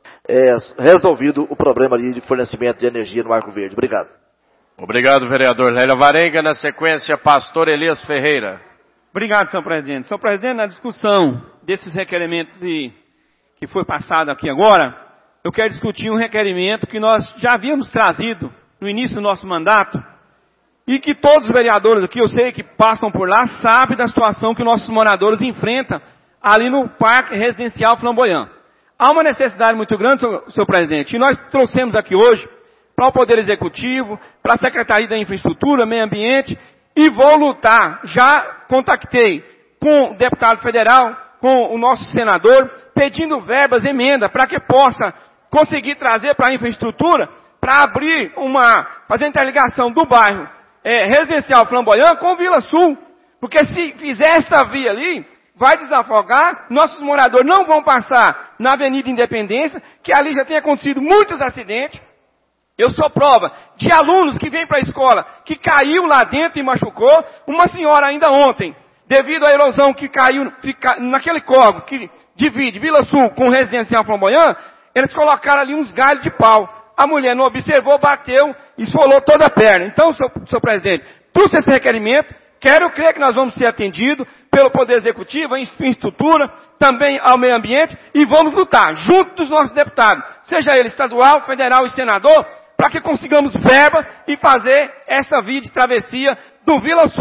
resolvido o problema ali de fornecimento de energia no Arco Verde. Obrigado. Obrigado, vereador Lélio Alvarenga. Na sequência, pastor Elias Ferreira. Obrigado, senhor presidente. Senhor presidente, na discussão desses requerimentos que foi passado aqui agora, eu quero discutir um requerimento que nós já havíamos trazido no início do nosso mandato e que todos os vereadores aqui, eu sei que passam por lá, sabem da situação que nossos moradores enfrentam ali no Parque Residencial Flamboyant. Há uma necessidade muito grande, senhor presidente, e nós trouxemos aqui hoje para o Poder Executivo, para a Secretaria da Infraestrutura, Meio Ambiente, e vou lutar. Já contactei com o deputado federal, com o nosso senador, pedindo verbas, emenda, para que possa conseguir trazer para a infraestrutura, para abrir fazer a interligação do bairro Residencial Flamboyant com Vila Sul. Porque se fizer esta via ali, vai desafogar, nossos moradores não vão passar na Avenida Independência, que ali já tem acontecido muitos acidentes. Eu sou prova de alunos que vêm para a escola, que caiu lá dentro e machucou. Uma senhora ainda ontem, devido à erosão que caiu naquele córrego que divide Vila Sul com o Residencial Flamboyant, eles colocaram ali uns galhos de pau. A mulher não observou, bateu e esfolou toda a perna. Então, senhor presidente, trouxe esse requerimento. Quero crer que nós vamos ser atendidos pelo Poder Executivo, a infraestrutura, também ao meio ambiente, e vamos lutar junto dos nossos deputados, seja ele estadual, federal e senador, para que consigamos verba e fazer essa via de travessia do Vila Sul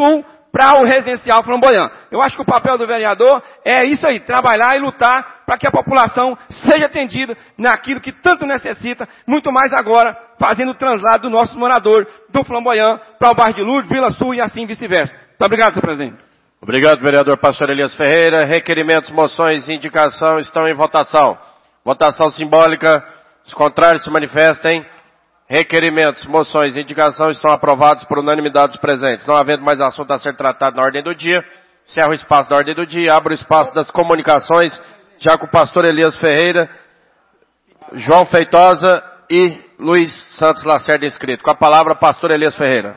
para o residencial Flamboyant. Eu acho que o papel do vereador é isso aí, trabalhar e lutar para que a população seja atendida naquilo que tanto necessita, muito mais agora, fazendo o translado do nosso morador do Flamboyant para o bairro de Lourdes, Vila Sul e assim vice-versa. Muito obrigado, senhor presidente. Obrigado, vereador Pastor Elias Ferreira. Requerimentos, moções e indicação estão em votação. Votação simbólica. Os contrários se manifestem. Requerimentos, moções e indicação estão aprovados por unanimidade dos presentes. Não havendo mais assunto a ser tratado na ordem do dia, encerro o espaço da ordem do dia, abro o espaço das comunicações, já com o pastor Elias Ferreira, João Feitosa e Luiz Santos Lacerda inscrito. Com a palavra, pastor Elias Ferreira.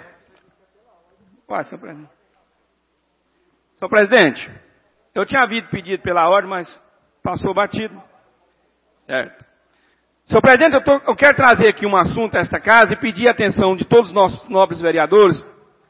Vai, senhor presidente. Senhor presidente, eu tinha havido pedido pela ordem, mas passou batido. Certo. Senhor presidente, eu quero trazer aqui um assunto a esta casa e pedir a atenção de todos os nossos nobres vereadores.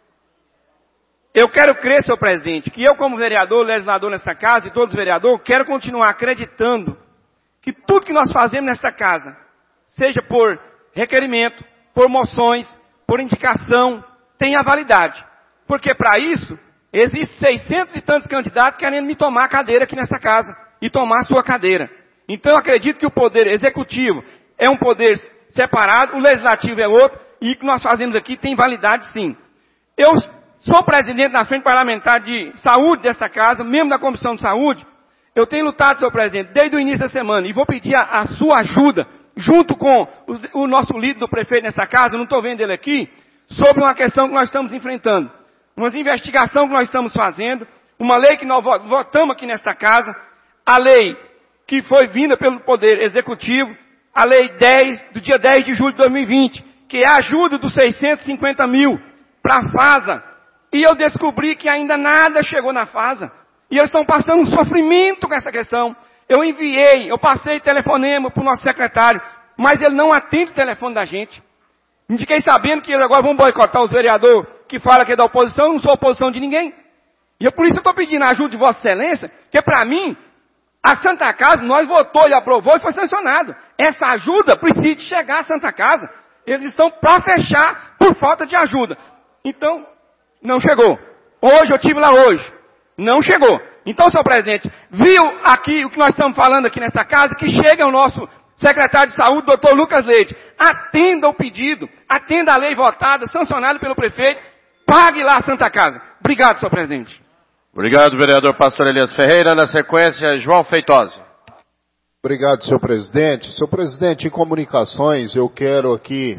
Eu quero crer, senhor presidente, que eu como vereador, legislador nessa casa e todos os vereadores, quero continuar acreditando que tudo que nós fazemos nesta casa, seja por requerimento, por moções, por indicação, tenha validade. Porque para isso, existem 600 e tantos candidatos querendo me tomar a cadeira aqui nessa casa e tomar a sua cadeira. Então eu acredito que o poder executivo é um poder separado, o legislativo é outro, e o que nós fazemos aqui tem validade sim. Eu sou presidente da Frente Parlamentar de Saúde desta casa, membro da Comissão de Saúde. Eu tenho lutado, senhor presidente, desde o início da semana, e vou pedir a sua ajuda, junto com o nosso líder do prefeito nessa casa, não estou vendo ele aqui, sobre uma questão que nós estamos enfrentando. Uma investigação que nós estamos fazendo, uma lei que nós votamos aqui nesta casa, a lei que foi vinda pelo Poder Executivo, a Lei 10, do dia 10 de julho de 2020, que é a ajuda dos 650 mil para a FASA. E eu descobri que ainda nada chegou na FASA. E eles estão passando um sofrimento com essa questão. Eu passei telefonema para o nosso secretário, mas ele não atende o telefone da gente. E fiquei sabendo que eles agora vão boicotar os vereadores que falam que é da oposição, eu não sou oposição de ninguém. E por isso eu estou pedindo a ajuda de Vossa Excelência, que para mim, a Santa Casa, nós votou e aprovou e foi sancionado. Essa ajuda precisa chegar à Santa Casa. Eles estão para fechar por falta de ajuda. Então, não chegou. Hoje, eu estive lá hoje. Não chegou. Então, senhor presidente, viu aqui o que nós estamos falando aqui nessa casa, que chega o nosso secretário de saúde, doutor Lucas Leite. Atenda o pedido, atenda a lei votada, sancionada pelo prefeito, pague lá a Santa Casa. Obrigado, senhor presidente. Obrigado, vereador pastor Elias Ferreira. Na sequência, João Feitosa. Obrigado, senhor presidente. Senhor presidente, em comunicações, eu quero aqui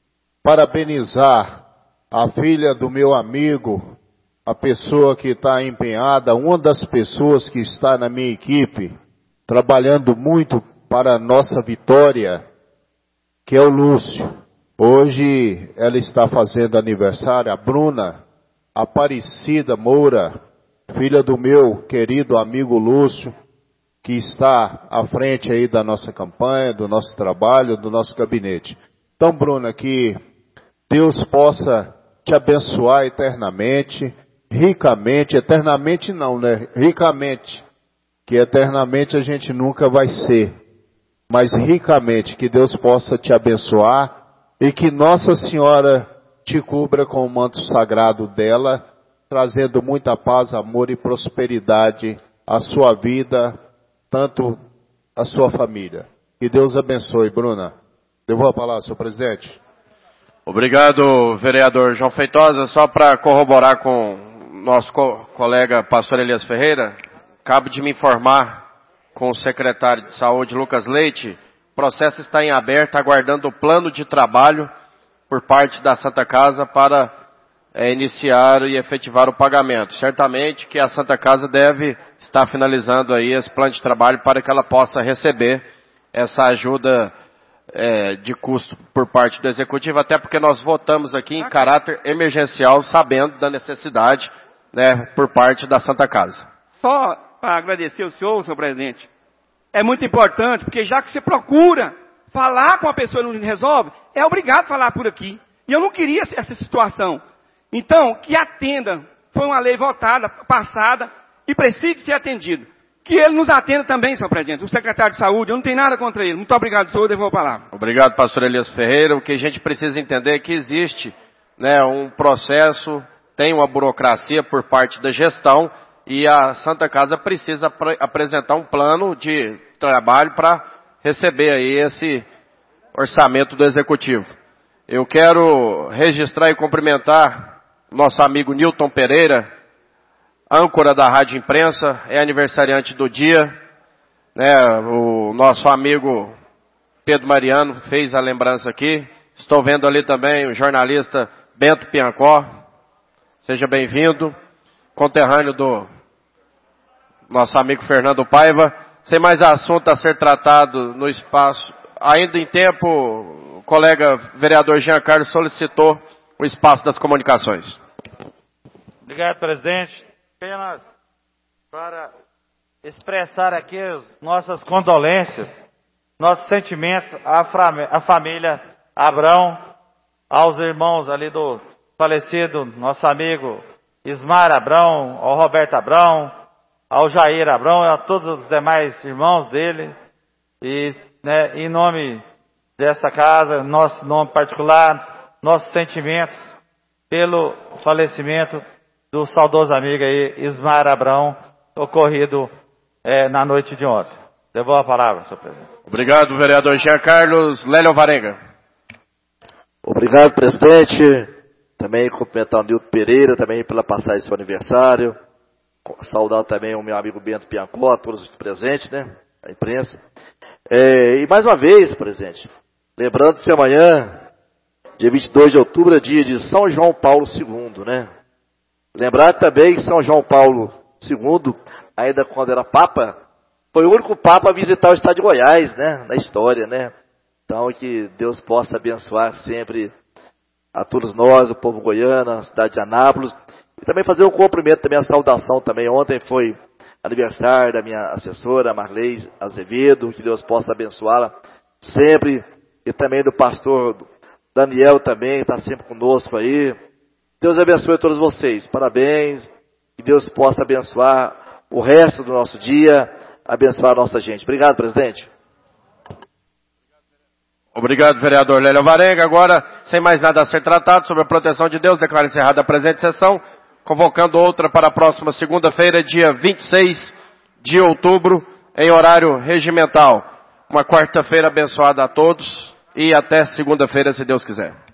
parabenizar a filha do meu amigo, a pessoa que está empenhada, uma das pessoas que está na minha equipe, trabalhando muito para a nossa vitória, que é o Lúcio. Hoje ela está fazendo aniversário, a Bruna Aparecida Moura, filha do meu querido amigo Lúcio, que está à frente aí da nossa campanha, do nosso trabalho, do nosso gabinete. Então, Bruna, que Deus possa te abençoar eternamente, ricamente, eternamente não, né? Ricamente, que eternamente a gente nunca vai ser, mas ricamente, que Deus possa te abençoar e que Nossa Senhora te cubra com o manto sagrado dela, trazendo muita paz, amor e prosperidade à sua vida, tanto à sua família. Que Deus abençoe, Bruna. Devolvo a palavra, senhor presidente. Obrigado, vereador João Feitosa. Só para corroborar com nosso colega pastor Elias Ferreira, acabo de me informar com o secretário de saúde, Lucas Leite, o processo está em aberto, aguardando o plano de trabalho por parte da Santa Casa para iniciar e efetivar o pagamento. Certamente que a Santa Casa deve estar finalizando aí esse plano de trabalho para que ela possa receber essa ajuda de custo por parte do Executivo, até porque nós votamos aqui em caráter emergencial, sabendo da necessidade, né, por parte da Santa Casa. Só para agradecer o senhor presidente, é muito importante, porque já que você procura falar com a pessoa e não resolve, é obrigado a falar por aqui. E eu não queria essa situação. Então, que atenda, foi uma lei votada, passada, e precisa ser atendido. Que ele nos atenda também, senhor presidente, o secretário de saúde, eu não tenho nada contra ele. Muito obrigado, senhor, eu devolvo a palavra. Obrigado, pastor Elias Ferreira. O que a gente precisa entender é que existe, né, um processo tem uma burocracia por parte da gestão e a Santa Casa precisa apresentar um plano de trabalho para receber aí esse orçamento do Executivo. Eu quero registrar e cumprimentar nosso amigo Nilton Pereira, âncora da Rádio Imprensa, é aniversariante do dia, né? O nosso amigo Pedro Mariano fez a lembrança aqui. Estou vendo ali também o jornalista Bento Piancó. Seja bem-vindo. Conterrâneo do nosso amigo Fernando Paiva. Sem mais assunto a ser tratado no espaço. Ainda em tempo, o colega vereador Jean Carlos solicitou o espaço das comunicações. Obrigado, presidente. Apenas para expressar aqui as nossas condolências, nossos sentimentos à família Abrão, aos irmãos ali do falecido nosso amigo Ismar Abrão, ao Roberto Abrão, ao Jair Abrão e a todos os demais irmãos dele. E, né, em nome desta casa, nosso nome particular, nossos sentimentos pelo falecimento do saudoso amigo aí, Ismar Abrão, ocorrido na noite de ontem. Devolvo a palavra, senhor presidente. Obrigado, vereador Jean Carlos. Lélio Varenga. Obrigado, presidente. Também cumprimentar o Nilton Pereira, também pela passagem do seu aniversário. Saudar também o meu amigo Bento Piancó, todos os presentes, né? A imprensa. E mais uma vez, presidente, lembrando que amanhã, dia 22 de outubro, é dia de São João Paulo II, né? Lembrar também que São João Paulo II, ainda quando era Papa, foi o único Papa a visitar o estado de Goiás, né? Na história, né? Então, que Deus possa abençoar sempre a todos nós, o povo goiano, a cidade de Anápolis. E também fazer um cumprimento, também a saudação também. Ontem foi aniversário da minha assessora, Marley Azevedo, que Deus possa abençoá-la sempre. E também do pastor Daniel também, está sempre conosco aí. Deus abençoe a todos vocês. Parabéns. Que Deus possa abençoar o resto do nosso dia, abençoar a nossa gente. Obrigado, presidente. Obrigado, vereador Lélio Varenga. Agora, sem mais nada a ser tratado, sobre a proteção de Deus, declaro encerrada a presente sessão, convocando outra para a próxima segunda-feira, dia 26 de outubro, em horário regimental. Uma quarta-feira abençoada a todos e até segunda-feira, se Deus quiser.